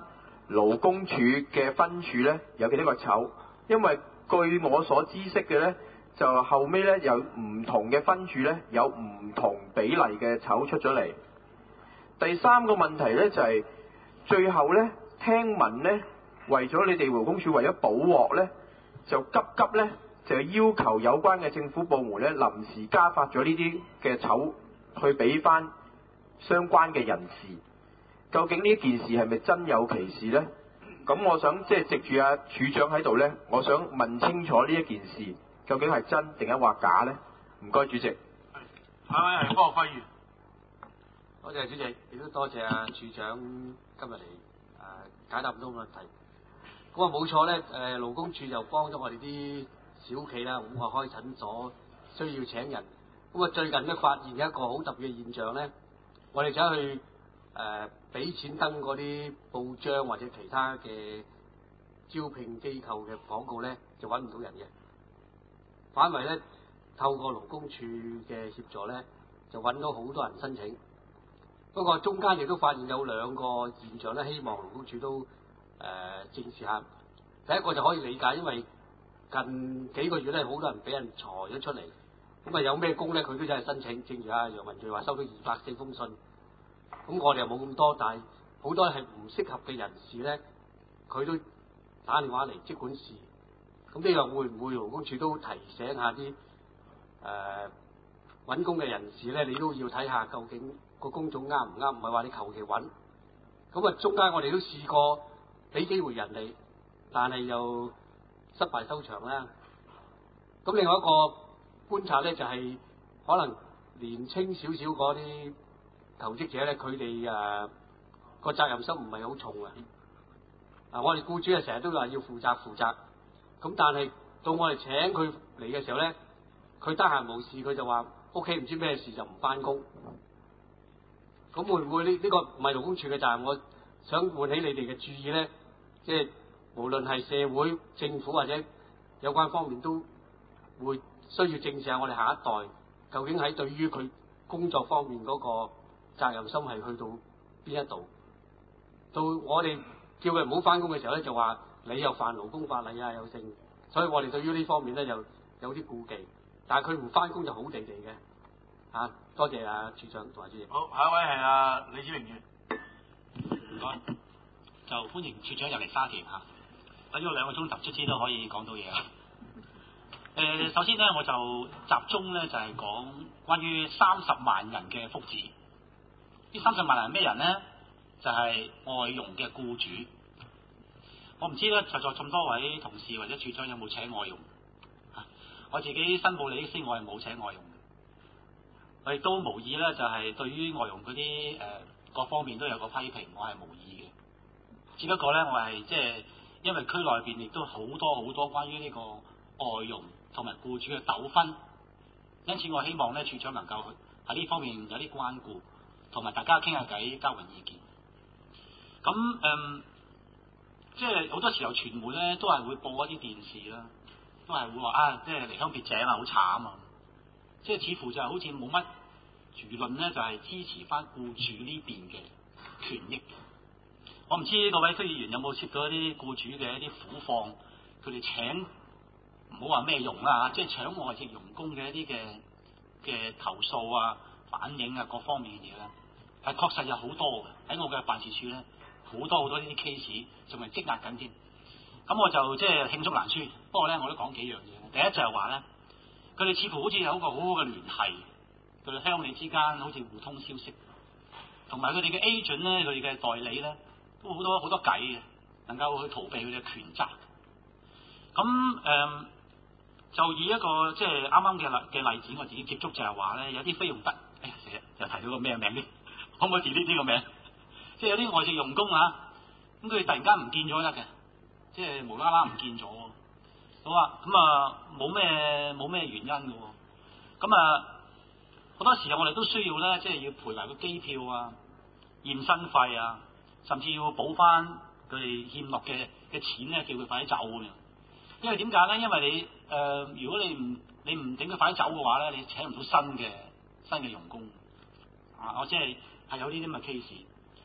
勞工處嘅分處咧有幾多個籌，因為據我所知悉嘅咧，就後尾咧有唔同嘅分處咧有唔同比例嘅籌出咗嚟。第三個問題咧就係、是、最後咧聽聞咧為咗你哋勞工處為咗補鑊咧，就急急咧就要求有關嘅政府部門咧臨時加發咗呢啲嘅籌去俾翻相關嘅人士。究竟呢件事係咪真有其事呢？咁我想即係藉住阿處長喺度呢，我想問清楚呢一件事究竟係真定係話假呢？唔該，主席。 下位係方國輝議員。 多謝主席，亦都多謝阿處長今日嚟誒解答咁多問題。咁啊冇錯咧，誒勞工處就幫咗我哋啲小企啦，咁我開診所需要請人。咁啊最近咧發現一個好特別嘅現象咧，我哋走去誒俾錢登嗰啲報章或者其他嘅招聘機構嘅廣告咧，就揾唔到人嘅。反為咧透過勞工處嘅協助咧，就揾到好多人申請。不過中間亦都發現有兩個現象咧，希望勞工處都誒、呃、正視下。第一個就可以理解，因為近幾個月咧，好多人俾人裁咗出嚟，咁啊有咩工咧，佢都真係申請。正如阿楊文聚話，收到二百四封信，咁我哋又冇咁多，但係好多係唔適合嘅人士咧，佢都打電話嚟，即管試。咁呢個會唔會勞工處都提醒下啲誒揾工嘅人士咧？你都要睇下究竟個工種啱唔啱，唔係話你求其揾。咁啊，中間我哋都試過俾機會人哋，但係又失敗收場啦。咁另外一個觀察咧，就係、是、可能年青少少嗰啲求職者咧，佢哋誒個責任心唔係好重啊。嗱，我哋僱主啊成日都話要負責負責，咁但係到我哋請佢嚟嘅時候咧，佢得閒無事，佢就話屋企唔知咩事就唔返工。咁會唔會呢？呢、這個唔係勞工處嘅責任，我想喚起你哋嘅注意咧，即係無論係社會、政府或者有關方面都會需要正視下我哋下一代究竟喺對於佢工作方面嗰個責任心係去到邊一度。到我哋叫佢唔好返工嘅時候咧，就話你又犯勞工法例啊，有剩，所以我哋對於呢方面咧就有啲顧忌。但係佢唔返工就好地地嘅。啊，多謝啊處長同埋主席。 好，下一位係啊李子明議員。 唔該，就歡迎處長入嚟沙田嚇。等咗兩個鐘頭，卒之都可以講到嘢啦。誒、呃，首先咧，我就集中咧就係、是、講關於三十萬人嘅福祉。呢三十萬人係咩人咧？就係、是、外傭嘅僱主。我唔知咧，在座咁多位同事或者處長有冇請外傭？啊，我自己申報利益先，我係冇請外傭。我亦都無意咧，就係對於外傭嗰啲誒各方面都有個批評，我係無意嘅。只不過咧，我係即係因為區內邊亦都好多好多關於呢個外傭同埋僱主嘅糾紛，因此我希望咧處長能夠喺呢方面有啲關顧，同埋大家傾下偈，交換意見。咁誒、嗯，即係好多時候傳媒咧都係會播一啲電視啦，都係會話啊，即係離鄉別井啊，好慘啊！即係似乎就係好似冇乜輿論咧，就係、是、支持翻僱主呢邊嘅權益。我唔知各位區議員有冇接到一啲僱主嘅一啲苦況，佢哋請唔好話咩傭啦，即係搶外籍傭工嘅一啲嘅嘅投訴啊、反映啊各方面嘅嘢咧，係確實有好多嘅喺我嘅辦事處咧，好多好多呢啲 case 仲係積壓緊添。咁我就即係罄竹難書，不過咧我都講幾樣嘢。第一就係話咧。佢哋似乎好似有一個好好嘅聯繫，佢哋鄉里之間好似互通消息，同埋佢哋嘅 agent 咧，佢哋嘅代理咧，都好多好多計嘅，能夠去逃避佢哋嘅權責。咁誒、呃，就以一個即係啱啱嘅例嘅例子，我自己接觸就係話咧，有啲菲傭特，哎呀死啦，又提到個咩名咧？可唔可以 delete 呢個名？即係有啲外籍傭工啊，咁佢突然間唔見咗得嘅，即係無啦啦唔見咗。好啊，咁啊冇咩冇咩原因嘅喎，咁啊好多時候我哋都需要咧，即係要賠埋個機票啊、驗身費啊，甚至要補翻佢哋欠落嘅嘅錢咧，叫佢快啲走咁樣。因為點解咧？因為你誒、呃，如果你唔你唔整佢快啲走嘅話咧，你請唔到新嘅新嘅傭工啊！我即係係有呢啲咁嘅 case。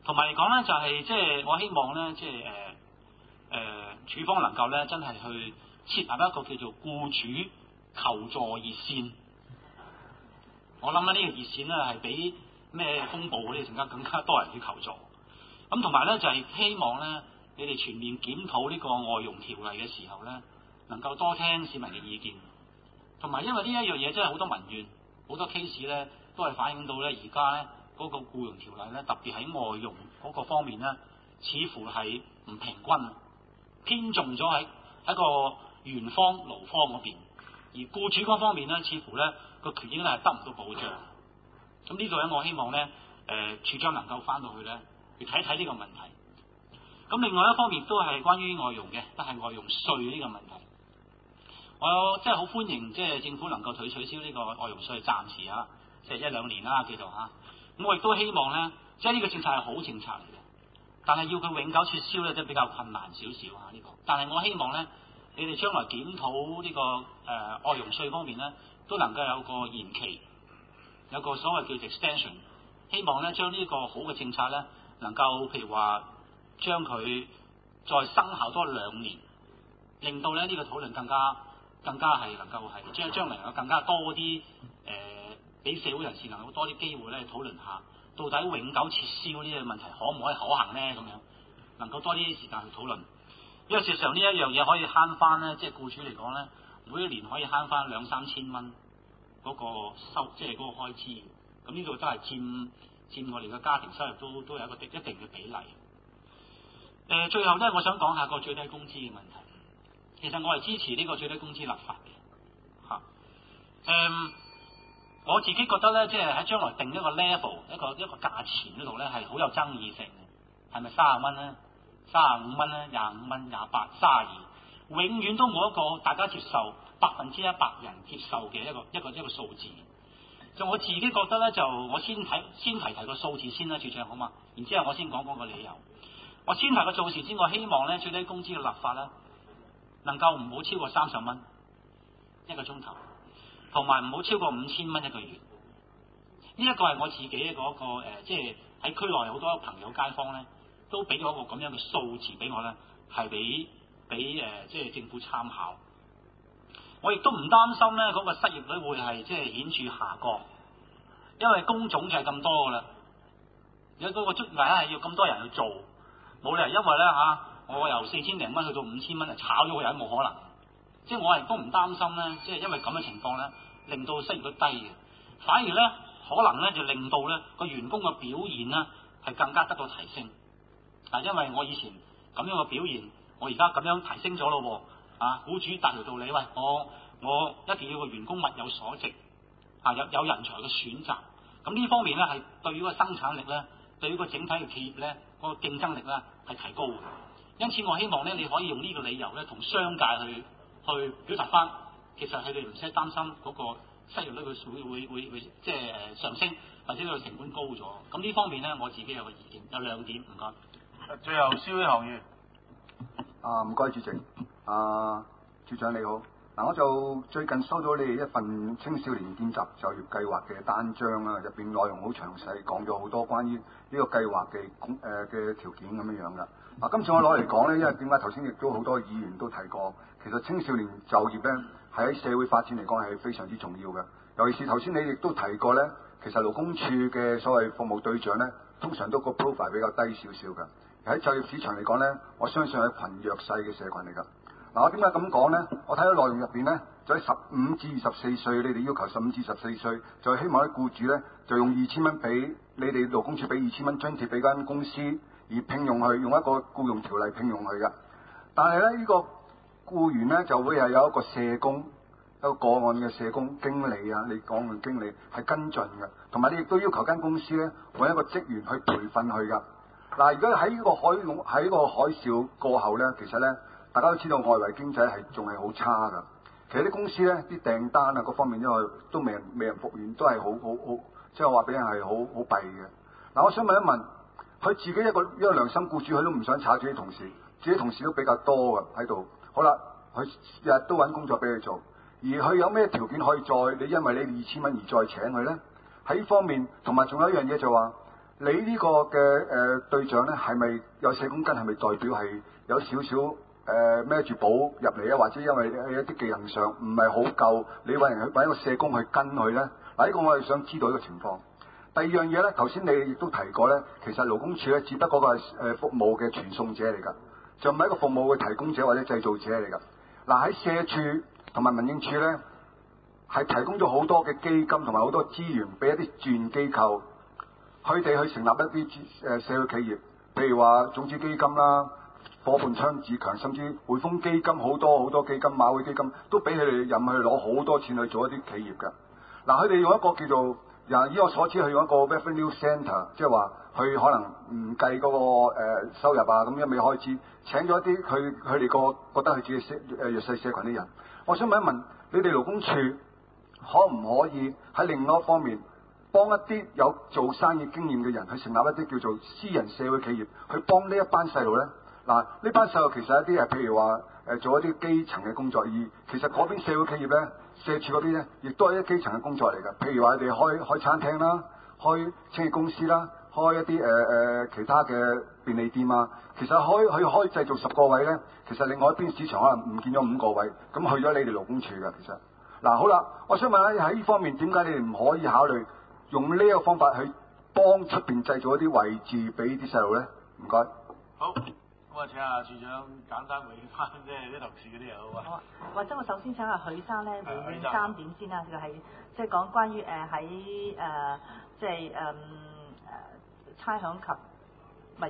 同埋嚟講咧，就係即係我希望咧，即係誒誒處方能夠咧，真係去設立一個叫做僱主求助熱線。我諗咧呢個熱線咧係比咩風暴嗰啲更加更加多人去求助。咁同埋咧就係希望咧，你哋全面檢討呢個外傭條例嘅時候咧，能夠多聽市民嘅意見。同埋因為呢一樣嘢真係好多民怨，好多 case 咧都係反映到咧而家咧嗰個僱傭條例咧，特別喺外傭嗰個方面咧，似乎係唔平均，偏重咗喺喺個員方勞方嗰邊，而僱主嗰方面咧，似乎咧個權益咧係得唔到保障。咁呢度咧，我希望咧誒、呃、處長能夠翻到去咧，去睇睇呢個問題。咁另外一方面都係關於外傭嘅，都係外傭稅呢個問題。我即係好歡迎，即係政府能夠取取消呢個外傭稅，暫時啊，即係一兩年啦，叫做嚇。咁我亦都希望咧，即係呢個政策係好政策嚟嘅，但係要佢永久撤銷咧，即係比較困難少少嚇呢個。但係我希望咧，你哋將來檢討呢、這個誒、呃、外傭稅方面咧，都能夠有個延期，有個所謂叫做 extension， 希望咧將呢個好嘅政策咧，能夠譬如話將佢再生效多兩年，令到咧呢、這個討論更加。更加係能夠係將將來有更加多啲誒，俾、呃、社會人士能夠多啲機會咧討論下，到底永久撤銷呢個問題可唔可以可行咧？咁樣能夠多啲時間去討論。因為事實上呢一樣嘢可以慳翻咧，即係僱主嚟講咧，每一年可以慳翻兩三千蚊嗰個收，即係嗰個開支。咁呢度都係佔佔我哋嘅家庭收入都都有一個一定嘅比例。誒、呃，最後咧，我想講下個最低工資嘅問題。其實我係支持呢個最低工資立法嘅，嚇、啊。誒、嗯，我自己覺得咧，即係喺將來定一個 level， 一個一個價錢嗰度咧，係好有爭議性嘅。係咪三十蚊咧？三十五蚊咧？廿五蚊、廿八、三十二，永遠都冇一個大家接受百分之一百人接受嘅一個一個一個數字。就我自己覺得咧，就我先睇先提提個數字先啦，處長好嘛？然之後我先講講個理由。我先提個數字先，我希望咧最低工資嘅立法咧，能夠唔好超過三十蚊一個鐘頭，同埋唔好超過五千蚊一個月。呢、這、一個係我自己嗰、那個誒，即係喺區內好多朋友街坊咧，都俾咗一個咁樣嘅數字俾我咧，係俾俾誒，即係政府參考。我亦都唔擔心咧，嗰、那個失業率會係即係顯著下降，因為工種就係咁多噶啦，有嗰個職位係要咁多人去做，冇理由因為咧嚇。啊我由四千零蚊去到五千蚊啊，炒咗佢人冇可能。即係我係都唔擔心咧，即係因為咁嘅情況咧，令到失業率低嘅，反而咧可能咧就令到咧個員工嘅表現咧係更加得到提升。啊，因為我以前咁樣嘅表現，我而家咁樣提升咗咯喎。啊，僱主大條道理，喂，我我一定要個員工物有所值，啊有有人才嘅選擇。咁呢方面咧係對於個生產力咧，對於個整體嘅企業咧，嗰個競爭力咧係提高嘅。因此，我希望咧，你可以用呢個理由咧，同商界去去表達翻，其實佢哋唔使擔心嗰個失業率會會會會即係誒上升，或者個成本高咗。咁呢方面咧，我自己有個意見，有兩點，唔該。 最後，消委行業。 啊，唔該，主席。啊，處長你好。嗱，我就最近收到你哋一份青少年見習就業計劃嘅單張啦，入邊內容好詳細，講咗好多關於呢個計劃嘅誒嘅條件咁樣樣噶。嗱，今次我攞嚟講咧，因為點解頭先亦都好多議員都提過，其實青少年就業咧係喺社會發展嚟講係非常之重要嘅。尤其是頭先你亦都提過咧，其實勞工處嘅所謂服務對象咧，通常都個 profile 比較低少少嘅。喺就業市場嚟講咧，我相信係一群弱勢嘅社群嚟㗎。嗱，我點解咁講咧？我睇到內容入邊咧，就喺十五至二十四歲，你哋要求十五至十四歲，就希望啲僱主咧就用二千蚊俾你哋勞工處俾二千蚊津貼俾間公司。而聘用佢，用一個僱傭條例聘用佢嘅，但係咧呢、呢個僱員咧就會係有一個社工，一個個案嘅社工經理啊，你講嘅經理係跟進嘅，同埋你亦都要求間公司咧揾一個職員去培訓佢噶。嗱，而家喺呢個海喺呢個海嘯過後咧，其實咧大家都知道外圍經濟係仲係好差噶。其實啲公司咧啲訂單啊各方面因為都未人未人復原，都係好好好，即係話俾人係好好弊嘅。嗱，我想問一問。佢自己一個一個良心僱主，佢都唔想炒自己同事，自己同事都比較多嘅喺度。好啦，佢日日都揾工作俾佢做，而佢有咩條件可以再你因為你二千蚊而再請佢咧？喺呢方面，同埋仲有一樣嘢就話， 你呢個嘅誒、呃、對象咧，係咪有社工跟？係咪代表係有少少誒孭住簿入嚟啊？或者因為喺一啲技能上唔係好夠，你揾人去揾一個社工去跟佢咧？嗱，呢個我係想知道呢個情況。第二樣嘢咧，頭先你亦都提過咧，其實勞工處咧只不過個係誒服務嘅傳送者嚟㗎，就唔係一個服務嘅提供者或者製造者嚟㗎。嗱，喺社署同埋民政處咧，係提供咗好多嘅基金同埋好多資源俾一啲志願機構，佢哋去成立一啲誒社會企業，譬如話種子基金啦、伙伴倡自強，甚至匯豐基金好多好多基金、馬會基金都俾佢哋任去攞好多錢去做一啲企業㗎。嗱，佢哋用一個叫做嗱，以我所知，佢用一個 revenue centre， 即係話佢可能唔計嗰、那個、呃、收入啊，咁一味開支請咗一啲佢佢哋個覺得佢自己社誒弱勢社群啲人。我想問一問，你哋勞工處可唔可以喺另外一方面幫一啲有做生意經驗嘅人去成立一啲叫做私人社會企業，去幫呢一班細路咧？嗱，呢班細路其實一啲係譬如話誒做一啲基層嘅工作，而其實嗰邊社會企業咧。社署嗰邊咧，亦都係一啲基層嘅工作嚟㗎。譬如話，你哋開開餐廳啦，開清潔公司啦，開一啲誒誒其他嘅便利店啊。其實開佢可以製造十個位咧，其實另外一邊市場可能唔見咗五個位，咁去咗你哋勞工處㗎。其實嗱，好啦，我想問下喺呢方面點解你哋唔可以考慮用呢一個方法去幫出邊製造一啲位置俾啲細路咧？唔該。 好。咁啊，請阿處長簡單回應翻即係啲同事嗰啲嘢好啊。好啊， 或者我首先請阿許生咧回應三點先啦，就係即係講關於誒喺誒即係誒誒差餉及物業誒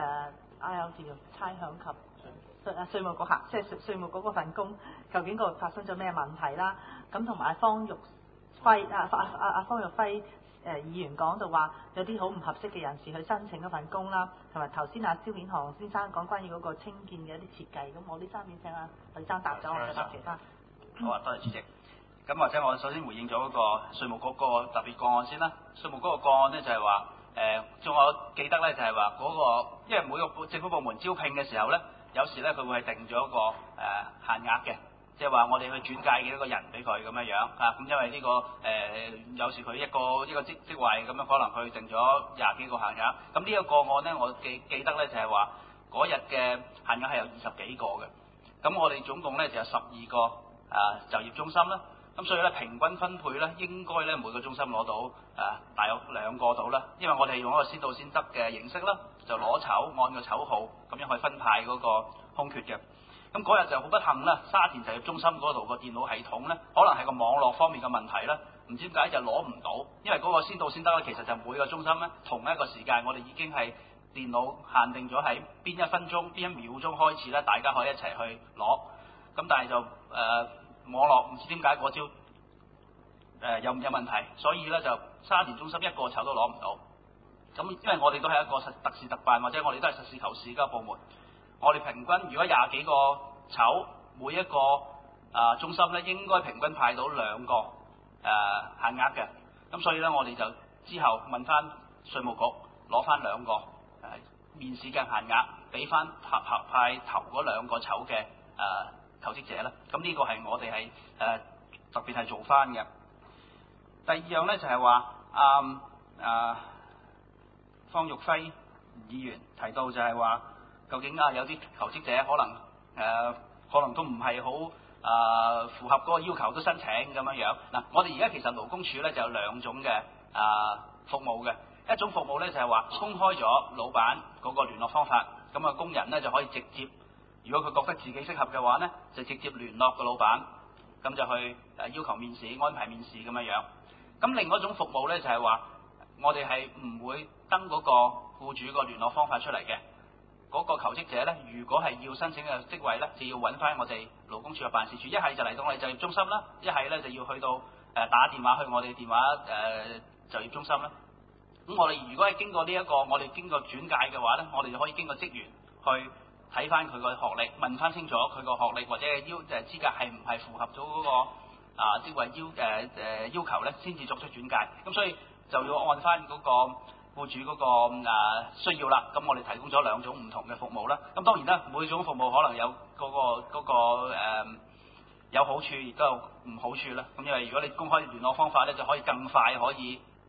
I L 叫做差餉及誒稅務局嚇，即係稅稅務局嗰份工，究竟個發生咗咩問題啦？咁同埋方玉輝啊啊啊啊方玉輝。誒、呃、議員講到話有啲好唔合適嘅人士去申請嗰份工啦，同埋頭先阿蕭顯航先生講關於嗰個清建嘅一啲設計，咁我呢三點請阿許生答咗，我再答其他。 好啊，多謝主席。咁或者我首先回應咗嗰個稅務局嗰個特別個案先啦。稅務局個個案咧就係話誒，仲、呃、我記得咧就係話嗰個，因為每個政府部門招聘嘅時候咧，有時咧佢會係定咗一個誒、呃、限額嘅。即係話我哋去轉介幾多個人俾佢咁樣樣啊，咁因為呢、呢個誒、呃、有時佢一個一個職職位咁樣，可能佢定咗廿幾個限額。咁呢個個案咧，我記記得咧就係話嗰日嘅限額係有二十幾個嘅。咁我哋總共咧就有十二個啊就業中心啦。咁所以咧平均分配咧應該咧每個中心攞到誒、啊、大約兩個到啦。因為我哋用一個先到先得嘅形式啦，就攞籌按個籌號咁樣去分派嗰個空缺嘅。咁嗰日就好不幸啦，沙田就業中心嗰度個電腦系統咧，可能係個網絡方面嘅問題啦，唔知點解就攞唔到，因為嗰個先到先得咧，其實就每個中心咧同一個時間，我哋已經係電腦限定咗喺邊一分鐘、邊一秒鐘開始咧，大家可以一齊去攞。咁但係就誒、呃、網絡唔知點解嗰朝誒有有問題，所以咧就沙田中心一個籌都攞唔到。咁因為我哋都係一個實特事特辦，或者我哋都係實事求是嘅部門。我哋平均如果廿幾個籌，每一個啊、呃、中心咧應該平均派到兩個誒、呃、限額嘅，咁所以咧我哋就之後問翻稅務局攞翻兩個誒、呃、面試嘅限額，俾翻合合派頭嗰兩個籌嘅誒求職者啦。咁呢個係我哋係誒特別係做翻嘅。第二樣咧就係話啊啊方玉輝議員提到就係話。究竟啊有啲求職者可能誒、呃、可能都唔係好啊符合嗰個要求都申請咁樣樣嗱，我哋而家其實勞工處咧就有兩種嘅啊、呃、服務嘅，一種服務咧就係、是、話公開咗老闆嗰個聯絡方法，咁啊工人咧就可以直接，如果佢覺得自己適合嘅話咧，就直接聯絡個老闆，咁就去誒要求面試、安排面試咁樣樣。咁另外一種服務咧就係、是、話我哋係唔會登嗰個僱主個聯絡方法出嚟嘅。嗰個求職者咧，如果係要申請嘅職位咧，就要揾翻我哋勞工處嘅辦事處，一係就嚟到我哋就業中心啦，一係咧就要去到誒、呃、打電話去我哋電話誒、呃、就業中心啦。咁我哋如果係經過呢、這、一個，我哋經過轉介嘅話咧，我哋就可以經過職員去睇翻佢個學歷，問翻清楚佢個學歷或者要誒資格係唔係符合咗嗰、那個啊職位要誒誒、呃、要求咧，先至作出轉介。咁所以就要按翻嗰、那個。僱主嗰、那個、呃、需要啦，咁我哋提供咗兩種唔同嘅服務啦。咁當然啦，每種服務可能有嗰、那個嗰、那個呃、有好處，亦都有唔好處啦。咁因為如果你公開聯絡方法咧，就可以更快可以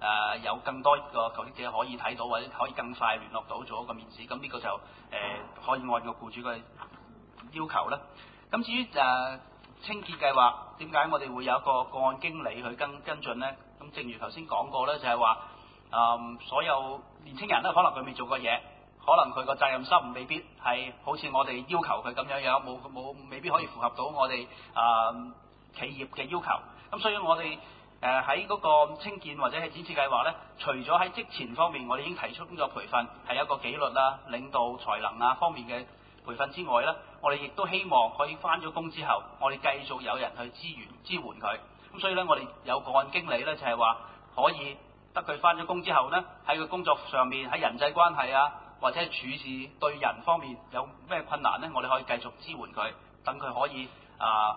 呃、有更多個求職者可以睇到，或者可以更快聯絡到做一個面試。咁呢個就誒、呃、可以按個僱主嘅要求啦。咁至於誒、呃、清潔計劃，點解我哋會有一個個案經理去跟跟進呢？咁正如頭先講過咧，就係話誒所有年青人咧，可能佢未做過嘢，可能佢個責任心未必係好似我哋要求佢咁樣樣，冇冇未必可以符合到我哋誒、呃、企業嘅要求。咁所以我哋誒喺嗰個清潔或者係展示計劃咧，除咗喺職前方面，我哋已經提出工作培訓，係一個紀律啦、領導才能啊方面嘅培訓之外咧，我哋亦都希望可以翻咗工之後，我哋繼續有人去支援支援佢。咁所以咧，我哋有個案經理咧，就係話可以得佢翻咗工之後咧，喺佢工作上面喺人際關係啊，或者係處事對人方面有咩困難咧，我哋可以繼續支援佢，等佢可以啊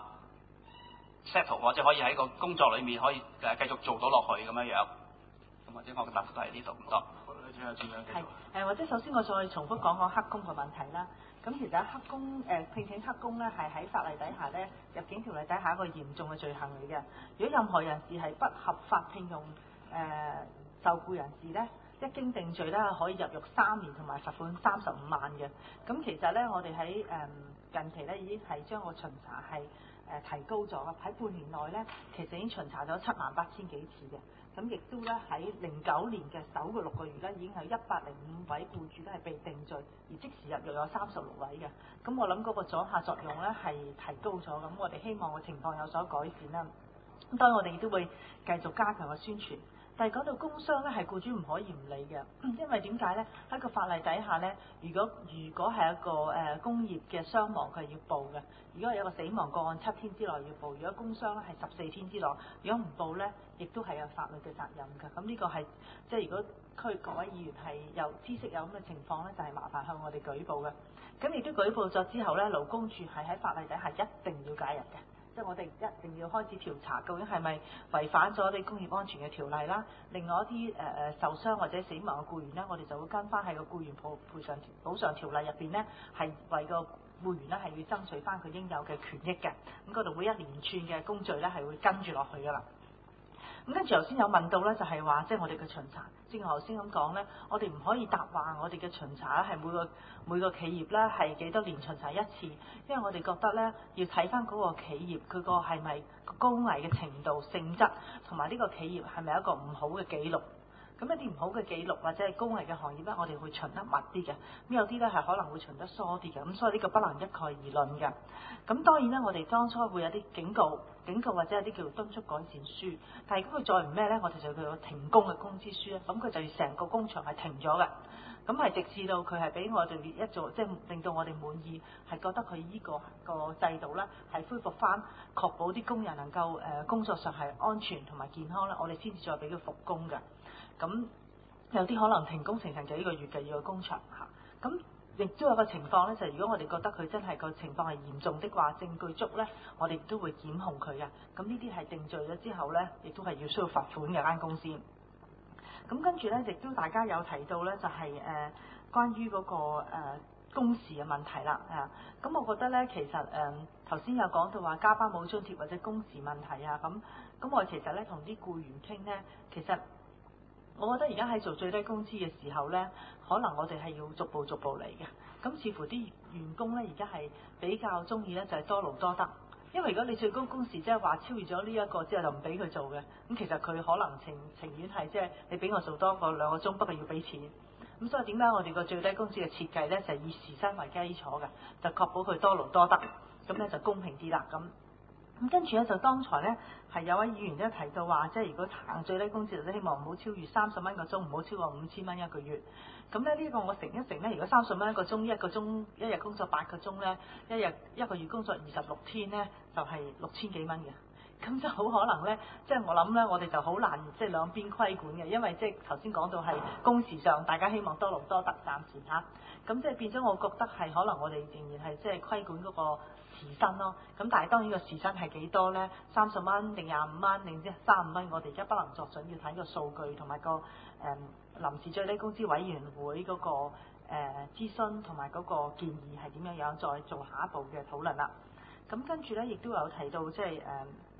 settle 或者可以喺個工作裏面可以誒繼續做到落去咁樣樣。咁或者我嘅答覆都係呢度咁多。 係誒，或者首先我再重複講講黑工嘅問題啦。咁其實黑工誒、呃、聘請黑工咧，係喺法例底下咧，入境條例底下一個嚴重嘅罪行嚟嘅。如果任何人士係不合法聘用誒、呃、受僱人士咧，一經定罪咧，可以入獄三年同埋罰款三十五萬嘅。咁其實咧，我哋喺誒近期咧已經係將個巡查係誒、呃、提高咗，喺半年內咧，其實已經巡查咗七萬八千幾次嘅。咁亦都咧喺零九年嘅首個六個月咧，已經係一百零五位僱主咧係被定罪，而即時入獄有三十六位嘅。咁我諗嗰個阻嚇作用咧係提高咗，咁我哋希望個情況有所改善啦。咁當然我哋亦都會繼續加強個宣傳。但係講到工傷咧，係僱主唔可以唔理嘅，因為點解咧？喺個法例底下咧，如果如果係一個誒、呃、工業嘅傷亡，佢係要報嘅；如果係有個死亡個案，七天之內要報；如果工傷咧係十四天之內，如果唔報咧，亦都係有法律嘅責任嘅。咁呢個係即係如果區各位議員係有知識有咁嘅情況咧，就係、是、麻煩向我哋舉報嘅。咁亦都舉報咗之後咧，勞工處係喺法例底下一定要介入嘅。即係我哋一定要開始調查，究竟係咪違反咗啲工業安全嘅條例啦？另外一啲誒誒受傷或者死亡嘅僱員咧，我哋就會跟翻喺個僱員賠賠償補償條例入邊咧，係為個僱員咧係要爭取翻佢應有嘅權益嘅。咁嗰度會一連串嘅工序咧係會跟住落去㗎啦。咁跟住頭先有問到咧，就係話即係我哋嘅巡查，正如頭先咁講咧，我哋唔可以答話我哋嘅巡查咧係每個每個企業咧係幾多年巡查一次，因為我哋覺得咧要睇翻嗰個企業佢個係咪高危嘅程度、性質，同埋呢個企業係咪一個唔好嘅記錄。咁一啲唔好嘅記錄或者係高危嘅行業咧，我哋會巡得密啲嘅。咁有啲咧係可能會巡得疏啲嘅。咁所以呢個不能一概而論嘅。咁當然咧，我哋當初會有啲警告、警告或者有啲叫做敦促改善書。但係如果佢再唔咩咧，我哋就叫做停工嘅通知書咧。咁佢就要成個工場係停咗嘅。咁係直至到佢係俾我哋一做，即係令到我哋滿意，係覺得佢依個個制度咧係恢復翻，確保啲工人能夠誒工作上係安全同埋健康咧，我哋先至再俾佢復工嘅。咁有啲可能停工成成幾個月嘅要個工場嚇，咁亦都有個情況咧，就係、是、如果我哋覺得佢真係個情況係嚴重的話，證據足咧，我哋都會檢控佢嘅。咁呢啲係定罪咗之後咧，亦都係要需要罰款嘅間公司。咁跟住咧，亦都大家有提到咧，就係、是、誒、呃、關於嗰、那個誒、呃、工時嘅問題啦啊。咁我覺得咧，其實誒頭先有講到話加班冇津貼或者工時問題啊，咁咁我其實咧同啲僱員傾咧，其實。我覺得而家喺做最低工資嘅時候呢，可能我哋係要逐步逐步嚟嘅。咁似乎啲員工呢，而家係比較中意呢，就係多勞多得。因為如果你最高工時即係話超越咗呢一個之後就唔俾佢做嘅，咁其實佢可能情情願係即係你俾我做多個兩個鐘，不過要俾錢。咁所以點解我哋個最低工資嘅設計呢，就係以時薪為基礎嘅，就確保佢多勞多得，咁呢就公平啲啦咁。咁跟住咧就當才咧係有位議員咧提到話，即係如果行最低工資，就希望唔好超越三十蚊個鐘，唔好超過五千蚊一個月。咁咧呢個我乘一乘咧，如果三十蚊一個鐘，一個鐘一日工作八個鐘咧，一日一個月工作二十六天咧，就係六千幾蚊嘅。咁就好可能咧，即係我諗咧，我哋就好難即係兩邊規管嘅，因為即係頭先講到係工時上，大家希望多勞多得，暫時嚇。咁即係變咗，我覺得係可能我哋仍然係即係規管嗰個時薪咯。咁但係當然個時薪係幾多咧？三十蚊定廿五蚊定即係三十五蚊？我哋而家不能作準，要睇個數據同埋個誒、呃、臨時最低工資委員會嗰、那個誒、呃、諮詢同埋嗰個建議係點樣樣，再做下一步嘅討論啦。咁跟住咧，亦都有提到即係誒。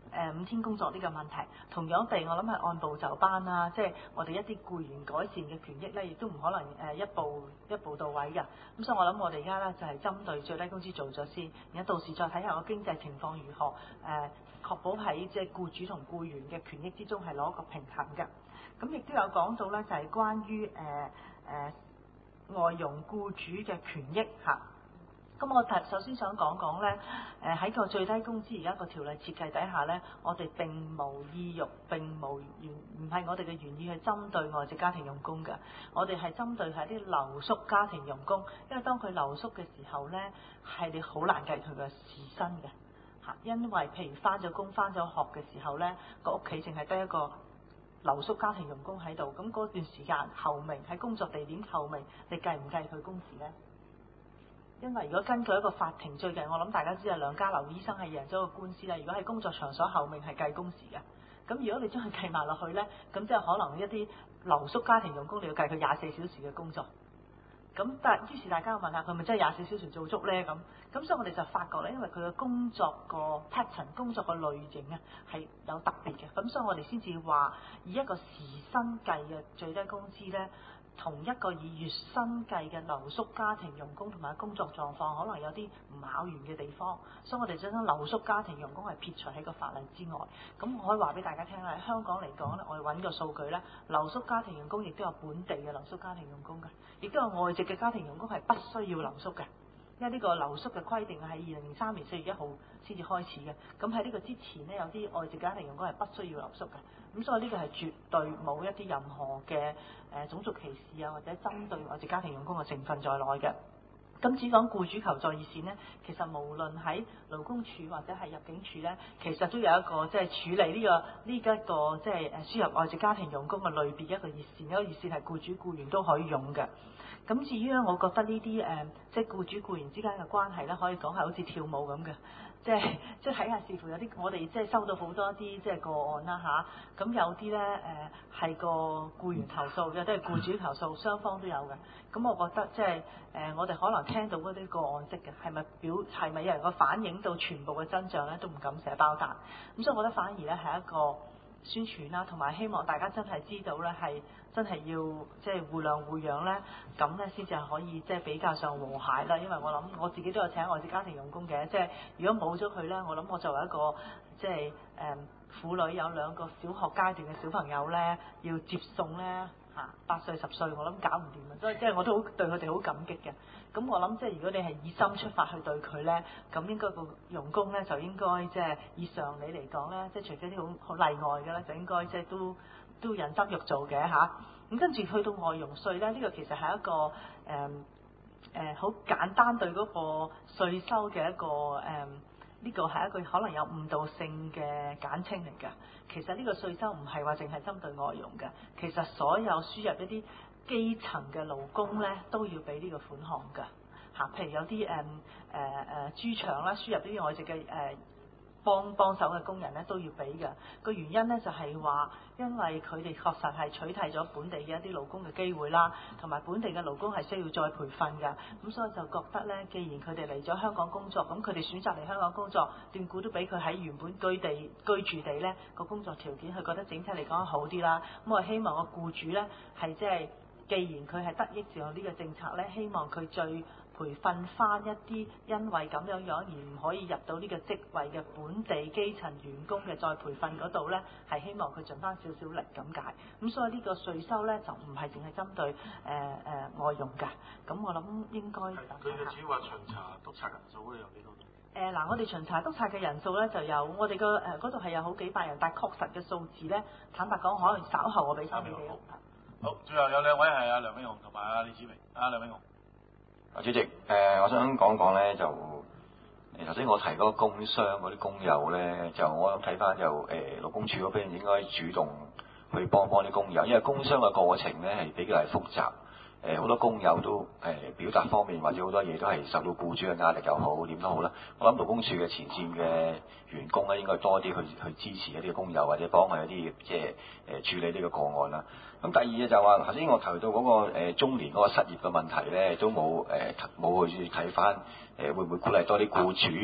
誒五天工作呢個問題，同樣地，我諗係按部就班啦，即係我哋一啲僱員改善嘅權益咧，亦都唔可能誒一步一步到位嘅。咁所以我諗我哋而家咧就係針對最低工資做咗先，然後到時再睇下個經濟情況如何，誒、呃、確保喺即係僱主同僱員嘅權益之中係攞個平衡嘅。咁亦都有講到咧，就係關於誒誒外傭僱主嘅權益嚇。咁我頭首先想講講咧，誒喺個最低工資而家個條例設計底下咧，我哋並無意欲，並無原唔係我哋嘅原意去針對外籍家庭傭工嘅，我哋係針對係啲留宿家庭傭工，因為當佢留宿嘅時候咧，係你好難計佢嘅時薪嘅嚇，因為譬如返咗工、返咗學嘅時候咧，個屋企淨係得一個留宿家庭傭工喺度，咁嗰段時間後明喺工作地點後明，你計唔計佢工時咧？因為如果根據一個法庭最近，我諗大家知啊，梁家騮醫生係贏咗個官司啦。如果喺工作場所後面係計工時嘅，咁如果你將佢計埋落去咧，咁即係可能一啲留宿家庭傭工你要計佢廿四小時嘅工作。咁但係於是大家問下佢咪真係廿四小時做足咧？咁咁所以我哋就發覺咧，因為佢嘅工作個 pattern、工作個類型啊係有特別嘅，咁所以我哋先至話以一個時薪計嘅最低工資咧，同一個以月薪計嘅留宿家庭傭工同埋工作狀況，可能有啲唔考完嘅地方，所以我哋將留宿家庭傭工係撇除喺個法例之外。咁我可以話俾大家聽啦，喺香港嚟講咧，我哋揾個數據咧，留宿家庭傭工亦都有本地嘅留宿家庭傭工嘅，亦都有外籍嘅家庭傭工係不需要留宿嘅。因為呢個留宿嘅規定係二零零三年四月一號先至開始嘅，咁喺呢個之前呢，有啲外籍家庭傭工係不需要留宿嘅，咁所以呢個係絕對冇一啲任何嘅誒、呃、種族歧視啊，或者針對外籍家庭傭工嘅成分在內嘅。咁至於講僱主求助熱線呢，其實無論喺勞工處或者係入境處呢，其實都有一個即係、就是、處理呢、這個呢一、這個即係誒輸入外籍家庭傭工嘅類別一個熱線，一個熱線係僱主僱員都可以用嘅。咁至於咧，我覺得呢啲誒即係僱主僱員之間嘅關係咧，可以講係好似跳舞咁嘅，即係即係睇下視乎有啲我哋即係收到好多啲即係個案啦吓，咁、啊、有啲咧誒係個僱員投訴嘅，都係僱主投訴，雙方都有嘅。咁我覺得即係誒、呃、我哋可能聽到嗰啲個案式嘅，係咪表係咪有人個反映到全部嘅真相咧，都唔敢寫包單。咁所以我覺得反而咧係一個宣傳啦，同埋希望大家真係知道咧係。真係要即係互諒互讓咧，咁咧先至係可以即係比較上和諧啦。因為我諗我自己都有請外籍家庭傭工嘅，即係如果冇咗佢咧，我諗我作為一個即係誒婦女有兩個小學階段嘅小朋友咧，要接送咧嚇八歲十歲，我諗搞唔掂啊！所以即係我都好對佢哋好感激嘅。咁我諗即係如果你係以心出發去對佢咧，咁應該個傭工咧就應該即係以常理嚟講咧，即係除非啲好好例外嘅咧，就應該即係都。都人心肉做嘅嚇，咁跟住去到外傭稅咧，呢、這個其實係一個誒誒好簡單對嗰個稅收嘅一個誒，呢、呃這個係一個可能有誤導性嘅簡稱嚟㗎。其實呢個稅收唔係話淨係針對外傭嘅，其實所有輸入一啲基層嘅勞工咧都要俾呢個款項㗎嚇。譬如有啲誒誒誒豬場啦，輸入啲外籍嘅誒。呃幫幫手嘅工人咧都要俾嘅，個原因咧就係話，因為佢哋確實係取締咗本地嘅一啲勞工嘅機會啦，同埋本地嘅勞工係需要再培訓嘅，咁所以就覺得咧，既然佢哋嚟咗香港工作，咁佢哋選擇嚟香港工作，斷估都比佢喺原本居地居住地咧個工作條件，佢覺得整體嚟講好啲啦。咁我希望個僱主咧係即係，既然佢係得益住呢個政策咧，希望佢最培訓翻一啲因為咁樣樣而唔可以入到呢個職位嘅本地基層員工嘅再培訓嗰度呢，係希望佢盡翻少少力咁解。咁所以呢個稅收呢，就唔係淨係針對誒誒、呃呃、外傭㗎。咁我諗應該佢嘅主要話巡查督察人數咧有幾多？ 誒嗱、呃，我哋巡查督察嘅人數呢，就有我哋個誒嗰度係有好幾百人，但係確實嘅數字呢，坦白講可能稍後我俾翻你哋。 好，最後有兩位係阿梁永雄同埋阿李子明。阿梁永雄。 主席，誒、呃，我想講講咧，就誒頭先我提嗰個工傷嗰啲工友咧，就我睇翻就誒勞工處嗰邊應該主動去幫幫啲工友，因為工傷嘅過程咧係比較係複雜，誒、呃、好多工友都誒、呃、表達方面或者好多嘢都係受到僱主嘅壓力又好點都好啦。我諗勞工處嘅前線嘅員工咧應該多啲去去支持一啲工友或者幫佢一啲即係誒處理呢個個案啦。咁第二嘅就話頭先我提到嗰、那個、呃、中年嗰個失業嘅問題咧，都冇誒冇去睇翻誒會唔會鼓勵多啲僱主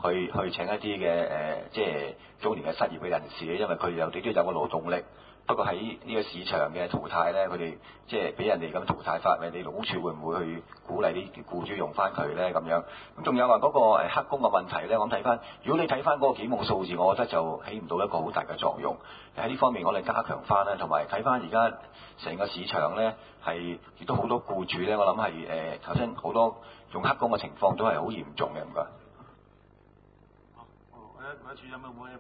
去去請一啲嘅誒，即係中年嘅失業嘅人士，因為佢哋哋都有個勞動力。不過喺呢個市場嘅淘汰咧，佢哋即係俾人哋咁淘汰法，你哋勞工處會唔會去鼓勵啲僱主用翻佢咧？咁樣咁仲有話嗰個誒黑工嘅問題咧，我諗睇翻，如果你睇翻嗰個檢控數字，我覺得就起唔到一個好大嘅作用。喺呢方面我哋加強翻啦，同埋睇翻而家成個市場咧係亦都好多僱主咧，我諗係誒頭先好多用黑工嘅情況都係好嚴重嘅，唔該。 好，我我處長有冇咩回應？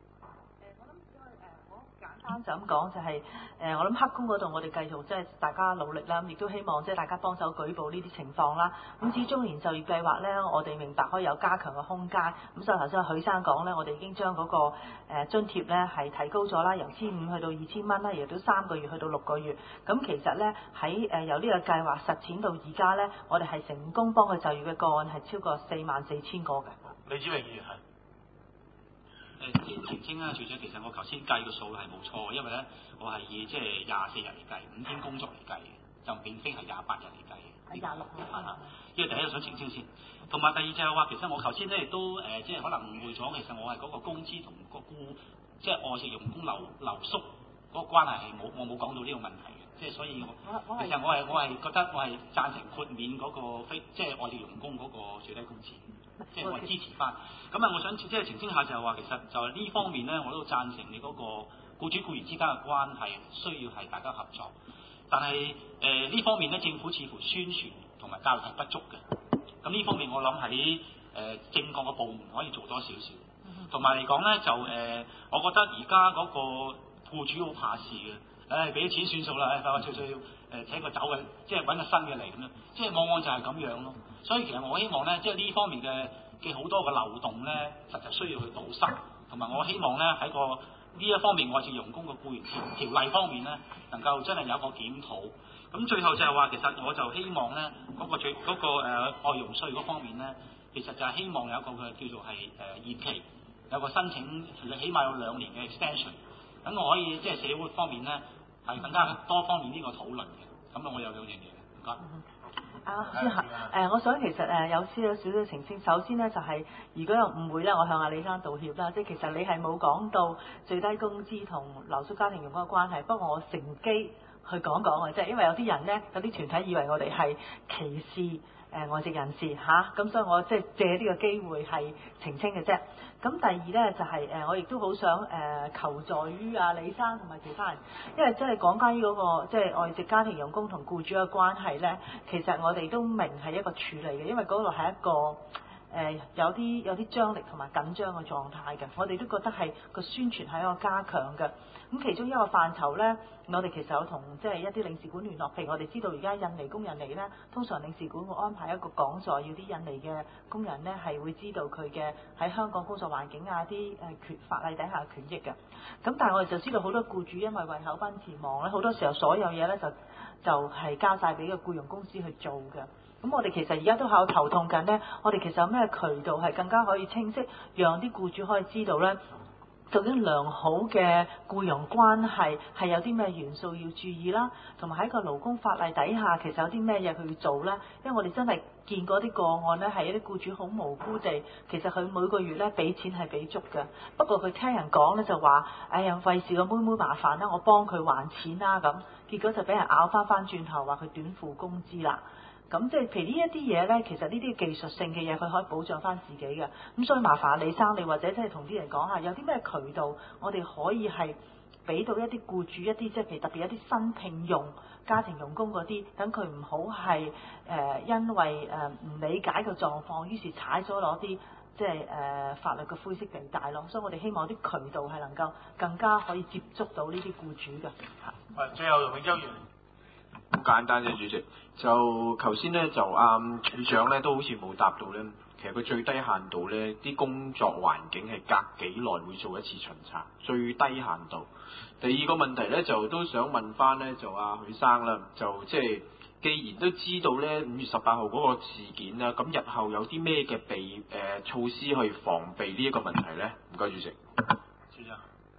簡單就咁講就係、是、誒、呃，我諗黑工嗰度我哋繼續即係大家努力啦，咁亦都希望即係大家幫手舉報呢啲情況啦。咁至於中年就業計劃咧，我哋明白可以有加強嘅空間。咁所以頭先許生講咧，我哋已經將嗰、那個誒、呃、津貼咧係提高咗啦，由千五去到二千蚊啦，亦都三個月去到六個月。咁其實咧喺誒由呢個計劃實踐到而家咧，我哋係成功幫佢就業嘅個案係超過四萬四千個嘅。 李子榮議員係。 誒澄清啦，處長，其實我頭先計個數係冇錯，因為咧我係以即係廿四日嚟計，五天工作嚟計嘅，就並非係廿八日嚟計嘅。 係廿六號。 係啦，因為第一個想澄清先，同埋第二就係話，其實我頭先咧亦都誒、呃，即係可能誤會咗，其實我係嗰個工資同個僱即係外籍傭工留留宿嗰個關係係冇，我冇講到呢個問題嘅，即係所以我其實我係我係覺得我係贊成豁免嗰個非即係外籍傭工嗰個最低工資。即係我係支持翻，咁啊，我想即係澄清下就係話，其實就係呢方面咧，我都贊成你嗰個僱主僱員之間嘅關係需要係大家合作，但係誒呢方面咧，政府似乎宣傳同埋教育係不足嘅，咁呢方面我諗喺誒正確嘅部門可以做多少少，同埋嚟講咧就誒、呃，我覺得而家嗰個僱主好怕事嘅，誒俾啲錢算數啦，誒快快脆脆誒請個走嘅，即係揾個新嘅嚟咁樣，即係往往就係咁樣咯。所以其實我希望咧，即係呢方面嘅嘅好多嘅漏洞咧，實際需要去堵塞，同埋我希望咧喺個呢一方面外籍傭工嘅僱員條條例方面咧，能夠真係有個檢討。咁最後就係話，其實我就希望咧嗰、嗰個最嗰、嗰個、呃、外傭稅嗰方面咧，其實就係希望有一個嘅叫做係誒、呃、延期，有個申請，起碼有兩年嘅 extension， 咁我可以即係社會方面咧係更加多方面呢個討論嘅。咁啊，我有兩樣嘢，唔該。 啊，先係誒，我想其實誒有少有少少澄清。首先咧就係、是，如果有誤會咧，我向阿李生道歉啦。即係其實你係冇講到最低工資同留宿家庭傭工嘅關係，不過我乘機去講講嘅啫。因為有啲人咧，有啲團體以為我哋係歧視誒、呃、外籍人士嚇，咁、啊、所以我即係借呢個機會係澄清嘅啫。咁第二咧就係、是、誒，我亦都好想誒、呃、求助於阿李生同埋其他人，因為即係講關於嗰個即係外籍家庭傭工同僱主嘅關係咧，其實我哋都明係一個處理嘅，因為嗰度係一個誒、呃、有啲有啲張力同埋緊張嘅狀態嘅，我哋都覺得係個宣傳係一個加強嘅。咁其中一個範疇咧，我哋其實有同即係一啲領事館聯絡，譬如我哋知道而家印尼工人嚟咧，通常領事館會安排一個講座，要啲印尼嘅工人咧係會知道佢嘅喺香港工作環境啊，啲誒權法例底下嘅權益嘅。咁但係我哋就知道好多僱主因為為口奔馳忙咧，好多時候所有嘢咧就就係、是、交晒俾個僱傭公司去做嘅。咁我哋其實而家都喺度頭痛緊咧，我哋其實有咩渠道係更加可以清晰，讓啲僱主可以知道咧，究竟良好嘅僱傭關係係有啲咩元素要注意啦，同埋喺個勞工法例底下其實有啲咩嘢佢要做啦。因為我哋真係見過啲個案咧，係一啲僱主好無辜地，其實佢每個月咧俾錢係俾足嘅，不過佢聽人講咧就話，哎呀費事個妹妹麻煩啦，我幫佢還錢啦咁，結果就俾人咬翻翻轉頭話佢短付工資啦。咁即係譬如呢一啲嘢咧，其實呢啲技術性嘅嘢，佢可以保障翻自己嘅。咁所以麻煩李生，你或者即係同啲人講下，有啲咩渠道我哋可以係俾到一啲僱主一啲，即係譬如特別一啲新聘用家庭傭工嗰啲，等佢唔好係誒因為誒唔理解個狀況，於是踩咗攞啲即係誒、呃、法律嘅灰色地帶咯。所以我哋希望啲渠道係能夠更加可以接觸到呢啲僱主嘅。 係，最後永洲議員。 好簡單啫，主席。就頭先咧，就啱、嗯、處長咧都好似冇答到咧。其實佢最低限度咧，啲工作環境係隔幾耐會做一次巡查，最低限度。第二個問題咧，就都想問翻咧，就阿、啊、許生啦，就即係既然都知道咧五月十八號嗰個事件啦，咁日後有啲咩嘅備誒措施去防備呢一個問題咧？唔該，主席。 誒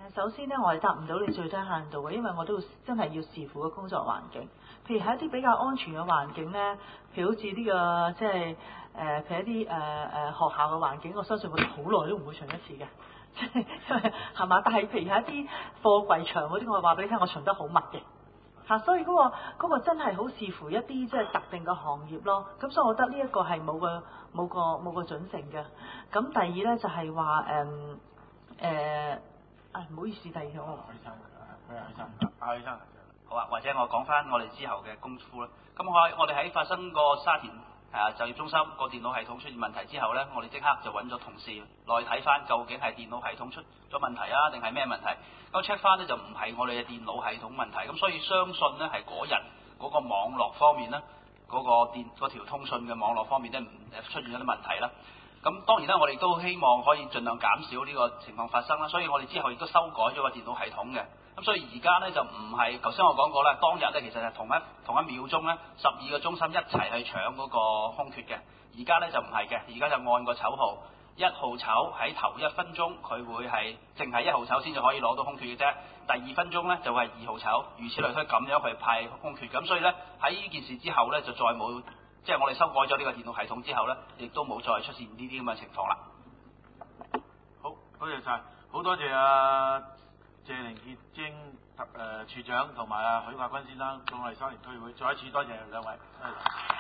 首先咧，我係答唔到你最低限度嘅，因為我都真係要視乎個工作環境。譬如喺一啲比較安全嘅環境咧，譬如好似呢、這個即係誒，譬如一啲誒誒學校嘅環境，我相信我哋好耐都唔會巡一次嘅，即係因為係嘛？但係譬如喺一啲貨櫃場嗰啲，我話俾你聽，我巡得好密嘅嚇，所以嗰、那個那個真係好視乎一啲即係特定嘅行業咯。咁所以我覺得呢一個係冇個冇個冇個準繩嘅。咁第二咧就係話誒誒。啊，唔好意思，第二條我許生，佢係許生，阿許生， 好啊，或者我講翻我哋之後嘅功夫啦。咁我我哋喺發生個沙田誒就業中心個電腦系統出現問題之後咧，我哋即刻就揾咗同事落去睇翻究竟係電腦系統出咗問題啊，定係咩問題？咁 check 翻咧就唔係我哋嘅電腦系統問題，咁所以相信咧係嗰日嗰個網絡方面咧，嗰、嗰個電嗰條通訊嘅網絡方面咧唔出現咗啲問題啦。咁當然啦，我哋都希望可以盡量減少呢個情況發生啦，所以我哋之後亦都修改咗個電腦系統嘅。咁所以而家咧就唔係頭先我講過啦，當日咧其實係同一同一秒鐘咧，十二個中心一齊去搶嗰個空缺嘅。而家咧就唔係嘅，而家就按個籌號，一號籌喺頭一分鐘佢會係淨係一號籌先至可以攞到空缺嘅啫。第二分鐘咧就係二號籌，如此類推咁樣去派空缺。咁所以咧喺呢件事之後咧就再冇。即係我哋修改咗呢個電腦系統之後咧，亦都冇再出現呢啲咁嘅情況啦。 好，多謝晒，好多謝阿謝凌潔貞誒處長同埋阿許亞君先生到我哋沙田區議會，再一次多謝兩位。